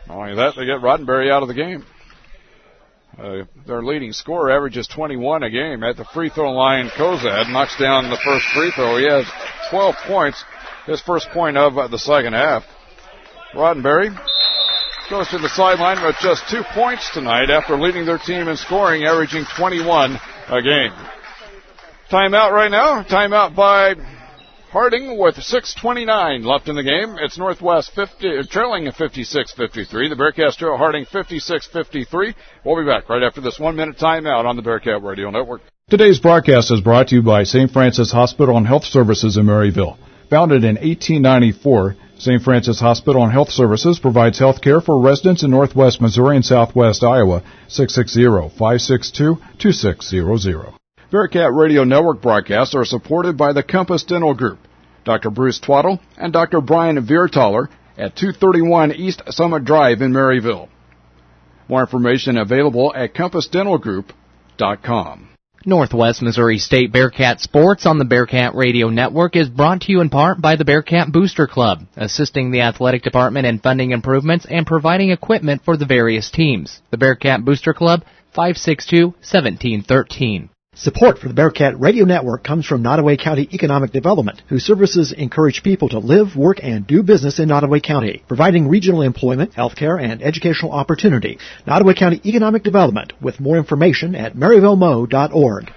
Not only that, they get Roddenberry out of the game. Uh, their leading scorer averages twenty-one a game. At the free throw line, Kozad knocks down the first free throw. He has twelve points, his first point of uh, the second half. Roddenberry goes to the sideline with just two points tonight after leading their team in scoring, averaging twenty-one a game. Timeout right now. Timeout by Harding with six twenty-nine left in the game. It's Northwest fifty, trailing fifty-six fifty-three. The Bearcats trail Harding fifty-six fifty-three. We'll be back right after this one-minute timeout on the Bearcat Radio Network. Today's broadcast is brought to you by Saint Francis Hospital and Health Services in Maryville. Founded in eighteen ninety-four, Saint Francis Hospital and Health Services provides health care for residents in northwest Missouri and southwest Iowa. six six zero, five six two, two six zero zero. Bearcat Radio Network broadcasts are supported by the Compass Dental Group, Doctor Bruce Twaddle and Doctor Brian Viertaler at two thirty-one East Summit Drive in Maryville. More information available at compass dental group dot com. Northwest Missouri State Bearcat Sports on the Bearcat Radio Network is brought to you in part by the Bearcat Booster Club, assisting the athletic department in funding improvements and providing equipment for the various teams. The Bearcat Booster Club, five six two, one seven one three. Support for the Bearcat Radio Network comes from Nottoway County Economic Development, whose services encourage people to live, work, and do business in Nottoway County, providing regional employment, healthcare, and educational opportunity. Nottoway County Economic Development, with more information at maryville mo dot org.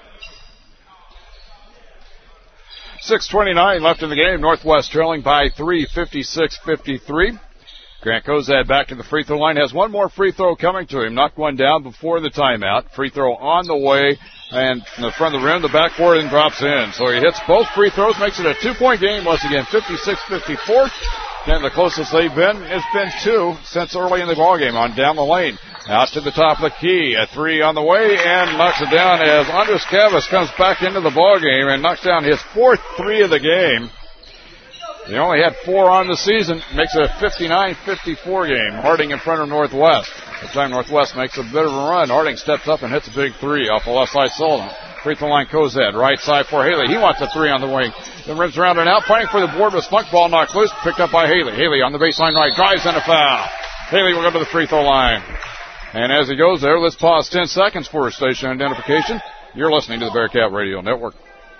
six twenty-nine left in the game. Northwest trailing by three, fifty-six fifty-three. Grant Kozad back to the free throw line. Has one more free throw coming to him. Knocked one down before the timeout. Free throw on the way. And from the front of the rim, the backboard, and drops in. So he hits both free throws, makes it a two-point game once again, fifty-six fifty-four. And the closest they've been has been two since early in the ballgame on down the lane. Out to the top of the key. A three on the way and knocks it down as Andres Cavas comes back into the ballgame and knocks down his fourth three of the game. He only had four on the season. Makes it a fifty-nine fifty-four game. Harding in front of Northwest. This time Northwest makes a bit of a run. Harding steps up and hits a big three off the left side. Sullivan. Free throw line, Kozad. Right side for Haley. He wants a three on the wing. Then rims around and out. Fighting for the board with Spunk. Ball knocked loose. Picked up by Haley. Haley on the baseline right. Drives and a foul. Haley will go to the free throw line. And as he goes there, let's pause ten seconds for station identification. You're listening to the Bearcat Radio Network.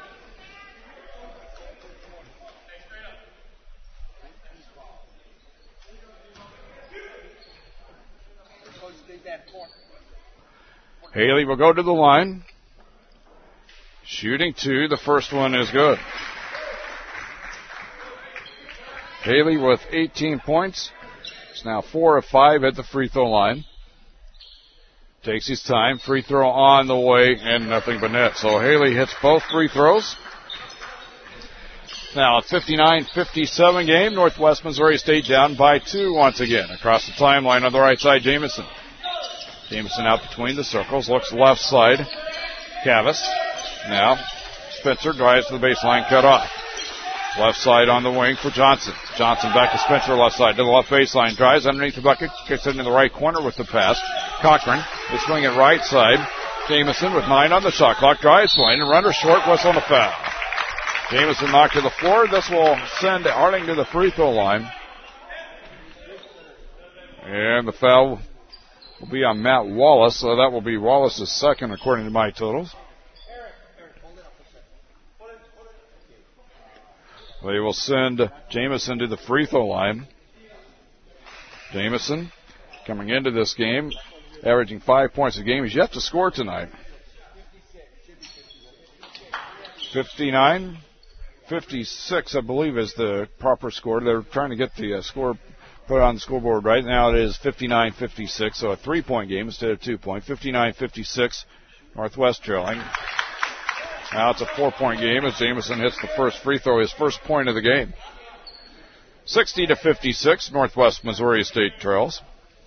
Haley will go to the line. Shooting two. The first one is good. Haley with eighteen points. It's now four of five at the free throw line. Takes his time. Free throw on the way and nothing but net. So Haley hits both free throws. Now a fifty-nine fifty-seven game. Northwest Missouri State down by two once again. Across the timeline on the right side, Jamison. Jamison out between the circles, looks left side. Cavas. Now, Spencer drives to the baseline, cut off. Left side on the wing for Johnson. Johnson back to Spencer, left side to the left baseline. Drives underneath the bucket, kicks it into the right corner with the pass. Cochran is swinging right side. Jamison with nine on the shot clock. Drives lane and runner short, whistle on the foul. Jamison knocked to the floor. This will send Harding to the free throw line. And the foul will be on Matt Wallace, so that will be Wallace's second according to my totals. They will send Jamison to the free throw line. Jamison coming into this game, averaging five points a game. He's yet to score tonight. fifty-nine fifty-six, I believe, is the proper score. They're trying to get the uh, score put on the scoreboard right now. It is fifty-nine fifty-six, so a three-point game instead of two-point. fifty-nine fifty-six, Northwest trailing. Now it's a four-point game as Jamison hits the first free throw, his first point of the game. sixty to fifty-six, Northwest Missouri State trails.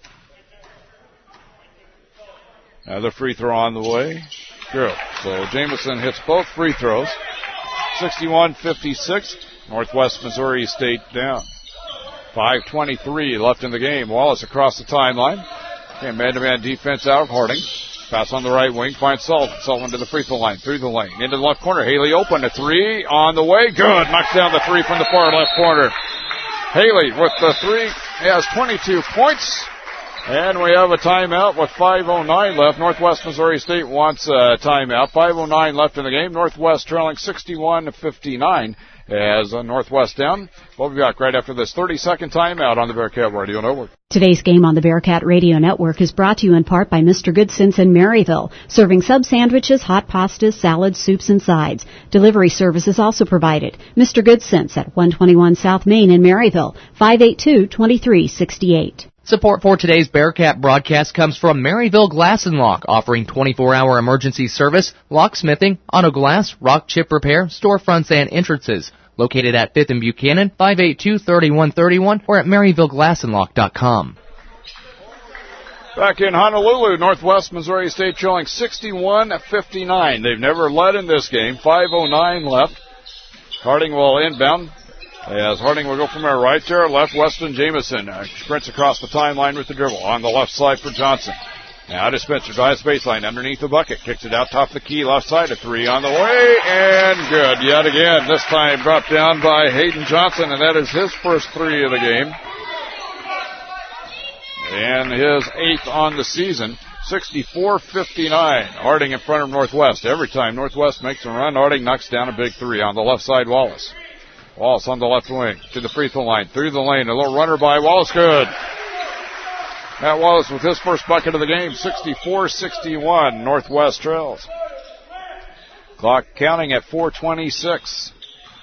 Another free throw on the way. Good. So Jamison hits both free throws. sixty-one fifty-six, Northwest Missouri State down. five twenty-three left in the game. Wallace across the timeline. Okay, man-to-man defense out of Harding. Pass on the right wing, finds Sullivan. Sullivan to the free throw line, through the lane, into the left corner. Haley open, a three on the way. Good. Knocks down the three from the far left corner. Haley with the three. He has twenty-two points. And we have a timeout with five oh nine left. Northwest Missouri State wants a timeout. five oh nine left in the game. Northwest trailing sixty-one to fifty-nine as uh, Northwest down. We'll be back right after this thirty-second timeout on the Bearcat Radio Network. Today's game on the Bearcat Radio Network is brought to you in part by Mister Goodsense in Maryville, serving sub sandwiches, hot pastas, salads, soups, and sides. Delivery service is also provided. Mister Goodsense at one twenty-one South Main in Maryville, five eight two, two three six eight. Support for today's Bearcat broadcast comes from Maryville Glass and Lock, offering twenty-four hour emergency service, locksmithing, auto glass, rock chip repair, storefronts, and entrances. Located at fifth and Buchanan, five eight two, three one three one, or at maryville glass and lock dot com. Back in Honolulu, Northwest Missouri State trailing sixty-one to fifty-nine. They've never led in this game. five oh nine left. Harding will inbound. As Harding will go from our right to our left, Weston Jamison uh, sprints across the timeline with the dribble on the left side for Johnson. Now to Spencer, drives baseline underneath the bucket, kicks it out top the key, left side, a three on the way, and good yet again. This time brought down by Hayden Johnson, and that is his first three of the game. And his eighth on the season. sixty-four fifty-nine. Harding in front of Northwest. Every time Northwest makes a run, Harding knocks down a big three on the left side, Wallace. Wallace on the left wing to the free throw line, through the lane, a little runner by Wallace, good. Matt Wallace with his first bucket of the game, sixty-four sixty-one, Northwest trails. Clock counting at four twenty-six.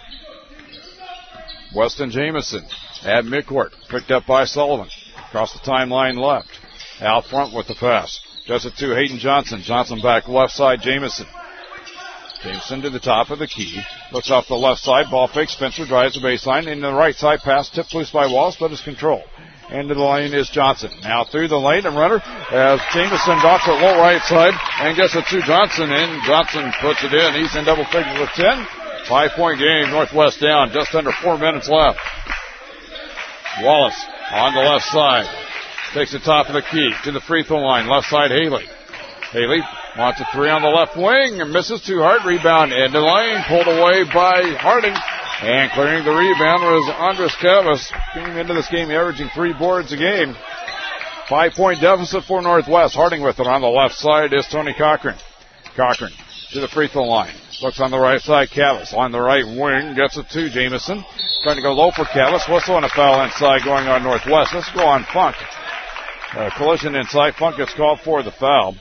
Weston Jamison at midcourt, picked up by Sullivan. Across the timeline left. Out front with the pass. Does it to Hayden Johnson. Johnson back left side, Jamison. Jameson to the top of the key. Looks off the left side. Ball fake. Spencer drives the baseline. In the right side pass. Tipped loose by Wallace, but is controlled. Into the lane is Johnson. Now through the lane and runner as Jameson docks it low right side and gets it to Johnson. And Johnson puts it in. He's in double figures with ten. Five-point game. Northwest down. Just under four minutes left. Wallace on the left side. Takes the top of the key to the free throw line. Left side, Haley. Haley wants a three on the left wing and misses too hard. Rebound into the lane. Pulled away by Harding. And clearing the rebound was Andres Cavas. Came into this game averaging three boards a game. Five-point deficit for Northwest. Harding with it on the left side is Tony Cochran. Cochran to the free throw line. Looks on the right side. Cavas on the right wing. Gets it to Jamison. Trying to go low for Cavas. Whistle and a foul inside going on Northwest. Let's go on Funk. Uh, collision inside. Funk gets called for the foul.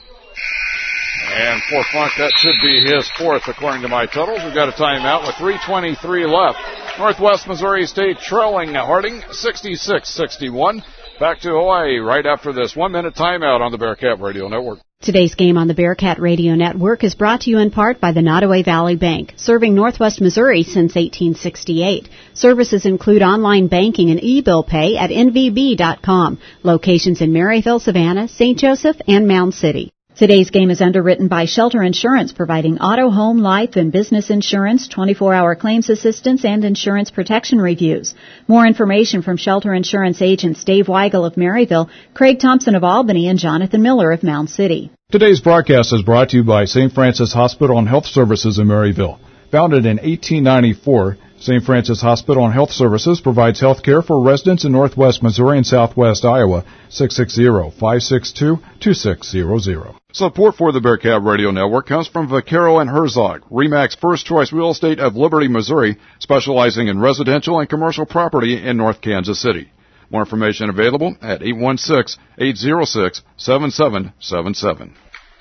And for Funk, that should be his fourth, according to my totals. We've got a timeout with three twenty-three left. Northwest Missouri State trailing Harding sixty-six sixty-one. Back to Hawaii right after this one-minute timeout on the Bearcat Radio Network. Today's game on the Bearcat Radio Network is brought to you in part by the Nottoway Valley Bank, serving Northwest Missouri since eighteen sixty-eight. Services include online banking and e-bill pay at N V B dot com. Locations in Maryville, Savannah, Saint Joseph, and Mound City. Today's game is underwritten by Shelter Insurance, providing auto, home, life, and business insurance, twenty-four hour claims assistance, and insurance protection reviews. More information from Shelter Insurance agents Dave Weigel of Maryville, Craig Thompson of Albany, and Jonathan Miller of Mound City. Today's broadcast is brought to you by Saint Francis Hospital and Health Services in Maryville. Founded in eighteen ninety-four, Saint Francis Hospital and Health Services provides health care for residents in Northwest Missouri and Southwest Iowa. six six zero, five six two, two six zero zero. Support for the Bearcat Radio Network comes from Vaquero and Herzog, RE/MAX First Choice Real Estate of Liberty, Missouri, specializing in residential and commercial property in North Kansas City. More information available at eight one six, eight zero six, seven seven seven seven.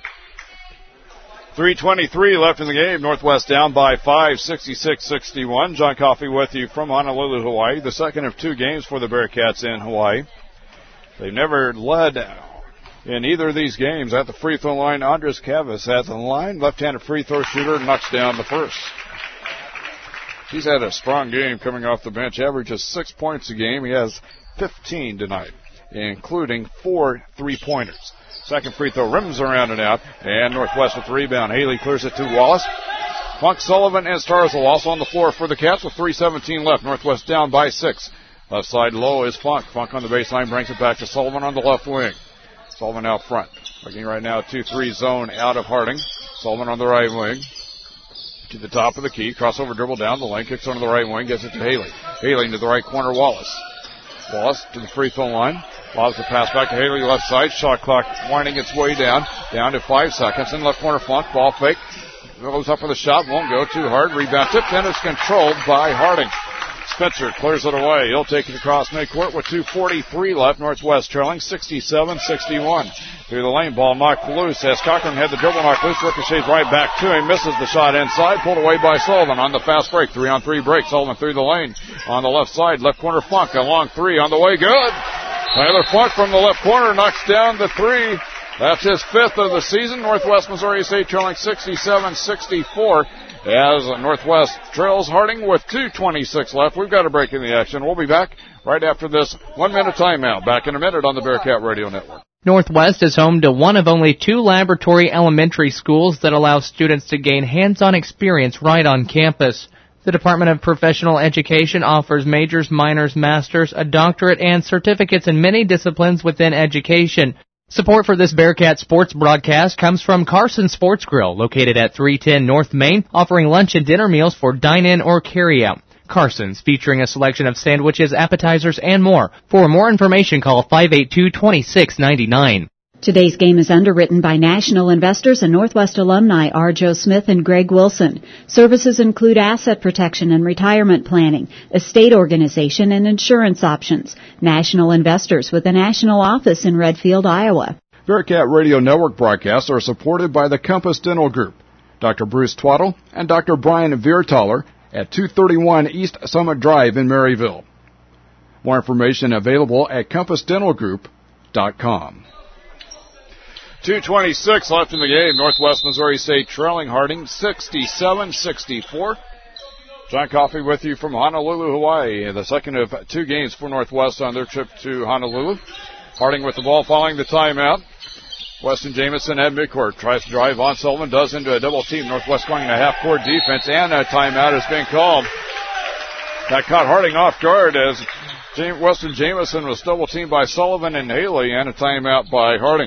three twenty-three left in the game. Northwest down by five, sixty-six sixty-one. John Coffey with you from Honolulu, Hawaii. The second of two games for the Bearcats in Hawaii. They've never led in either of these games. At the free throw line, Andres Cavas at the line. Left-handed free throw shooter knocks down the first. He's had a strong game coming off the bench. Averages six points a game. He has fifteen tonight, including four three-pointers. Second free throw rims around and out, and Northwest with the rebound. Haley clears it to Wallace. Funk, Sullivan, and Starzl also on the floor for the Cats with three seventeen left. Northwest down by six. Left side low is Funk. Funk on the baseline brings it back to Sullivan on the left wing. Sullivan out front. Looking right now, two three zone out of Harding. Sullivan on the right wing. To the top of the key. Crossover dribble down the lane. Kicks onto the right wing. Gets it to Haley. Haley into the right corner, Wallace. Wallace to the free throw line. Lobs the pass back to Haley, left side. Shot clock winding its way down. Down to five seconds. In left corner, Funk. Ball fake. Goes up for the shot. Won't go too hard. Rebound tipped in. It's controlled by Harding. Spencer clears it away. He'll take it across midcourt with two forty-three left. Northwest trailing sixty-seven sixty-one. Through the lane, ball knocked loose as Cochran had the dribble knocked loose. Ricochets right back to him. Misses the shot inside. Pulled away by Sullivan on the fast break. Three on three break. Sullivan through the lane. On the left side, left corner Funk. A long three on the way. Good. Tyler Funk from the left corner knocks down the three. That's his fifth of the season. Northwest Missouri State trailing sixty-seven sixty-four. As Northwest trails Harding with two twenty-six left. We've got a break in the action. We'll be back right after this one-minute timeout. Back in a minute on the Bearcat Radio Network. Northwest is home to one of only two laboratory elementary schools that allow students to gain hands-on experience right on campus. The Department of Professional Education offers majors, minors, masters, a doctorate, and certificates in many disciplines within education. Support for this Bearcat sports broadcast comes from Carson Sports Grill, located at three ten North Main, offering lunch and dinner meals for dine-in or carry-out. Carson's, featuring a selection of sandwiches, appetizers, and more. For more information, call five eight two, two six nine nine. Today's game is underwritten by National Investors and Northwest alumni R. Joe Smith and Greg Wilson. Services include asset protection and retirement planning, estate organization, and insurance options. National Investors with a national office in Redfield, Iowa. Bearcat Radio Network broadcasts are supported by the Compass Dental Group, Doctor Bruce Twaddle and Doctor Brian Viertaler at two thirty-one East Summit Drive in Maryville. More information available at compass dental group dot com. two twenty-six left in the game. Northwest Missouri State trailing Harding sixty-seven sixty-four. John Coffey with you from Honolulu, Hawaii. The second of two games for Northwest on their trip to Honolulu. Harding with the ball following the timeout. Weston Jamison at midcourt. Tries to drive on Sullivan. Does into a double team. Northwest going to half-court defense. And a timeout has been called. That caught Harding off guard as James, Weston Jamison was double teamed by Sullivan and Haley. And a timeout by Harding.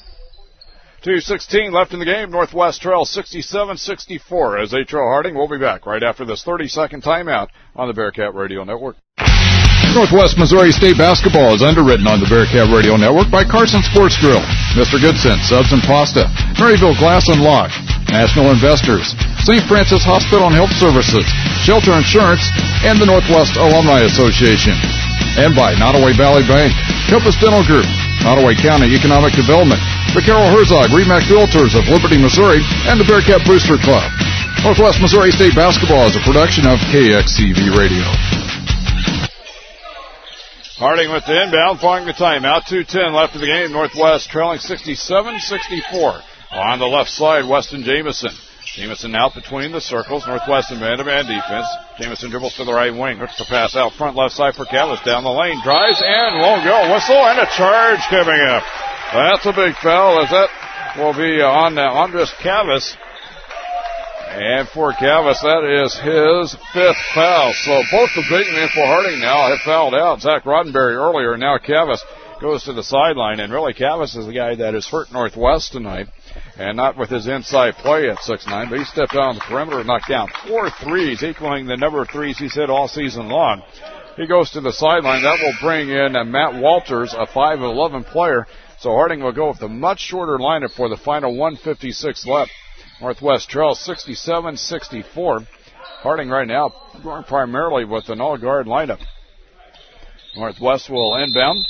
two sixteen left in the game. Northwest trails sixty-seven sixty-four as they trail Harding. We'll be back right after this thirty-second timeout on the Bearcat Radio Network. Northwest Missouri State basketball is underwritten on the Bearcat Radio Network by Carson Sports Grill, Mister Goodson, Subs and Pasta, Maryville Glass and Lock, National Investors, Saint Francis Hospital and Health Services, Shelter Insurance, and the Northwest Alumni Association. And by Nottoway Valley Bank, Compass Dental Group, Nottoway County Economic Development, the Carol Herzog Remax Realtors of Liberty, Missouri, and the Bearcat Booster Club. Northwest Missouri State basketball is a production of K X C V Radio. Harding with the inbound, following the timeout. two ten left in the game. Northwest trailing sixty-seven sixty-four. On the left side, Weston Jamison. Jamison out between the circles. Northwest in man-to-man defense. Jamison dribbles to the right wing. Hooks the pass out front, left side for Callis. Down the lane, drives, and won't go. Whistle, and a charge coming up. That's a big foul, as that will be on uh, Andres Calvis. And for Calvis, that is his fifth foul. So both the big men for Harding now have fouled out. Zach Roddenberry earlier, and now Calvis goes to the sideline. And really, Calvis is the guy that has hurt Northwest tonight. And not with his inside play at six nine, but he stepped out on the perimeter and knocked down four threes, equaling the number of threes he's hit all season long. He goes to the sideline. That will bring in uh, Matt Walters, a five eleven player. So Harding will go with a much shorter lineup for the final one fifty-six left. Northwest trails sixty-seven sixty-four. Harding right now going primarily with an all-guard lineup. Northwest will inbound.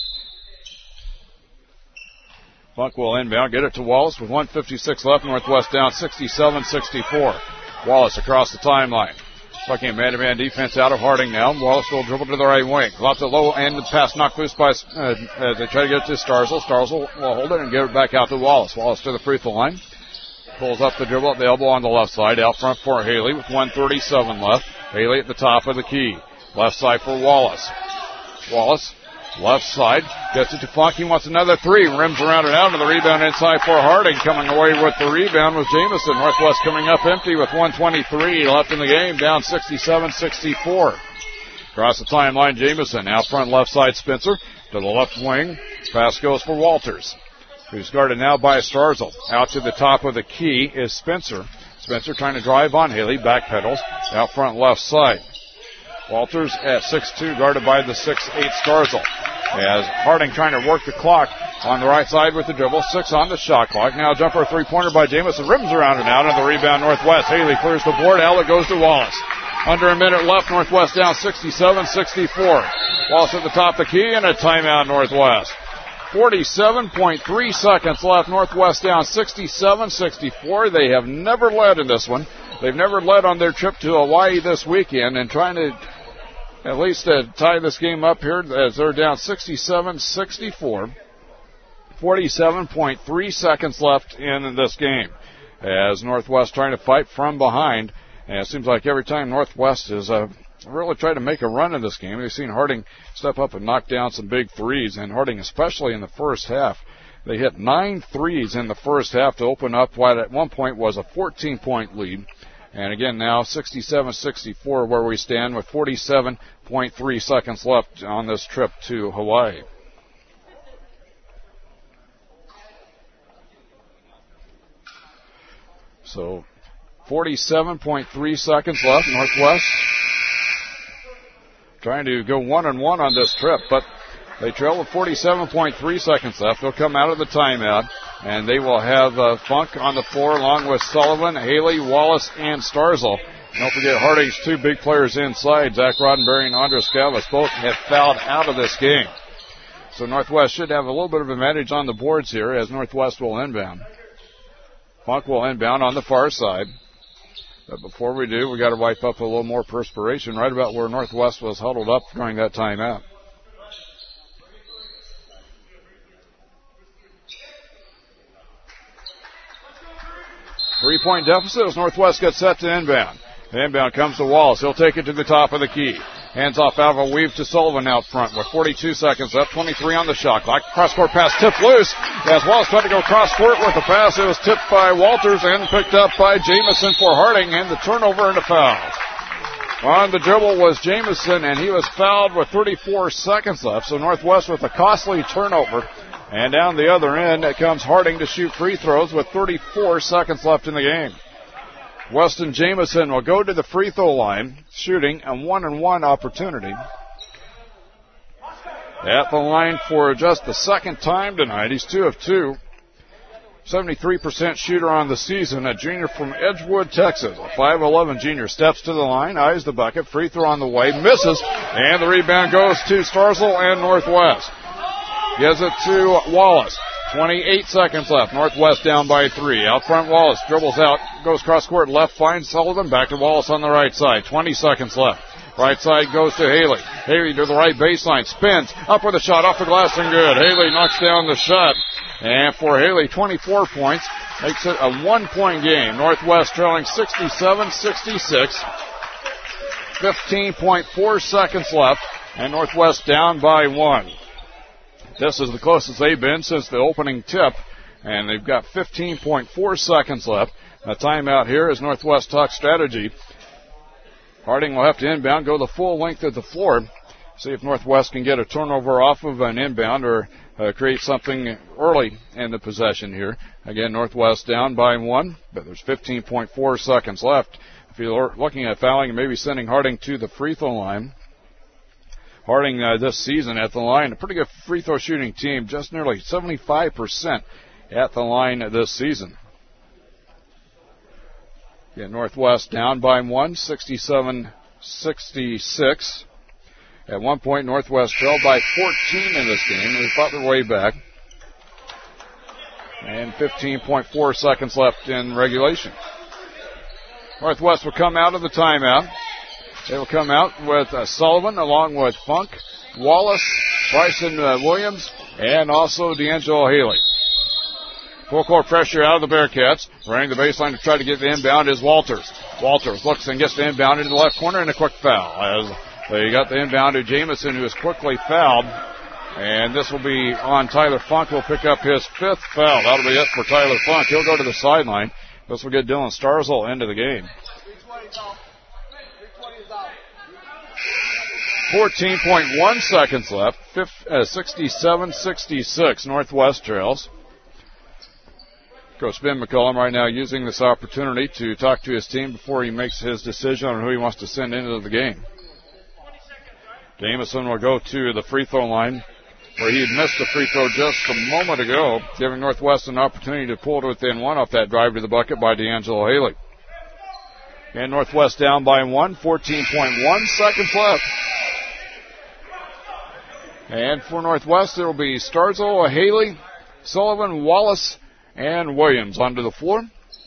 Funk will inbound, get it to Wallace with one fifty-six left. Northwest down sixty-seven sixty-four. Wallace across the timeline. Fucking man-to-man defense out of Harding now. Wallace will dribble to the right wing. Lots of low end pass knocked loose by, uh, as they try to get it to Starzl. Starzl will hold it and give it back out to Wallace. Wallace to the free throw line. Pulls up the dribble at the elbow on the left side. Out front for Haley with one thirty-seven left. Haley at the top of the key. Left side for Wallace. Wallace, left side, gets it to Funk. He wants another three. Rims around and out, and the rebound inside for Harding. Coming away with the rebound was Jamison. Northwest coming up empty with one twenty-three left in the game. Down sixty-seven sixty-four. Across the timeline, Jamison. Out front left side, Spencer. To the left wing. Pass goes for Walters, who's guarded now by Starzl. Out to the top of the key is Spencer. Spencer trying to drive on Haley. Back pedals. Out front left side. Walters at six two, guarded by the six eight Starzl. as Harding trying to work the clock on the right side with the dribble. Six on the shot clock. Now jumper three-pointer by Jamison. Rims around and out, and the rebound Northwest. Haley clears the board. Outlet goes to Wallace. Under a minute left. Northwest down sixty-seven sixty-four. Wallace at the top of the key, and a timeout Northwest. forty-seven point three seconds left. Northwest down sixty-seven sixty-four. They have never led in this one. They've never led on their trip to Hawaii this weekend, and trying to at least uh, tie this game up here as they're down sixty-seven sixty-four. forty-seven point three seconds left in this game as Northwest trying to fight from behind. And it seems like every time Northwest is uh, really trying to make a run in this game, we've seen Harding step up and knock down some big threes, and Harding especially in the first half. They hit nine threes in the first half to open up what at one point was a fourteen-point lead. And again now sixty-seven sixty-four where we stand with forty-seven point three seconds left on this trip to Hawaii. So forty-seven point three seconds left. Northwest trying to go one and one on this trip, but they trail with forty-seven point three seconds left. They'll come out of the timeout, and they will have uh, Funk on the floor along with Sullivan, Haley, Wallace, and Starzl. Don't forget Harding's two big players inside, Zach Roddenberry and Andres Gavas, both have fouled out of this game. So Northwest should have a little bit of advantage on the boards here as Northwest will inbound. Funk will inbound on the far side. But before we do, we got to wipe up a little more perspiration right about where Northwest was huddled up during that timeout. Three-point deficit as Northwest gets set to inbound. The inbound comes to Wallace. He'll take it to the top of the key. Hands off out of a weave to Sullivan out front with forty-two seconds left, twenty-three on the shot clock. Cross-court pass tipped loose as Wallace tried to go cross-court with the pass. It was tipped by Walters and picked up by Jamison for Harding, and the turnover and a foul. On the dribble was Jamison, and he was fouled with thirty-four seconds left. So Northwest with a costly turnover. And down the other end, it comes Harding to shoot free throws with thirty-four seconds left in the game. Weston Jamison will go to the free throw line, shooting a one-and-one opportunity. At the line for just the second time tonight. He's two of two. seventy-three percent shooter on the season, a junior from Edgewood, Texas. A five eleven junior steps to the line, eyes the bucket, free throw on the way, misses, and the rebound goes to Starzl and Northwest. Gives it to Wallace. twenty-eight seconds left. Northwest down by three. Out front, Wallace dribbles out, goes cross-court left, finds Sullivan. Back to Wallace on the right side. twenty seconds left. Right side goes to Haley. Haley to the right baseline. Spins. Up with a shot. Off the glass and good. Haley knocks down the shot. And for Haley, twenty-four points. Makes it a one-point game. Northwest trailing sixty-seven sixty-six. fifteen point four seconds left. And Northwest down by one. This is the closest they've been since the opening tip, and they've got fifteen point four seconds left. A timeout here as Northwest talks strategy. Harding will have to inbound, go the full length of the floor, see if Northwest can get a turnover off of an inbound or uh, create something early in the possession here. Again, Northwest down by one, but there's fifteen point four seconds left. If you're looking at fouling and maybe sending Harding to the free throw line, Harding uh, this season at the line, a pretty good free throw shooting team, just nearly seventy-five percent at the line this season. Yeah, Northwest down by one, sixty-seven sixty-six. At one point, Northwest trailed by fourteen in this game. They fought their way back. And fifteen point four seconds left in regulation. Northwest will come out of the timeout. They will come out with uh, Sullivan along with Funk, Wallace, Bryson uh, Williams, and also D'Angelo Haley. Full court pressure out of the Bearcats. Running the baseline to try to get the inbound is Walters. Walters looks and gets the inbound into the left corner and a quick foul. As they got the inbound to Jamison, who is quickly fouled. And this will be on Tyler Funk. Will pick up his fifth foul. That'll be it for Tyler Funk. He'll go to the sideline. This will get Dylan Starzl into the game. fourteen point one seconds left. sixty-seven sixty-six. Northwest trails. Coach Ben McCollum right now using this opportunity to talk to his team before he makes his decision on who he wants to send into the game. Jamison will go to the free throw line where he had missed the free throw just a moment ago, giving Northwest an opportunity to pull to within one off that drive to the bucket by D'Angelo Haley. And Northwest down by one, fourteen point one seconds left. And for Northwest, it will be Starzl, Haley, Sullivan, Wallace, and Williams onto the floor.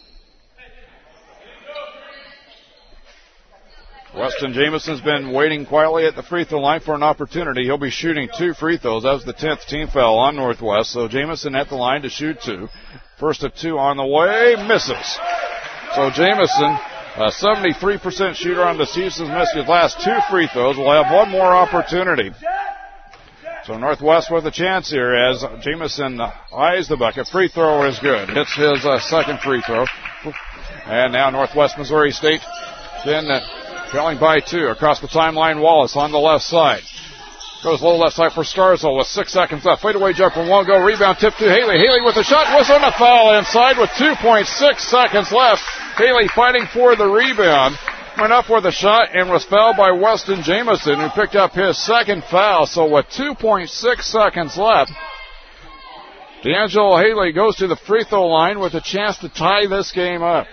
Weston Jameson's been waiting quietly at the free throw line for an opportunity. He'll be shooting two free throws. That was the tenth team foul on Northwest. So Jameson at the line to shoot two. First of two on the way, misses. So Jameson, a seventy-three percent shooter on the season, missed his last two free throws. We'll have one more opportunity. So Northwest with a chance here as Jameson eyes the bucket. Free throw is good. Hits his uh, second free throw. And now Northwest Missouri State then uh, trailing by two. Across the timeline, Wallace on the left side. Goes low left side for Starzl with six seconds left. Fadeaway jumper won't go. Rebound tip to Haley. Haley with a shot. Whistle and a foul inside with two point six seconds left. Haley fighting for the rebound. Went up with a shot and was fouled by Weston Jameson, who picked up his second foul. So with two point six seconds left, D'Angelo Haley goes to the free throw line with a chance to tie this game up.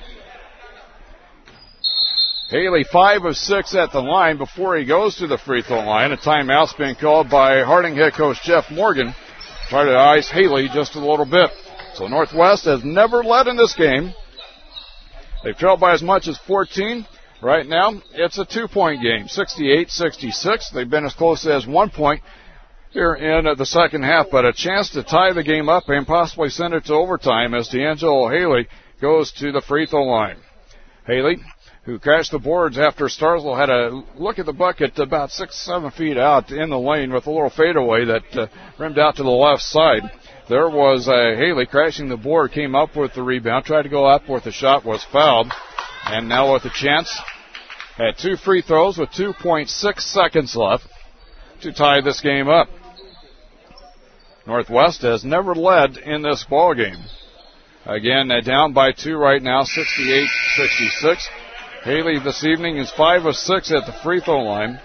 Haley five of six at the line before he goes to the free throw line. A timeout's being called by Harding head coach Jeff Morgan. Try to ice Haley just a little bit. So Northwest has never led in this game. They've trailed by as much as fourteen. Right now, it's a two-point game, sixty-eight sixty-six. They've been as close as one point here in the second half, but a chance to tie the game up and possibly send it to overtime as D'Angelo Haley goes to the free throw line. Haley, who crashed the boards after Starzl had a look at the bucket about six, seven feet out in the lane with a little fadeaway that uh, rimmed out to the left side. There was uh, Haley crashing the board, came up with the rebound, tried to go up with the shot, was fouled. And now with a chance at two free throws with two point six seconds left to tie this game up. Northwest has never led in this ball game. Again, uh, down by two right now, sixty-eight sixty-six. Haley this evening is five of six at the free throw line.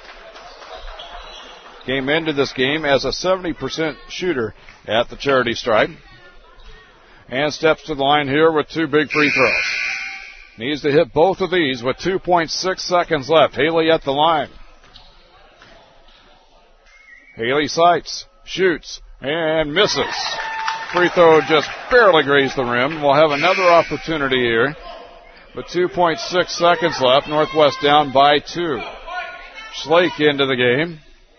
Came into this game as a seventy percent shooter at the charity stripe. And steps to the line here with two big free throws. Needs to hit both of these with two point six seconds left. Haley at the line. Haley sights, shoots, and misses. Free throw just barely grazed the rim. We'll have another opportunity here with two point six seconds left. Northwest down by two. Schlake into the game.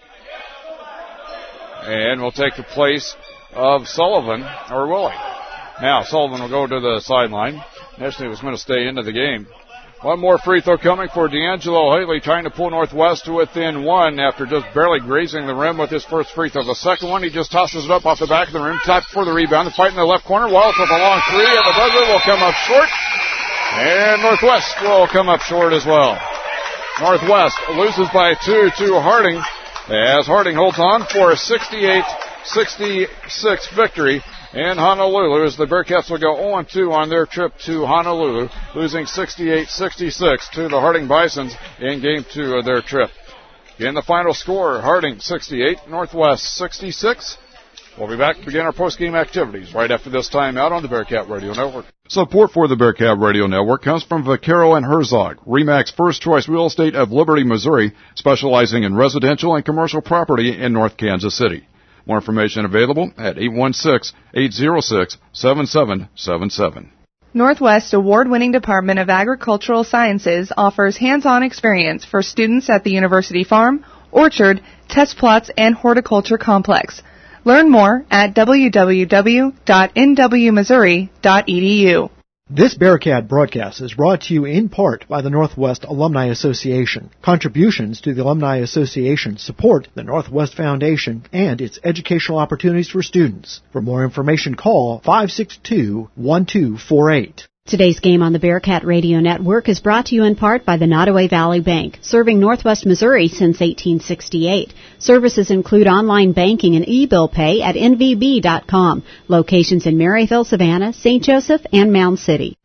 And will take the place of Sullivan, or Willie. Now Sullivan will go to the sideline. Initially was going to stay into the game. One more free throw coming for D'Angelo Haley, trying to pull Northwest to within one after just barely grazing the rim with his first free throw. The second one, he just tosses it up off the back of the rim, tapped for the rebound. The fight in the left corner. Wallace with a long three, and the buzzer will come up short. And Northwest will come up short as well. Northwest loses by two to Harding, as Harding holds on for a sixty-eight sixty-six victory in Honolulu, as the Bearcats will go oh and two on their trip to Honolulu, losing sixty-eight sixty-six to the Harding Bisons in game two of their trip. In the final score, Harding sixty-eight, Northwest sixty-six. We'll be back to begin our post-game activities right after this timeout on the Bearcat Radio Network. Support for the Bearcat Radio Network comes from Vaquero and Herzog, RE/MAX First Choice Real Estate of Liberty, Missouri, specializing in residential and commercial property in North Kansas City. More information available at eight one six, eight zero six, seven seven seven seven. Northwest award-winning Department of Agricultural Sciences offers hands-on experience for students at the University Farm, Orchard, Test Plots, and Horticulture Complex. Learn more at w w w dot n w missouri dot e d u. This Bearcat broadcast is brought to you in part by the Northwest Alumni Association. Contributions to the Alumni Association support the Northwest Foundation and its educational opportunities for students. For more information, call five six two, one two four eight. Today's game on the Bearcat Radio Network is brought to you in part by the Nottoway Valley Bank, serving Northwest Missouri since eighteen sixty-eight. Services include online banking and e-bill pay at n v b dot com. Locations in Maryville, Savannah, Saint Joseph, and Mound City.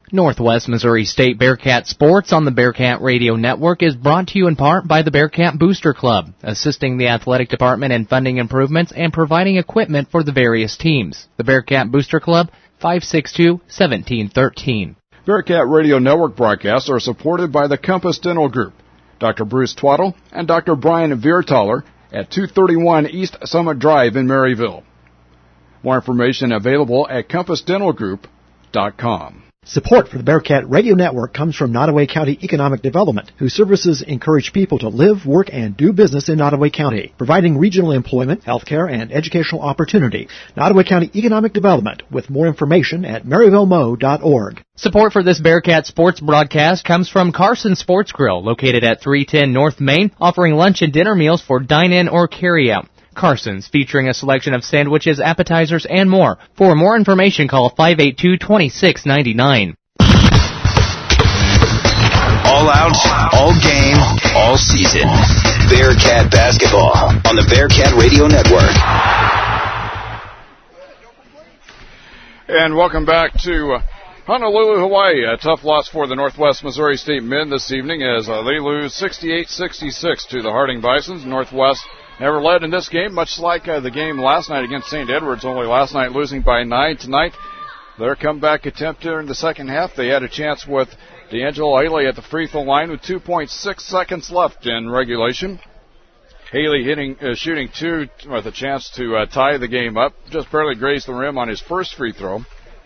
Northwest Missouri State Bearcat Sports on the Bearcat Radio Network is brought to you in part by the Bearcat Booster Club, assisting the athletic department in funding improvements and providing equipment for the various teams. The Bearcat Booster Club, five six two, one seven one three. Bearcat Radio Network broadcasts are supported by the Compass Dental Group, Doctor Bruce Twaddle and Doctor Brian Viertaler at two thirty-one East Summit Drive in Maryville. More information available at compass dental group dot com. Support for the Bearcat Radio Network comes from Nottoway County Economic Development, whose services encourage people to live, work, and do business in Nottoway County, providing regional employment, healthcare, and educational opportunity. Nottoway County Economic Development, with more information at maryville mo dot org. Support for this Bearcat Sports broadcast comes from Carson Sports Grill, located at three ten North Main, offering lunch and dinner meals for dine-in or carry-out. Carson's, featuring a selection of sandwiches, appetizers, and more. For more information, call five eight two, two six nine nine. All out, all game, all season. Bearcat basketball on the Bearcat Radio Network. And welcome back to uh, Honolulu, Hawaii. A tough loss for the Northwest Missouri State men this evening as uh, they lose sixty-eight sixty-six to the Harding Bisons. Northwest never led in this game, much like uh, the game last night against Saint Edwards, only last night losing by nine. Tonight, their comeback attempt during the second half, they had a chance with D'Angelo Haley at the free throw line with two point six seconds left in regulation. Haley hitting, uh, shooting two with a chance to uh, tie the game up, just barely grazed the rim on his first free throw.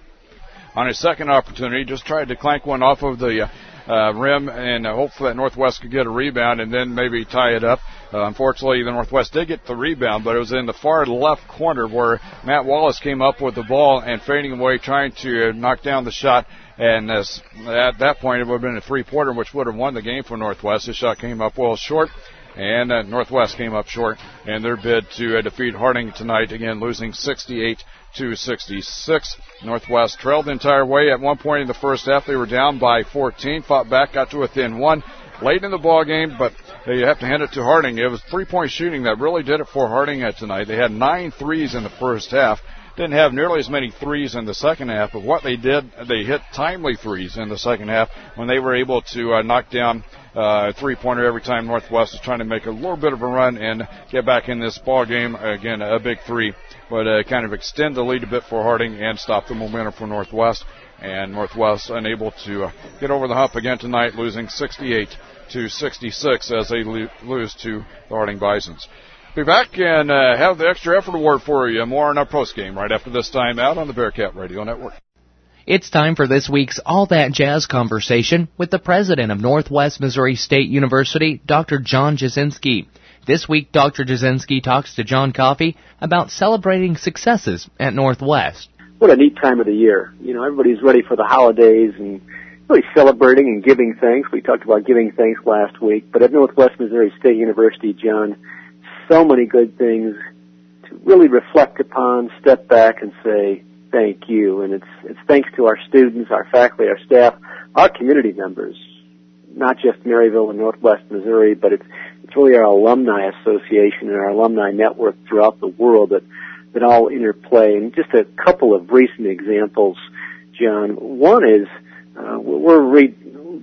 On his second opportunity, just tried to clank one off of the uh, uh, rim and uh, hope that Northwest could get a rebound and then maybe tie it up. Uh, unfortunately, the Northwest did get the rebound, but it was in the far left corner where Matt Wallace came up with the ball and fading away, trying to uh, knock down the shot. And as, at that point, it would have been a three-pointer, which would have won the game for Northwest. The shot came up well short, and uh, Northwest came up short in their bid to uh, defeat Harding tonight, again losing sixty-eight to sixty-six. Northwest trailed the entire way. At one point in the first half, they were down by fourteen, fought back, got to within one late in the ball game, but you have to hand it to Harding. It was three-point shooting that really did it for Harding uh, tonight. They had nine threes in the first half. Didn't have nearly as many threes in the second half, but what they did, they hit timely threes in the second half when they were able to uh, knock down uh, a three-pointer every time Northwest was trying to make a little bit of a run and get back in this ball game. Again, a big three, but uh, kind of extend the lead a bit for Harding and stop the momentum for Northwest. And Northwest unable to uh, get over the hump again tonight, losing sixty-eight to sixty-six as they lo- lose to the Harding Bisons. Be back and uh, have the extra effort award for you. More on our post game right after this time out on the Bearcat Radio Network. It's time for this week's All That Jazz conversation with the president of Northwest Missouri State University, Doctor John Jasinski. This week, Doctor Jasinski talks to John Coffey about celebrating successes at Northwest. What a neat time of the year. You know, everybody's ready for the holidays and really celebrating and giving thanks. We talked about giving thanks last week, but at Northwest Missouri State University, John, so many good things to really reflect upon, step back and say thank you. And it's it's thanks to our students, our faculty, our staff, our community members, not just Maryville and Northwest Missouri, but it's it's really our alumni association and our alumni network throughout the world that, that all interplay. And just a couple of recent examples, John. One is uh, we're re-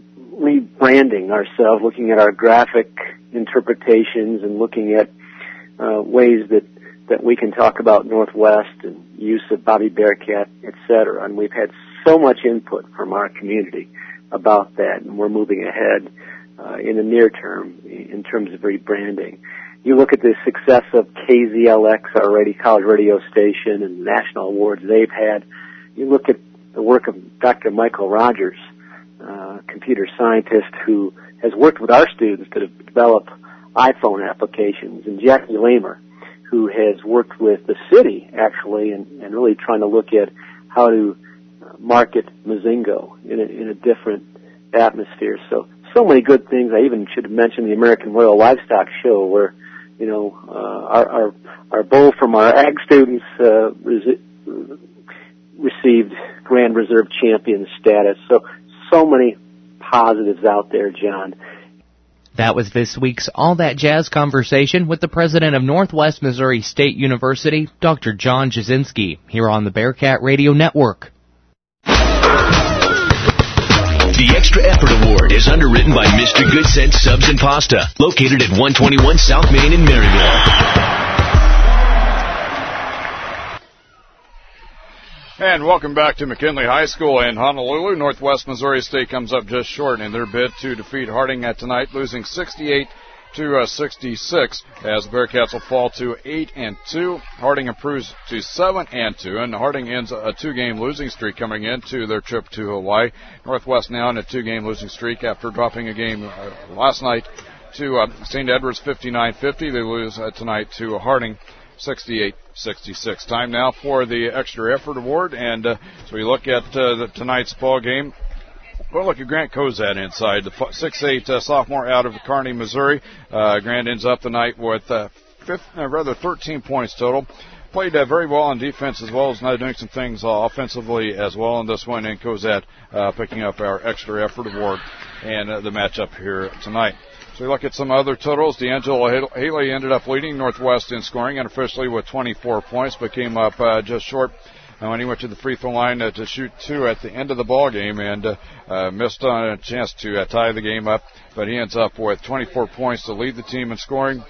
rebranding ourselves, looking at our graphic interpretations and looking at Uh, ways that, that we can talk about Northwest and use of Bobby Bearcat, et cetera. And we've had so much input from our community about that, and we're moving ahead uh, in the near term in terms of rebranding. You look at the success of K Z L X, our radio, college radio station, and national awards they've had. You look at the work of Doctor Michael Rogers, uh, computer scientist who has worked with our students to develop iPhone applications, and Jackie Lamer, who has worked with the city, actually, and, and really trying to look at how to market Mozingo in a, in a different atmosphere. So, so many good things. I even should mention the American Royal Livestock Show, where, you know, uh, our, our, our bull from our ag students uh, resi- received Grand Reserve Champion status. So, so many positives out there, John. That was this week's All That Jazz conversation with the president of Northwest Missouri State University, Doctor John Jasinski, here on the Bearcat Radio Network. The Extra Effort Award is underwritten by Mister Good Sense Subs and Pasta, located at one twenty-one South Main in Maryville. And welcome back to McKinley High School in Honolulu. Northwest Missouri State comes up just short in their bid to defeat Harding at tonight, losing sixty-eight to sixty-six as the Bearcats will fall to eight and two. Harding improves to seven and two, and Harding ends a two-game losing streak coming into their trip to Hawaii. Northwest now in a two-game losing streak after dropping a game uh, last night to uh, Saint Edwards fifty-nine fifty. They lose uh, tonight to Harding sixty-eight sixty-six. Time now for the Extra Effort Award, and uh, so we look at uh, the, tonight's ball game. Well, look at Grant Kozad inside, the six eight uh, sophomore out of Kearney, Missouri. Uh, Grant ends up the night with uh, fifth, uh, rather thirteen points total. Played uh, very well on defense as well as now doing some things uh, offensively as well in this one, and Kozad uh, picking up our Extra Effort Award and uh, the matchup here tonight. So we look at some other totals. D'Angelo Haley ended up leading Northwest in scoring unofficially with twenty-four points, but came up uh, just short uh, when he went to the free throw line uh, to shoot two at the end of the ball game and uh, uh, missed on a chance to uh, tie the game up. But he ends up with twenty-four points to lead the team in scoring.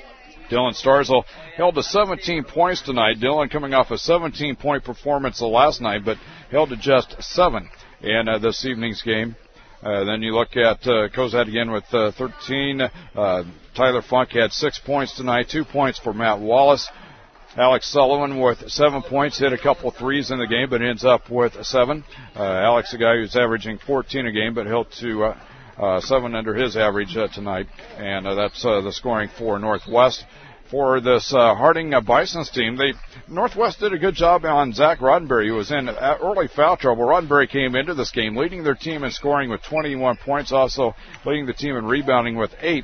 Dylan Starzl held to seventeen points tonight. Dylan coming off a seventeen-point performance the last night, but held to just seven in uh, this evening's game. Uh, then you look at uh, Kozad again with uh, thirteen. Uh, Tyler Funk had six points tonight, two points for Matt Wallace. Alex Sullivan with seven points, hit a couple threes in the game, but ends up with seven. Uh, Alex, a guy who's averaging fourteen a game, but held to uh, uh, seven under his average uh, tonight. And uh, that's uh, the scoring for Northwest. For this uh, Harding uh, Bison's team, they Northwest did a good job on Zach Roddenberry, who was in early foul trouble. Roddenberry came into this game leading their team in scoring with twenty-one points, also leading the team in rebounding with eight.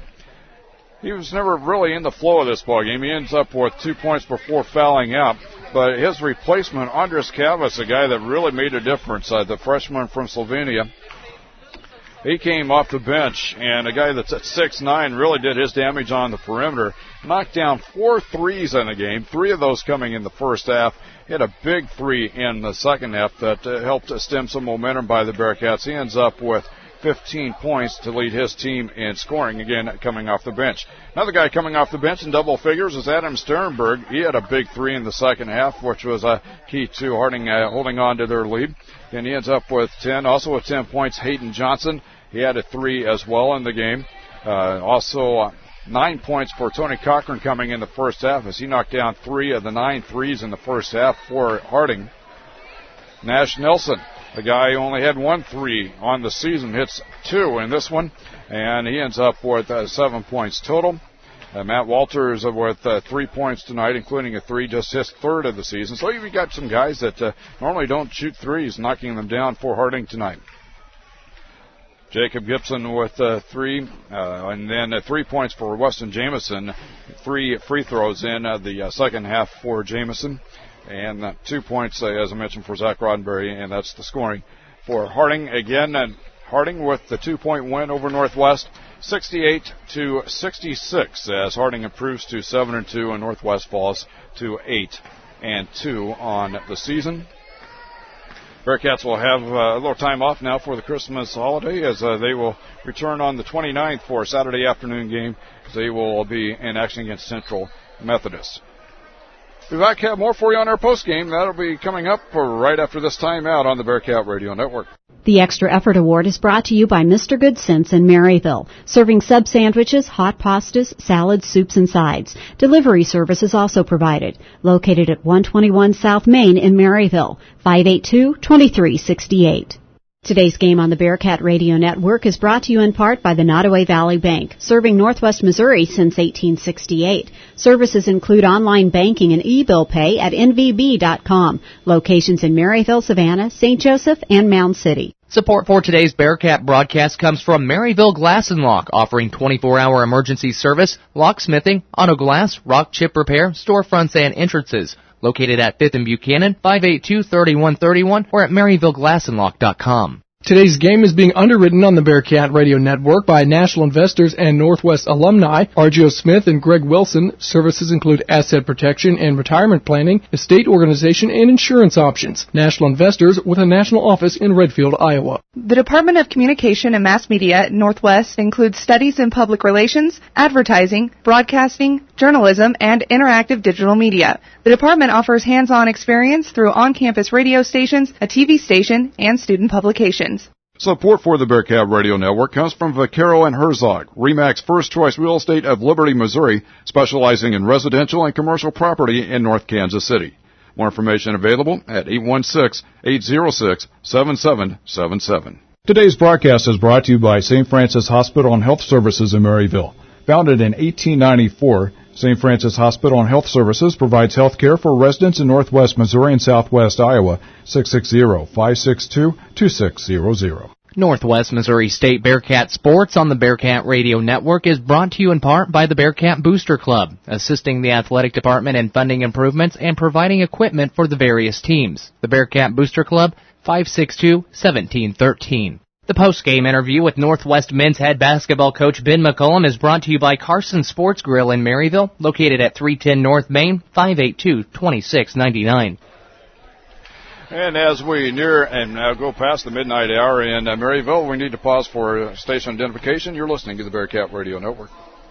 He was never really in the flow of this ball game. He ends up with two points before fouling out. But his replacement, Andres Cavas, a guy that really made a difference, uh, the freshman from Slovenia, he came off the bench, and a guy that's at six nine really did his damage on the perimeter. Knocked down four threes in the game, three of those coming in the first half. Hit a big three in the second half that uh, helped stem some momentum by the Bearcats. He ends up with fifteen points to lead his team in scoring, again, coming off the bench. Another guy coming off the bench in double figures is Adam Sternberg. He had a big three in the second half, which was a key to Harding uh, holding on to their lead. And he ends up with ten. Also with ten points, Hayden Johnson. He had a three as well in the game. Uh, also, uh, nine points for Tony Cochran coming in the first half as he knocked down three of the nine threes in the first half for Harding. Nash Nelson, the guy who only had one three on the season, hits two in this one, and he ends up with uh, seven points total. Uh, Matt Walters uh, with uh, three points tonight, including a three, just his third of the season. So you've got some guys that uh, normally don't shoot threes, knocking them down for Harding tonight. Jacob Gibson with uh, three, uh, and then uh, three points for Weston Jamison. Three free throws in uh, the uh, second half for Jamison. And uh, two points, uh, as I mentioned, for Zach Roddenberry, and that's the scoring for Harding. Again, uh, Harding with the two-point win over Northwest, sixty-eight to sixty-six, as Harding improves to seven and two, and Northwest falls to eight and two on the season. Bearcats will have uh, a little time off now for the Christmas holiday as uh, they will return on the twenty-ninth for a Saturday afternoon game. They will be in action against Central Methodist. We'll be back, have more for you on our postgame. That'll be coming up right after this timeout on the Bearcat Radio Network. The Extra Effort Award is brought to you by Mister Good Sense in Maryville, serving sub sandwiches, hot pastas, salads, soups, and sides. Delivery service is also provided. Located at one twenty-one South Main in Maryville, five eight two, two three six eight. Today's game on the Bearcat Radio Network is brought to you in part by the Nottoway Valley Bank, serving Northwest Missouri since eighteen sixty-eight. Services include online banking and e-bill pay at N V B dot com. Locations in Maryville, Savannah, Saint Joseph, and Mound City. Support for today's Bearcat broadcast comes from Maryville Glass and Lock, offering twenty-four hour emergency service, locksmithing, auto glass, rock chip repair, storefronts, and entrances. Located at fifth and Buchanan, five eight two, three one three one, or at maryville glass and lock dot com. Today's game is being underwritten on the Bearcat Radio Network by National Investors and Northwest alumni R J O Smith and Greg Wilson. Services include asset protection and retirement planning, estate organization, and insurance options. National Investors with a national office in Redfield, Iowa. The Department of Communication and Mass Media at Northwest includes studies in public relations, advertising, broadcasting, journalism, and interactive digital media. The department offers hands-on experience through on-campus radio stations, a T V station, and student publications. Support for the Bearcat Radio Network comes from Vaquero and Herzog, RE/MAX first choice real estate of Liberty, Missouri, specializing in residential and commercial property in North Kansas City. More information available at eight one six, eight zero six, seven seven seven seven. Today's broadcast is brought to you by Saint Francis Hospital and Health Services in Maryville. Founded in eighteen ninety-four, Saint Francis Hospital and Health Services provides health care for residents in northwest Missouri and southwest Iowa. six six zero, five six two, two six zero zero. Northwest Missouri State Bearcat Sports on the Bearcat Radio Network is brought to you in part by the Bearcat Booster Club, assisting the athletic department in funding improvements and providing equipment for the various teams. The Bearcat Booster Club, five six two, one seven one three. The post-game interview with Northwest men's head basketball coach Ben McCollum is brought to you by Carson Sports Grill in Maryville, located at three ten North Main, five eight two, two six nine nine. And as we near and now go past the midnight hour in uh, Maryville, we need to pause for uh, station identification. You're listening to the Bearcat Radio Network.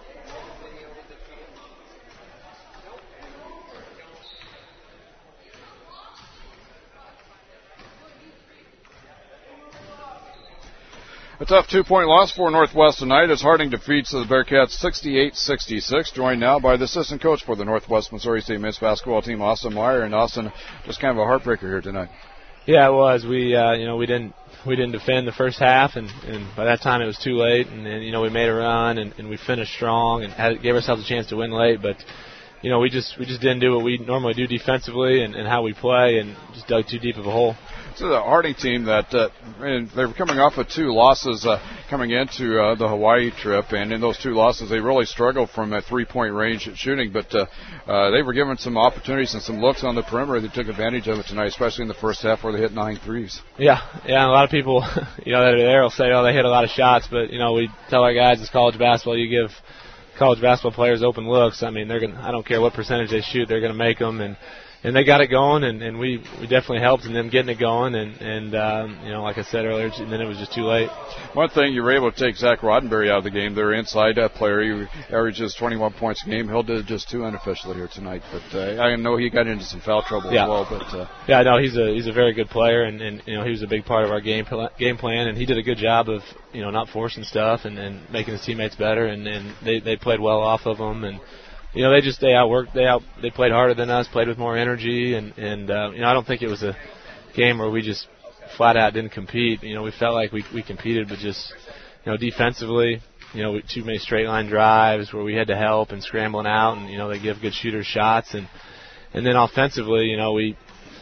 A tough two-point loss for Northwest tonight as Harding defeats the Bearcats sixty-eight sixty-six. Joined now by the assistant coach for the Northwest Missouri State men's basketball team, Austin Meyer. And Austin, just kind of a heartbreaker here tonight. Yeah, it was. We, uh, you know, we didn't we didn't defend the first half, and, and by that time it was too late. And then, you know, we made a run and, and we finished strong and had, gave ourselves a chance to win late, but. You know, we just we just didn't do what we normally do defensively and, and how we play, and just dug too deep of a hole. So the Harding team that uh, and they were coming off of two losses uh, coming into uh, the Hawaii trip, and in those two losses they really struggled from a three-point range at shooting, but uh, uh, they were given some opportunities and some looks on the perimeter. They took advantage of it tonight, especially in the first half where they hit nine threes. Yeah, yeah, and a lot of people, you know, that are there will say, oh, they hit a lot of shots, but, you know, we tell our guys it's college basketball, you give college basketball players open looks. I mean, they're gonna. I don't care what percentage they shoot, they're gonna make them, and and they got it going, and, and we, we definitely helped in them getting it going, and and um, you know, like I said earlier, and then it was just too late. One thing, you were able to take Zach Roddenberry out of the game. Their inside uh, player, he averages twenty-one points a game. He'll do just two unofficially here tonight, but uh, I know he got into some foul trouble yeah. as well. But uh, yeah, no, he's a he's a very good player, and, and you know, he was a big part of our game pl- game plan, and he did a good job of, you know, not forcing stuff and, and making his teammates better, and, and they they played well off of him, and. You know, they just they outworked, they out, they played harder than us, played with more energy, and and uh, you know, I don't think it was a game where we just flat out didn't compete. You know, we felt like we we competed, but just, you know, defensively, you know, too many straight line drives where we had to help and scrambling out, and you know, they give good shooters shots, and and then offensively, you know, we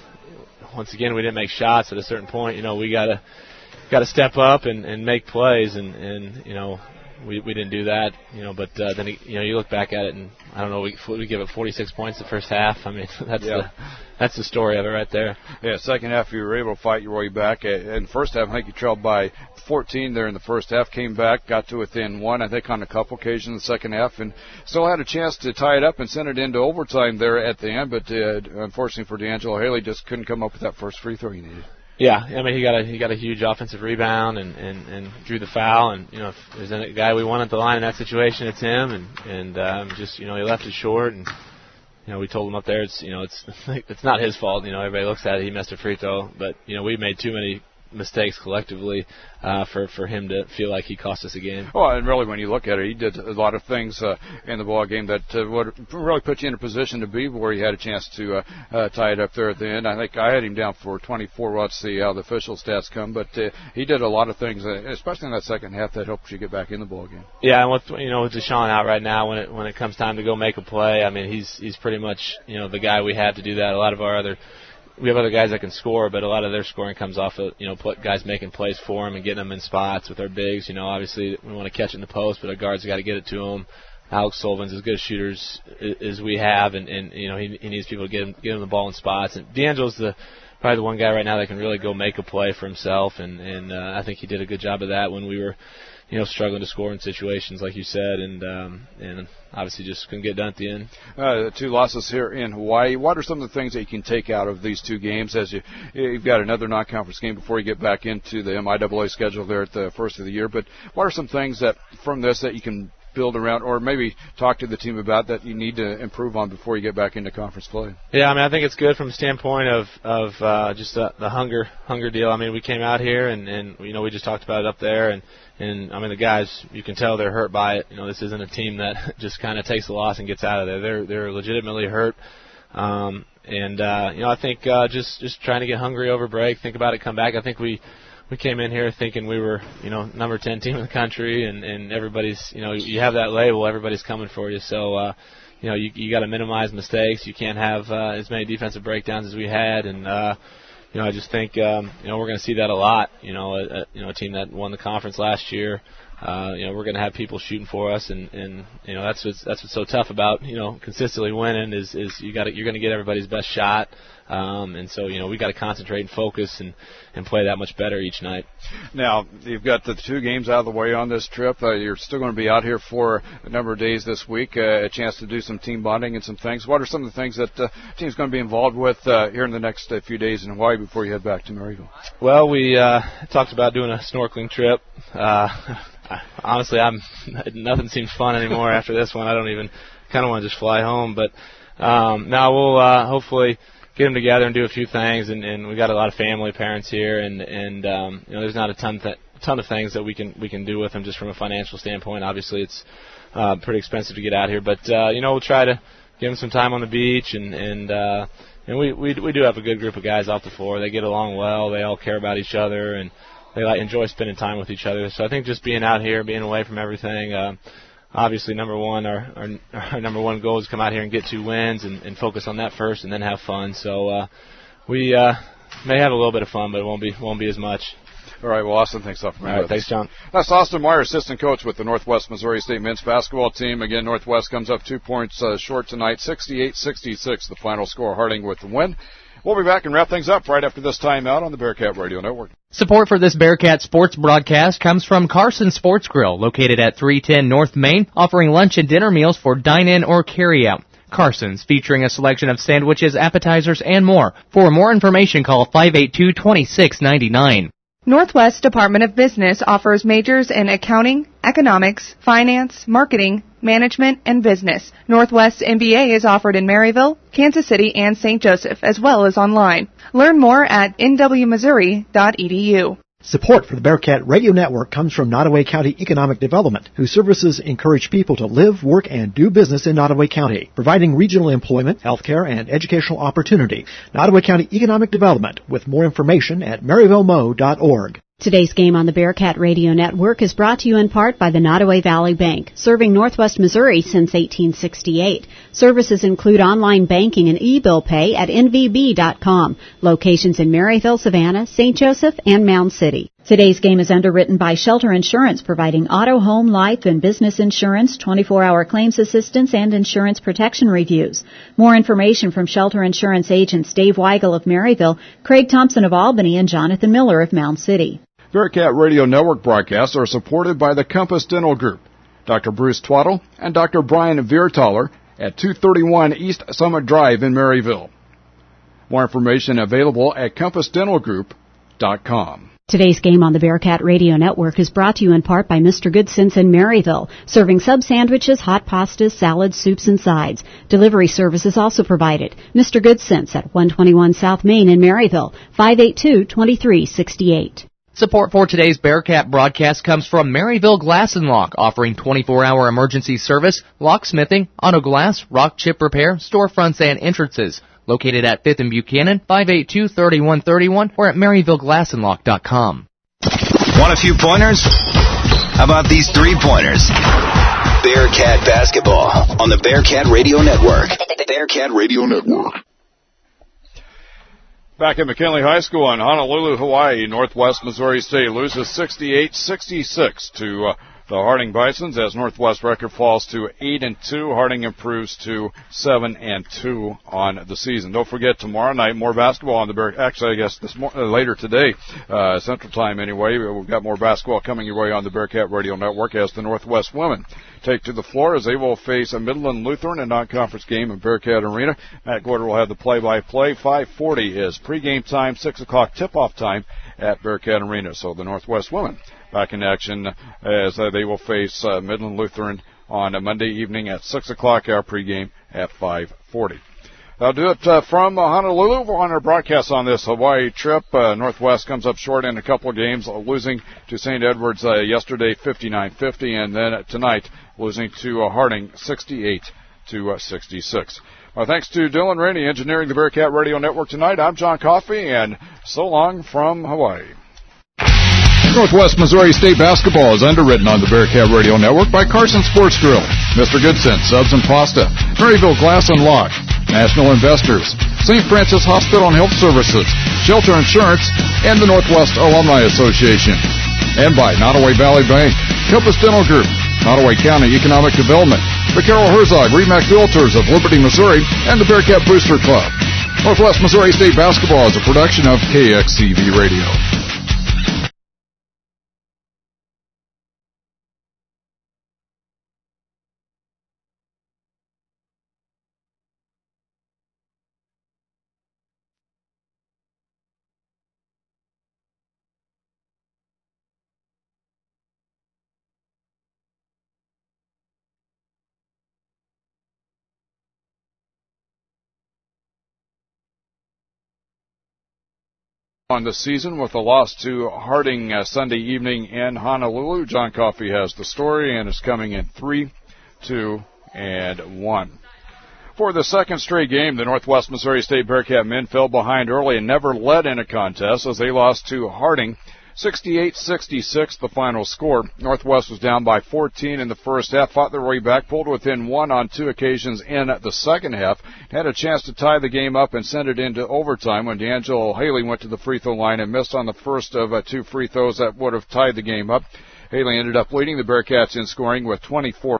once again we didn't make shots at a certain point. You know, we gotta gotta step up and and make plays, and and you know. We we didn't do that, you know, but uh, then, you know, you look back at it and, I don't know, we we give it forty-six points the first half. I mean, that's yeah. the that's the story of it right there. Yeah, second half you were able to fight your way back. In the first half, I think you trailed by fourteen there in the first half, came back, got to within one, I think on a couple occasions in the second half, and still had a chance to tie it up and send it into overtime there at the end, but uh, unfortunately for D'Angelo Haley, just couldn't come up with that first free throw he needed. Yeah, I mean, he got a he got a huge offensive rebound and, and, and drew the foul, and you know, if there's a guy we want at the line in that situation, it's him, and and um, just, you know, he left it short, and you know, we told him up there, it's, you know, it's it's not his fault, you know, everybody looks at it, he missed a free throw, but you know, we made too many mistakes collectively uh, for for him to feel like he cost us a game. Well, and really, when you look at it, he did a lot of things uh, in the ball game that uh, would really put you in a position to be where he had a chance to uh, uh, tie it up there at the end. I think I had him down for twenty-four. We'll see how the official stats come, but uh, he did a lot of things, uh, especially in that second half, that helped you get back in the ball game. Yeah, and with, you know, with Deshaun out right now, when it when it comes time to go make a play, I mean, he's he's pretty much, you know, the guy we have to do that. A lot of our other We have other guys that can score, but a lot of their scoring comes off of, you know, guys making plays for them and getting them in spots with our bigs. You know, obviously we want to catch it in the post, but our guards got to get it to them. Alex Sullivan's as good a shooters as we have, and, and you know he, he needs people to get him, get him the ball in spots. And D'Angelo's the probably the one guy right now that can really go make a play for himself, and and uh, I think he did a good job of that when we were, you know, struggling to score in situations like you said, and um, and obviously just couldn't get done at the end. Uh, two losses here in Hawaii. What are some of the things that you can take out of these two games as you you've got another non-conference game before you get back into the M I A A schedule there at the first of the year? But what are some things that from this that you can build around, or maybe talk to the team about that you need to improve on before you get back into conference play? Yeah, I mean, I think it's good from the standpoint of of uh, just the, the hunger hunger deal. I mean, we came out here and, and you know we just talked about it up there, and and I mean the guys, you can tell they're hurt by it. You know, this isn't a team that just kind of takes the loss and gets out of there. They're they're legitimately hurt. Um, and uh, you know, I think uh, just just trying to get hungry over break, think about it, come back. I think we. We came in here thinking we were, you know, number ten team in the country, and, and everybody's, you know, you have that label, everybody's coming for you. So, uh, you know, you you got to minimize mistakes. You can't have uh, as many defensive breakdowns as we had, and uh, you know, I just think, um, you know, we're going to see that a lot. You know, a, a, you know, a team that won the conference last year. Uh, you know, we're going to have people shooting for us, and, and you know, that's what's that's what's so tough about, you know, consistently winning is is you got you're going to get everybody's best shot. Um, and so, you know, we got to concentrate and focus and, and play that much better each night. Now, you've got the two games out of the way on this trip. Uh, you're still going to be out here for a number of days this week, uh, a chance to do some team bonding and some things. What are some of the things that uh, the team's going to be involved with uh, here in the next uh, few days in Hawaii before you head back to Maryville? Well, we uh, talked about doing a snorkeling trip. Uh, honestly, I'm nothing seems fun anymore after this one. I don't even kind of want to just fly home. But um, now we'll uh, hopefully get them together and do a few things, and, and we got a lot of family, parents here, and and um, you know, there's not a ton th- ton of things that we can we can do with them just from a financial standpoint. Obviously, it's uh, pretty expensive to get out here, but uh, you know, we'll try to give them some time on the beach, and and uh, and we we we do have a good group of guys off the floor. They get along well. They all care about each other, and they like enjoy spending time with each other. So I think just being out here, being away from everything. Uh, Obviously, number one, our, our our number one goal is to come out here and get two wins and, and focus on that first, and then have fun. So uh, we uh, may have a little bit of fun, but it won't be won't be as much. All right, well, Austin, thanks a lot for All right, thanks, John. That's Austin Meyer, assistant coach with the Northwest Missouri State men's basketball team. Again, Northwest comes up two points uh, short tonight, sixty-eight sixty-six, the final score. Harding with the win. We'll be back and wrap things up right after this timeout on the Bearcat Radio Network. Support for this Bearcat sports broadcast comes from Carson Sports Grill, located at three ten North Main, offering lunch and dinner meals for dine-in or carry-out. Carson's, featuring a selection of sandwiches, appetizers, and more. For more information, call five eight two, two six nine nine. Northwest Department of Business offers majors in accounting, economics, finance, marketing, management, and business. Northwest M B A is offered in Maryville, Kansas City, and Saint Joseph, as well as online. Learn more at n w missouri dot e d u. Support for the Bearcat Radio Network comes from Nottoway County Economic Development, whose services encourage people to live, work, and do business in Nottoway County, providing regional employment, healthcare, and educational opportunity. Nottoway County Economic Development, with more information at maryville mo dot org. Today's game on the Bearcat Radio Network is brought to you in part by the Nottoway Valley Bank, serving Northwest Missouri since eighteen sixty-eight. Services include online banking and e-bill pay at n v b dot com. Locations in Maryville, Savannah, Saint Joseph, and Mound City. Today's game is underwritten by Shelter Insurance, providing auto, home, life, and business insurance, twenty-four hour claims assistance, and insurance protection reviews. More information from Shelter Insurance agents Dave Weigel of Maryville, Craig Thompson of Albany, and Jonathan Miller of Mound City. Bearcat Radio Network broadcasts are supported by the Compass Dental Group, Doctor Bruce Twaddle and Doctor Brian Viertaler at two thirty-one East Summit Drive in Maryville. More information available at compass dental group dot com. Today's game on the Bearcat Radio Network is brought to you in part by Mister Goodsense in Maryville, serving sub sandwiches, hot pastas, salads, soups, and sides. Delivery service is also provided. Mister Goodsense at one twenty-one South Main in Maryville, five eight two, two three six eight. Support for today's Bearcat broadcast comes from Maryville Glass and Lock, offering twenty-four hour emergency service, locksmithing, auto glass, rock chip repair, storefronts, and entrances. Located at fifth and Buchanan, five eight two, three one three one, or at maryville glass and lock dot com. Want a few pointers? How about these three pointers? Bearcat basketball on the Bearcat Radio Network. Bearcat Radio Network. Back at McKinley High School in Honolulu, Hawaii, Northwest Missouri State loses sixty-eight sixty-six to uh, the Harding Bisons as Northwest record falls to eight and two. Harding improves to seven and two on the season. Don't forget tomorrow night more basketball on the Bear. Actually, I guess this more, uh, later today, uh, Central Time anyway. We've got more basketball coming your way on the Bearcat Radio Network as the Northwest women take to the floor as they will face a Midland Lutheran in non-conference game in Bearcat Arena. Matt Gorder will have the play-by-play. five forty is pregame time, six o'clock tip-off time at Bearcat Arena. So the Northwest women back in action as uh, they will face uh, Midland Lutheran on a Monday evening at six o'clock, our pregame at five forty. I'll do it uh, from uh, Honolulu on our broadcast on this Hawaii trip. Uh, Northwest comes up short in a couple of games, uh, losing to Saint Edwards uh, yesterday fifty-nine fifty, and then uh, tonight losing to uh, Harding sixty-eight to sixty-six. Well, thanks to Dylan Rainey engineering the Bearcat Radio Network tonight. I'm John Coffey, and so long from Hawaii. Northwest Missouri State basketball is underwritten on the Bearcat Radio Network by Carson Sports Grill, Mister Goodsense Subs and Pasta, Maryville Glass and Lock, National Investors, Saint Francis Hospital and Health Services, Shelter Insurance, and the Northwest Alumni Association. And by Nottoway Valley Bank, Compass Dental Group, Nottoway County Economic Development, the Carol Herzog Remax Realtors of Liberty, Missouri, and the Bearcat Booster Club. Northwest Missouri State basketball is a production of K X C V Radio. On the season with a loss to Harding uh, Sunday evening in Honolulu. John Coffey has the story and is coming in three, two, and one. For the second straight game, the Northwest Missouri State Bearcat men fell behind early and never led in a contest as they lost to Harding sixty-eight sixty-six, the final score. Northwest was down by fourteen in the first half, fought their way back, pulled within one on two occasions in the second half, had a chance to tie the game up and send it into overtime when D'Angelo Haley went to the free throw line and missed on the first of uh, two free throws that would have tied the game up. Haley ended up leading the Bearcats in scoring with twenty-four